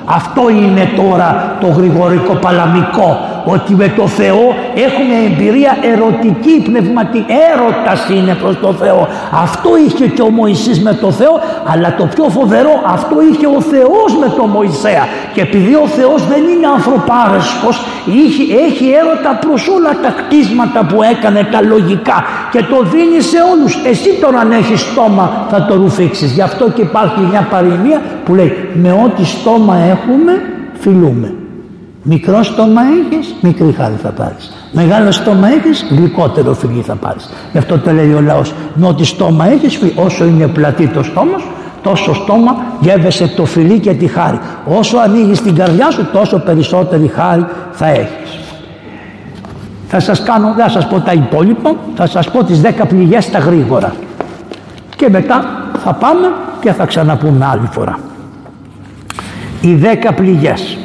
Αυτό είναι τώρα το γρηγορικό παλαμικό, ότι με το Θεό έχουμε εμπειρία ερωτική, πνευματική, έρωτας είναι προς το Θεό. Αυτό είχε και ο Μωυσής με το Θεό, αλλά το πιο φοβερό, αυτό είχε ο Θεός με τον Μωυσέα. Και επειδή ο Θεός δεν είναι ανθρωπάρεσκος, έχει έρωτα προς όλα τα κτίσματα που έκανε, τα λογικά, και το δίνει σε όλους. Εσύ τώρα αν έχεις στόμα θα το ρουφήξεις. Γι' αυτό και υπάρχει μια παροιμία που λέει, με ό,τι στόμα έχουμε φιλούμε. Μικρό στόμα έχεις, μικρή χάρη θα πάρεις. Μεγάλο στόμα έχεις, γλυκότερο φιλί θα πάρεις. Γι' αυτό το λέει ο λαός, με ό,τι στόμα έχεις, όσο είναι πλατή το στόμα, τόσο στόμα γεύεσαι το φιλί και τη χάρη. Όσο ανοίγεις την καρδιά σου, τόσο περισσότερη χάρη θα έχεις. Δεν θα σας πω τα υπόλοιπα, θα σας πω τις 10 πληγές τα γρήγορα. Και μετά θα πάμε και θα ξαναπούμε άλλη φορά. Οι 10 πληγές.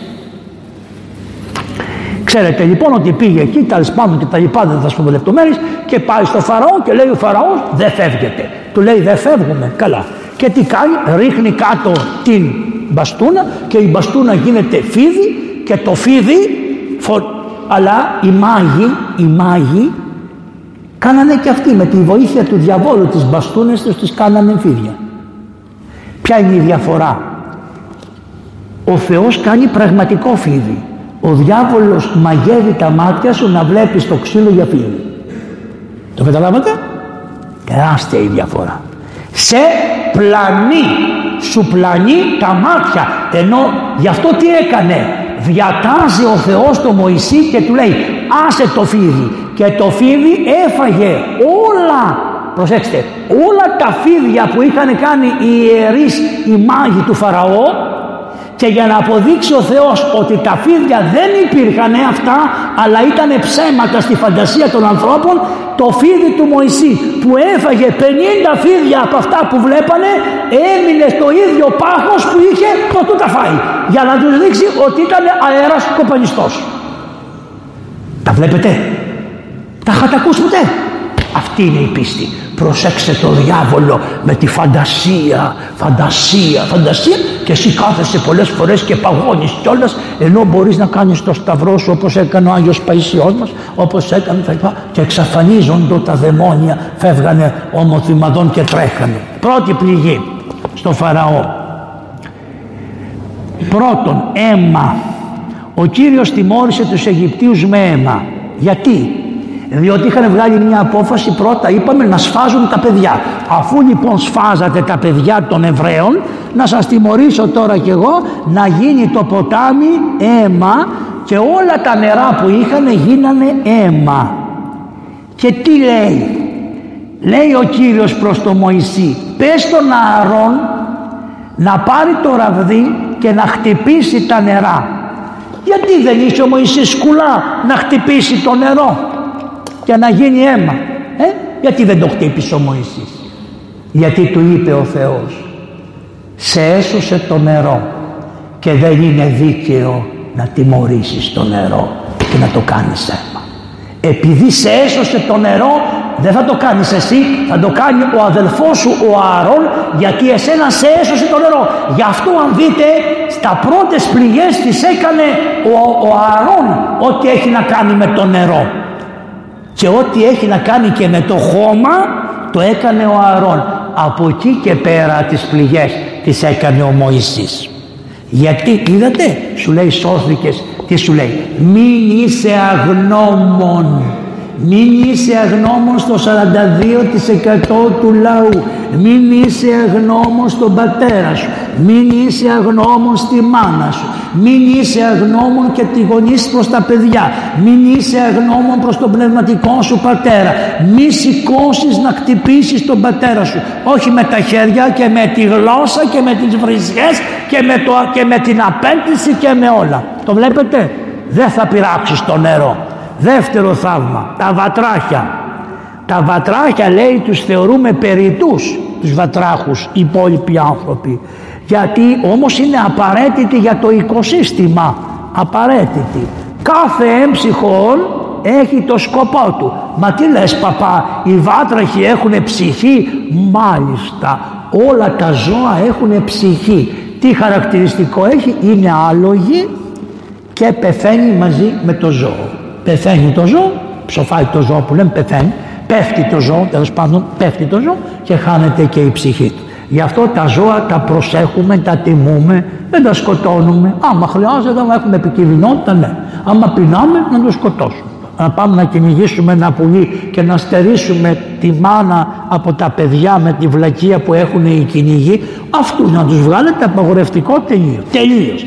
Ξέρετε λοιπόν ότι πήγε εκεί, τέλος πάντων και τα λοιπά, δεν θα σας πω λεπτομέρειες, και πάει στο Φαραώ και λέει ο Φαραώς, δεν φεύγετε. Του λέει, δεν φεύγουμε. Καλά. Και τι κάνει, ρίχνει κάτω την μπαστούνα και η μπαστούνα γίνεται φίδι, και το φίδι, αλλά οι μάγοι κάνανε και αυτοί με τη βοήθεια του διαβόλου τις μπαστούνες τους, τις κάνανε φίδια. Ποια είναι η διαφορά? Ο Θεός κάνει πραγματικό φίδι. Ο διάβολος μαγεύει τα μάτια σου να βλέπεις το ξύλο για φίδι. Το καταλάβατε? Τεράστια η διαφορά. Σε πλανεί, σου πλανεί τα μάτια. Ενώ γι' αυτό τι έκανε? Διατάζει ο Θεός το Μωυσή και του λέει, άσε το φίδι. Και το φίδι έφαγε όλα, προσέξτε, όλα τα φίδια που είχαν κάνει οι ιερείς, οι μάγοι του Φαραώ. Και για να αποδείξει ο Θεός ότι τα φίδια δεν υπήρχαν αυτά, αλλά ήταν ψέματα στη φαντασία των ανθρώπων, το φίδι του Μωυσή που έφαγε 50 φίδια από αυτά που βλέπανε, έμεινε στο ίδιο πάχος που είχε προτού τα φάει, για να τους δείξει ότι ήταν αέρας κοπανιστός. Τα βλέπετε? Τα είχατε ακούσει ποτέ? Αυτή είναι η πίστη. Προσέξτε το διάβολο με τη φαντασία και εσύ κάθεσαι πολλές φορές και παγώνεις κιόλας, ενώ μπορείς να κάνεις το σταυρό σου όπως έκανε ο Άγιος Παϊσιός μας, όπως έκανε τα λοιπά, και εξαφανίζονται τα δαιμόνια, φεύγανε ομοθυμαδών και τρέχανε. Πρώτη πληγή στο Φαραώ. Πρώτον, αίμα. Ο Κύριος τιμώρησε τους Αιγυπτίους με αίμα. Γιατί? Διότι είχαν βγάλει μια απόφαση, πρώτα είπαμε, να σφάζουν τα παιδιά. Αφού λοιπόν σφάζατε τα παιδιά των Εβραίων, να σας τιμωρήσω τώρα κι εγώ να γίνει το ποτάμι αίμα, και όλα τα νερά που είχαν γίνανε αίμα. Και τι λέει? Λέει ο Κύριος προς τον Μωυσή, πες τον Ααρών να πάρει το ραβδί και να χτυπήσει τα νερά. Γιατί δεν είχε ο Μωυσής σκουλά να χτυπήσει το νερό και να γίνει αίμα? Γιατί δεν το χτύπησε ο Μωυσής? Γιατί του είπε ο Θεός, σε έσωσε το νερό και δεν είναι δίκαιο να τιμωρήσεις το νερό και να το κάνεις αίμα. Επειδή σε έσωσε το νερό, δεν θα το κάνεις εσύ, θα το κάνει ο αδελφός σου ο Ααρών, γιατί εσένα σε έσωσε το νερό. Γι' αυτό αν δείτε, στα πρώτες πληγές τις έκανε ο Ααρών ό,τι έχει να κάνει με το νερό. Και ό,τι έχει να κάνει και με το χώμα το έκανε ο Ααρών. Από εκεί και πέρα τις πληγές τις έκανε ο Μωυσής. Γιατί είδατε, σου λέει σώθηκες, τι σου λέει? Μην είσαι αγνώμων. Μην είσαι αγνώμων στο 42% του λαού. Μην είσαι αγνώμων στον πατέρα σου. Μην είσαι αγνώμων στη μάνα σου. Μην είσαι αγνώμων και τηγονείς προς τα παιδιά. Μην είσαι αγνώμων προς τον πνευματικό σου πατέρα. Μη σηκώσεις να χτυπήσεις τον πατέρα σου. Όχι με τα χέρια και με τη γλώσσα και με τις βρισιές και με την απέτηση και με όλα. Το βλέπετε? Δεν θα πειράξεις το νερό. Δεύτερο θαύμα, τα βατράχια. Τα βατράχια, λέει, τους θεωρούμε περιτούς, τους βατράχους, οι υπόλοιποι άνθρωποι. Γιατί όμως είναι απαραίτητοι για το οικοσύστημα. Απαραίτητοι. Κάθε έμψυχον έχει το σκοπό του. Μα τι λες παπά, οι βάτραχοι έχουν ψυχή? Μάλιστα, όλα τα ζώα έχουν ψυχή. Τι χαρακτηριστικό έχει? Είναι άλογη και πεθαίνει μαζί με το ζώο. Πεθαίνει το ζώο, ψοφάει το ζώο που λέμε, πεθαίνει, πέφτει το ζώο, τέλος πάντων πέφτει το ζώο και χάνεται και η ψυχή του. Γι' αυτό τα ζώα τα προσέχουμε, τα τιμούμε, δεν τα σκοτώνουμε. Άμα χρειάζεται, άμα έχουμε επικινδυνότητα, ναι. Άμα πεινάμε, να το σκοτώσουμε. Να πάμε να κυνηγήσουμε ένα πουλί και να στερήσουμε τη μάνα από τα παιδιά με τη βλακεία που έχουν οι κυνηγοί, αυτούς να τους βγάλετε απαγορευτικό τελείως.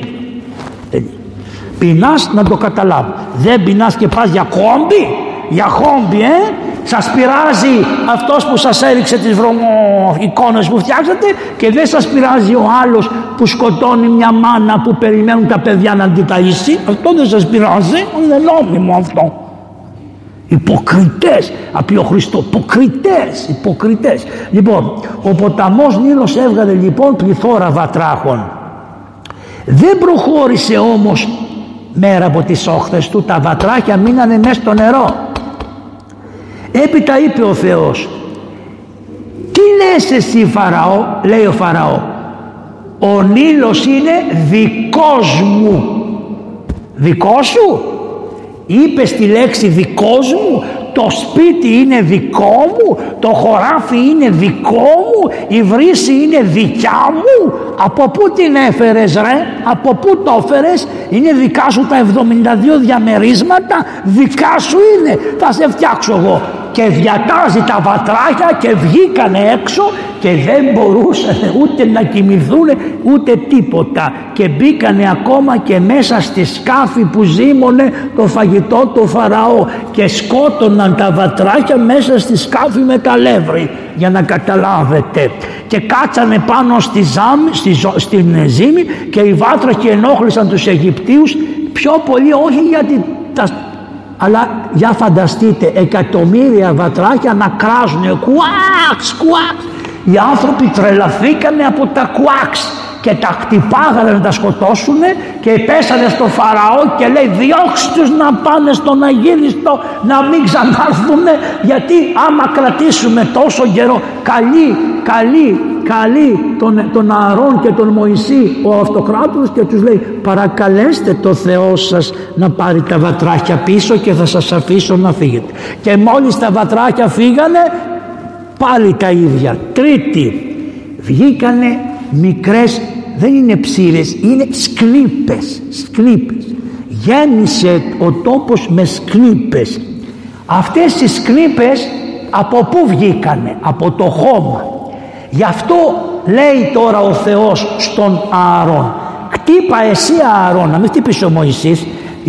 Πεινάς, να το καταλάβω. Δεν πεινάς και πας για χόμπι, Σας πειράζει αυτός που σας έριξε τις εικόνες που φτιάξατε και δεν σας πειράζει ο άλλος που σκοτώνει μια μάνα που περιμένουν τα παιδιά να την ταΐσει. Αυτό δεν σας πειράζει, είναι νόμιμο αυτό. Υποκριτές, απ' ο Χριστό, υποκριτές. Λοιπόν, ο ποταμός Νείλος έβγαλε λοιπόν πληθώρα βατράχων. Δεν προχώρησε όμως μέρα από τις όχθες του, τα βατράχια μείνανε μέσα στο νερό. Έπειτα είπε ο Θεός, τι λες εσύ Φαραώ? Λέει ο Φαραώ, ο Νείλος είναι δικός μου. Δικό σου? Είπες τη λέξη δικός μου? Το σπίτι είναι δικό μου, το χωράφι είναι δικό μου, η βρύση είναι δικιά μου. Από πού την έφερες ρε? Από πού το έφερες? Είναι δικά σου τα 72 διαμερίσματα? Δικά σου είναι, θα σε φτιάξω εγώ. Και διατάζει τα βατράχια και βγήκανε έξω και δεν μπορούσαν ούτε να κοιμηθούν ούτε τίποτα και μπήκανε ακόμα και μέσα στη σκάφη που ζύμωνε το φαγητό του Φαραώ και σκότωναν τα βατράχια μέσα στη σκάφη με τα λεύρη, για να καταλάβετε, και κάτσανε πάνω στην ζύμη και οι βάτραχοι ενόχλησαν τους Αιγυπτίους πιο πολύ, όχι γιατί αλλά για φανταστείτε εκατομμύρια βατράχια να κράζουν κουάξ. Οι άνθρωποι τρελαθήκανε από τα κουάξ και τα χτυπάγανε να τα σκοτώσουν και πέσανε στο Φαραώ και λέει διώξτε τους να πάνε στον Αγίλιστο να μην ξανάρθουν, γιατί άμα κρατήσουμε τόσο καιρό καλεί τον Ααρών και τον Μωυσή ο αυτοκράτορας και τους λέει παρακαλέστε το Θεό σας να πάρει τα βατράχια πίσω και θα σας αφήσω να φύγετε. Και μόλις τα βατράχια φύγανε πάλι τα ίδια. Τρίτη, βγήκανε μικρές, δεν είναι ψήρες, είναι σκλήπες. Γέμισε ο τόπος με σκλήπες. Αυτές οι σκλήπες από πού βγήκανε? Από το χώμα. Γι' αυτό λέει τώρα ο Θεός στον Ααρών, χτύπα εσύ Ααρών, να μην χτυπήσει ο Μωυσής,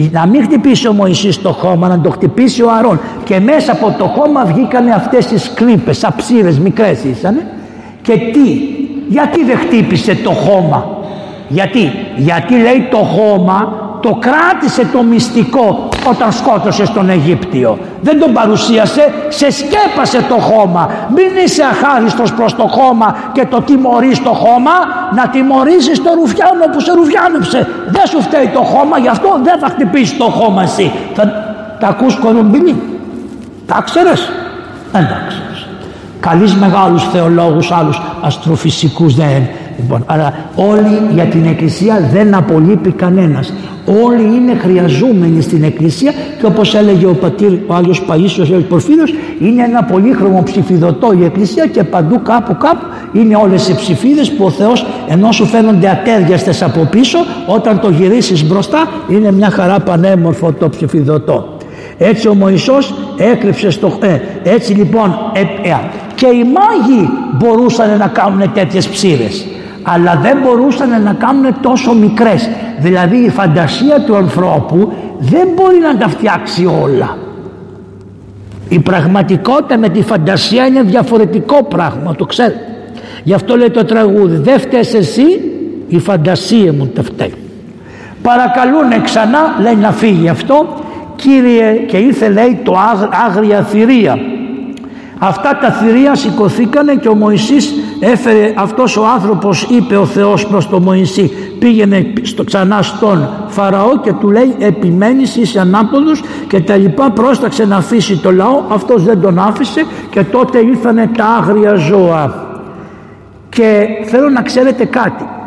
το χώμα, να το χτυπήσει ο Ααρών, και μέσα από το χώμα βγήκανε αυτές οι σκλήπες, σαν ψήρες μικρές ήσανε. Και γιατί δεν χτύπησε το χώμα? Γιατί λέει το χώμα το κράτησε το μυστικό όταν σκότωσε τον Αιγύπτιο. Δεν τον παρουσίασε, σε σκέπασε το χώμα. Μην είσαι αχάριστος προς το χώμα και το τιμωρείς το χώμα, να τιμωρήσεις το ρουφιάνο που σε ρουφιάνεψε. Δεν σου φταίει το χώμα, γι' αυτό δεν θα χτυπήσεις το χώμα εσύ. Τα ακούς κολομπινί? Τα ξέρεις? Δεν τα ξέρεις. Καλείς μεγάλους θεολόγους, άλλους αστροφυσικούς δεν. Λοιπόν, αλλά όλοι για την Εκκλησία δεν απολείπει κανένας. Όλοι είναι χρειαζόμενοι στην Εκκλησία και όπως έλεγε ο ο Άγιος Παΐσιος, ο Πορφύριος, είναι ένα πολύχρωμο ψηφιδωτό η Εκκλησία και παντού κάπου είναι όλες οι ψηφίδες που ο Θεός, ενώ σου φαίνονται ατέριαστες από πίσω, όταν το γυρίσεις μπροστά είναι μια χαρά πανέμορφο το ψηφιδωτό. Έτσι ο Μωυσής έκρυψε έτσι λοιπόν και οι μάγοι μπορούσαν να κάνουν τέτοιες ψήρες, αλλά δεν μπορούσαν να κάνουν τόσο μικρές. Δηλαδή η φαντασία του ανθρώπου δεν μπορεί να τα φτιάξει όλα. Η πραγματικότητα με τη φαντασία είναι διαφορετικό πράγμα, το ξέρετε. Γι' αυτό λέει το τραγούδι, δεν φταίς εσύ, η φαντασία μου τα φταίει. Παρακαλούνε ξανά, λέει να φύγει αυτό, Κύριε, και ήρθε λέει το άγρια θηρία. Αυτά τα θηρία σηκωθήκανε και ο Μωυσής έφερε, αυτός ο άνθρωπος, είπε ο Θεός προς τον Μωυσή, πήγαινε ξανά στον Φαραώ και του λέει επιμένεις, είσαι ανάποδος και τα λοιπά, πρόσταξε να αφήσει το λαό. Αυτός δεν τον άφησε και τότε ήρθανε τα άγρια ζώα. Και θέλω να ξέρετε κάτι,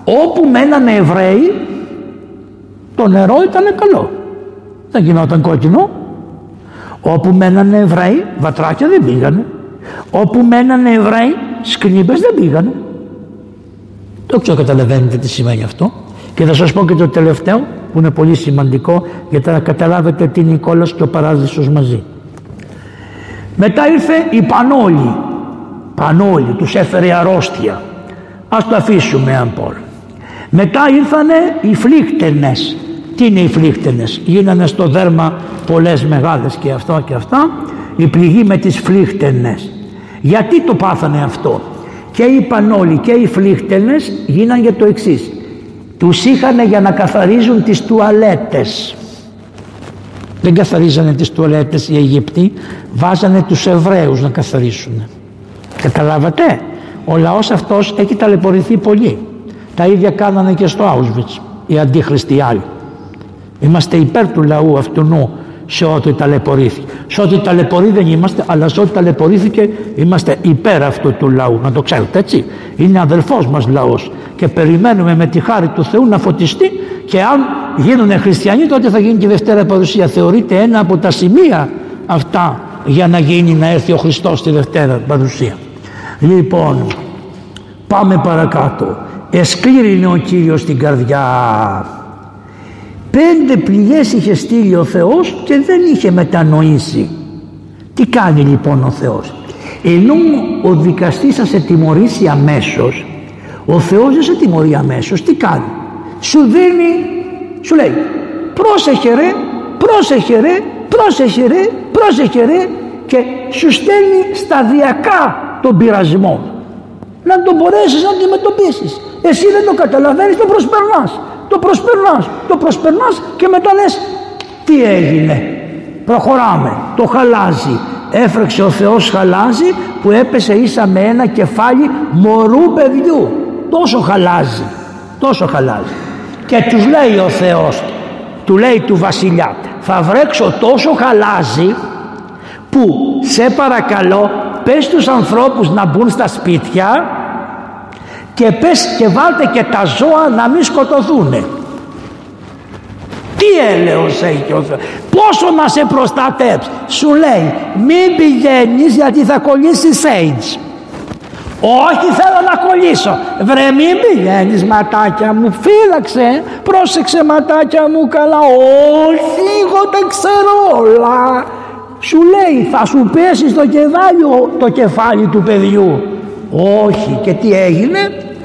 Όπου μένανε Εβραίοι, το νερό ήταν καλό, δεν γινόταν κόκκινο. Όπου μένανε Εβραίοι, βατράκια δεν πήγανε. Όπου μένανε Εβραίοι, σκνήμπες δεν πήγανε. Το ξέρω, καταλαβαίνετε τι σημαίνει αυτό. Και θα σας πω και το τελευταίο που είναι πολύ σημαντικό, γιατί να καταλάβετε τι είναι η κόλαση και ο παράδεισος μαζί. Μετά ήρθε η Πανόλη, τους έφερε αρρώστια. Ας το αφήσουμε αν πω. Μετά ήρθανε οι φλίχτενες. Τι είναι οι φλίχτενες? Γίνανε στο δέρμα πολλές μεγάλες και αυτό και αυτά. Η πληγή με τις φλίχτενες. Γιατί το πάθανε αυτό? Και οι Πανόλοι και οι φλίχτενες γίνανε για το εξής. Τους είχανε για να καθαρίζουν τις τουαλέτες. Δεν καθαρίζανε τις τουαλέτες οι Αιγύπτιοι, βάζανε τους Εβραίους να καθαρίσουν. Καταλάβατε? Ο λαός αυτός έχει ταλαιπωρηθεί πολύ. Τα ίδια κάνανε και στο Auschwitz οι αντίχριστοι άλλοι. Είμαστε υπέρ του λαού αυτού σε ό,τι ταλαιπωρήθηκε. Σε ό,τι ταλαιπωρεί δεν είμαστε, αλλά σε ό,τι ταλαιπωρήθηκε είμαστε υπέρ αυτού του λαού. Να το ξέρετε, έτσι. Είναι αδελφός μας λαός και περιμένουμε με τη χάρη του Θεού να φωτιστεί, και αν γίνουν χριστιανοί τότε θα γίνει και η Δευτέρα Παρουσία. Θεωρείται ένα από τα σημεία αυτά για να γίνει, να έρθει ο Χριστός στη Δευτέρα Παρουσία. Λοιπόν, πάμε παρακάτω. Εσκλήρινε ο Κύριος την καρδιά. 5 πληγές είχε στείλει ο Θεός και δεν είχε μετανοήσει. Τι κάνει λοιπόν ο Θεός? Ενώ ο δικαστής θα σε τιμωρήσει αμέσως, ο Θεός δεν σε τιμωρεί αμέσως. Τι κάνει? Σου δίνει, σου λέει πρόσεχε ρε, πρόσεχε ρε, πρόσεχε ρε, πρόσεχε ρε, και σου στέλνει σταδιακά τον πειρασμό να τον μπορέσεις να αντιμετωπίσεις. Εσύ δεν το καταλαβαίνεις, το προσπερνάς και μετά λες τι έγινε? Προχωράμε. Το χαλάζι έφρεξε ο Θεός, χαλάζι που έπεσε ίσα με ένα κεφάλι μωρού παιδιού. Τόσο χαλάζι. Και τους λέει ο Θεός, του λέει του βασιλιά, θα βρέξω τόσο χαλάζι που σε παρακαλώ πες στους ανθρώπους να μπουν στα σπίτια και πες και βάλτε και τα ζώα να μην σκοτωθούνε. Τι έλεος έχει ο Θεός? Πόσο να σε προστατέψει? Σου λέει μην πηγαίνεις γιατί θα κολλήσεις AIDS. Όχι, θέλω να κολλήσω. Βρε μην πηγαίνεις ματάκια μου, φύλαξε, πρόσεξε ματάκια μου καλά. Όχι, εγώ τα ξέρω όλα. Σου λέει θα σου πέσει το κεφάλι του παιδιού. Όχι. Και τι έγινε?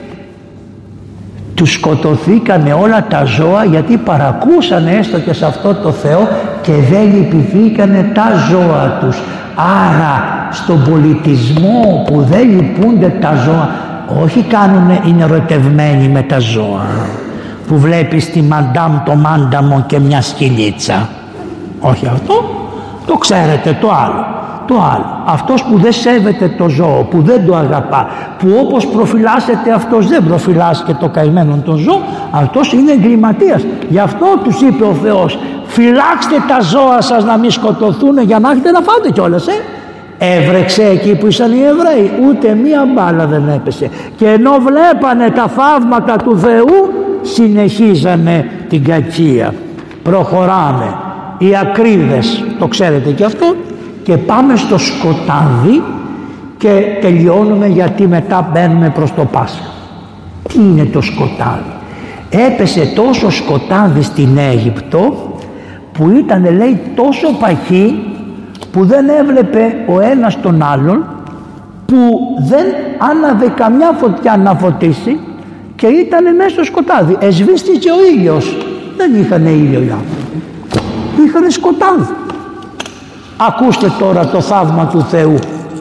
Τους σκοτωθήκανε όλα τα ζώα γιατί παρακούσανε έστω και σε αυτό το Θεό και δεν λυπηθήκανε τα ζώα τους. Άρα στον πολιτισμό που δεν λυπούνται τα ζώα, όχι είναι ερωτευμένοι με τα ζώα, που βλέπεις τη μαντάμ το μάνταμο και μια σκυλίτσα. Όχι αυτό, το ξέρετε το άλλο. Αυτός που δεν σέβεται το ζώο, που δεν το αγαπά, που όπως προφυλάσσεται αυτός δεν προφυλάσσεται το καημένο το ζώο, αυτός είναι εγκληματίας. Γι' αυτό τους είπε ο Θεός, φυλάξτε τα ζώα σας να μην σκοτωθούν για να έχετε να φάτε κιόλας. Έβρεξε εκεί που ήσαν οι Εβραίοι, ούτε μία μπάλα δεν έπεσε, και ενώ βλέπανε τα θαύματα του Θεού συνεχίζανε την κακία. Προχωράμε. Οι ακρίδες, το ξέρετε κι αυτό, και πάμε στο σκοτάδι και τελειώνουμε, γιατί μετά μπαίνουμε προς το Πάσχα. Τι είναι το σκοτάδι? Έπεσε τόσο σκοτάδι στην Αίγυπτο που ήταν, λέει, τόσο παχύ που δεν έβλεπε ο ένας τον άλλον, που δεν άναβε καμιά φωτιά να φωτίσει και ήταν μέσα στο σκοτάδι. Εσβήστηκε ο ήλιος. Δεν είχαν ήλιο οι άνθρωποι, είχαν σκοτάδι. Ακούστε τώρα το θαύμα του Θεού,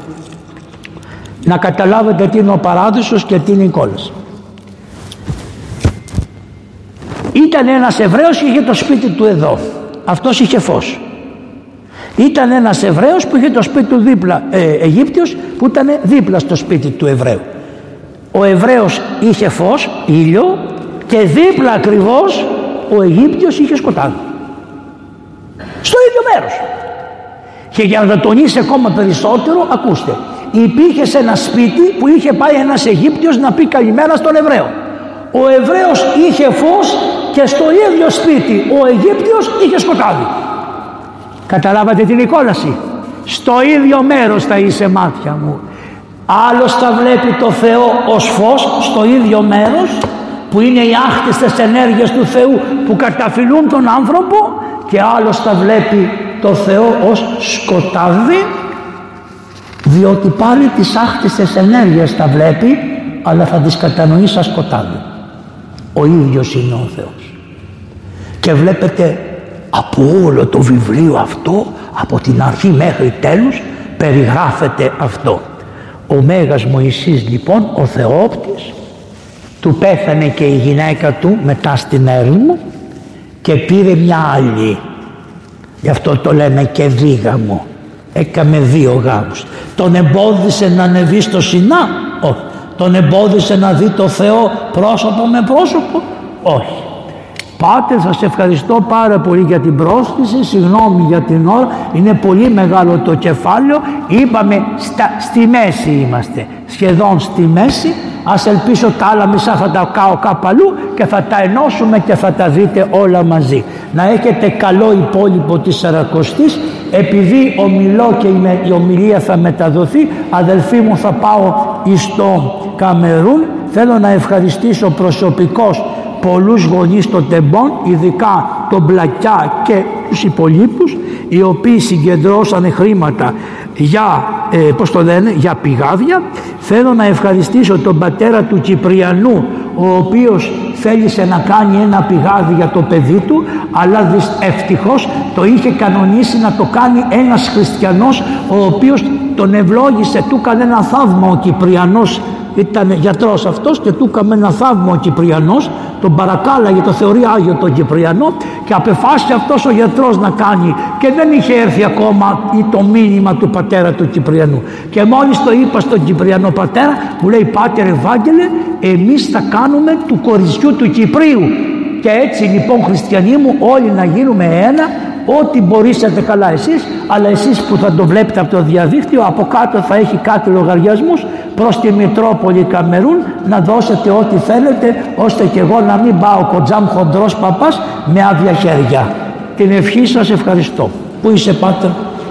να καταλάβετε τι είναι ο παράδεισος και τι είναι η κόλαση. Ήταν ένας Εβραίος και είχε το σπίτι του εδώ, αυτός είχε φως. Ήταν ένας Εβραίος που είχε το σπίτι του δίπλα, Αιγύπτιος, που ήταν δίπλα στο σπίτι του Εβραίου. Ο Εβραίος είχε φως, ήλιο, και δίπλα ακριβώς ο Αιγύπτιος είχε σκοτάδι, στο ίδιο μέρος. Και για να το τονίσει ακόμα περισσότερο, ακούστε, υπήρχε σε ένα σπίτι που είχε πάει ένας Αιγύπτιος να πει καλημέρα στον Εβραίο. Ο Εβραίος είχε φως και στο ίδιο σπίτι ο Αιγύπτιος είχε σκοτάδι. Καταλάβατε την εικόναση? Στο ίδιο μέρος θα είσαι, μάτια μου. Άλλος θα βλέπει το Θεό ως φως στο ίδιο μέρος, που είναι οι άκτιστες ενέργειες του Θεού που καταφυλούν τον άνθρωπο, και άλλος θα βλέπει το Θεό ως σκοτάδι, διότι πάλι τις άκτιστες ενέργειες θα βλέπει, αλλά θα τις κατανοεί σαν σκοτάδι. Ο ίδιος είναι ο Θεός. Και βλέπετε από όλο το βιβλίο αυτό, από την αρχή μέχρι τέλους, περιγράφεται αυτό. Ο Μέγας Μωυσής λοιπόν, ο Θεόπτης, του πέθανε και η γυναίκα του μετά στην έρημο και πήρε μια άλλη. Γι' αυτό το λέμε και δίγαμο. Έκαμε 2 γάμους. Τον εμπόδισε να ανεβεί στο Σινά? Όχι. Τον εμπόδισε να δει το Θεό πρόσωπο με πρόσωπο? Όχι. Πάτερ, σας ευχαριστώ πάρα πολύ για την πρόσκληση, συγγνώμη για την ώρα, είναι πολύ μεγάλο το κεφάλαιο, είπαμε στη μέση είμαστε, σχεδόν στη μέση. Ας ελπίσω τα άλλα μισά θα τα κάω κάπου αλλού και θα τα ενώσουμε και θα τα δείτε όλα μαζί. Να έχετε καλό υπόλοιπο της Σαρακοστής. Επειδή ομιλώ και η ομιλία θα μεταδοθεί, αδελφοί μου, θα πάω στο Καμερούν. Θέλω να ευχαριστήσω προσωπικώς πολλούς γονείς των Τεμπών, ειδικά τον Μπλακιά και τους υπολείπους, οι οποίοι συγκεντρώσανε χρήματα για, για πηγάδια. Θέλω να ευχαριστήσω τον πατέρα του Κυπριανού, ο οποίος θέλησε να κάνει ένα πηγάδι για το παιδί του, αλλά ευτυχώς το είχε κανονίσει να το κάνει ένας χριστιανός, ο οποίος τον ευλόγησε, του έκανε ένα θαύμα ο Κυπριανός. Ήταν γιατρός αυτός και του έκαμε ένα θαύμα ο Κυπριανός, τον παρακάλαγε, το θεωρεί Άγιο τον Κυπριανό, και απεφάσισε αυτός ο γιατρός να κάνει, και δεν είχε έρθει ακόμα το μήνυμα του πατέρα του Κυπριανού. Και μόλις το είπα στον Κυπριανό πατέρα, μου λέει: Πάτερ Ευάγγελε, εμείς θα κάνουμε του κοριτσιού του Κυπρίου. Και έτσι λοιπόν, χριστιανοί μου, όλοι να γίνουμε ένα. Ό,τι μπορείτε καλά εσείς, αλλά εσείς που θα το βλέπετε από το διαδίκτυο, από κάτω θα έχει κάτι λογαριασμούς προς τη Μητρόπολη Καμερούν, να δώσετε ό,τι θέλετε, ώστε και εγώ να μην πάω κοντζάμ χοντρός παπάς με άδεια χέρια. Την ευχή σας ευχαριστώ. Πού είσαι, Πάτερ?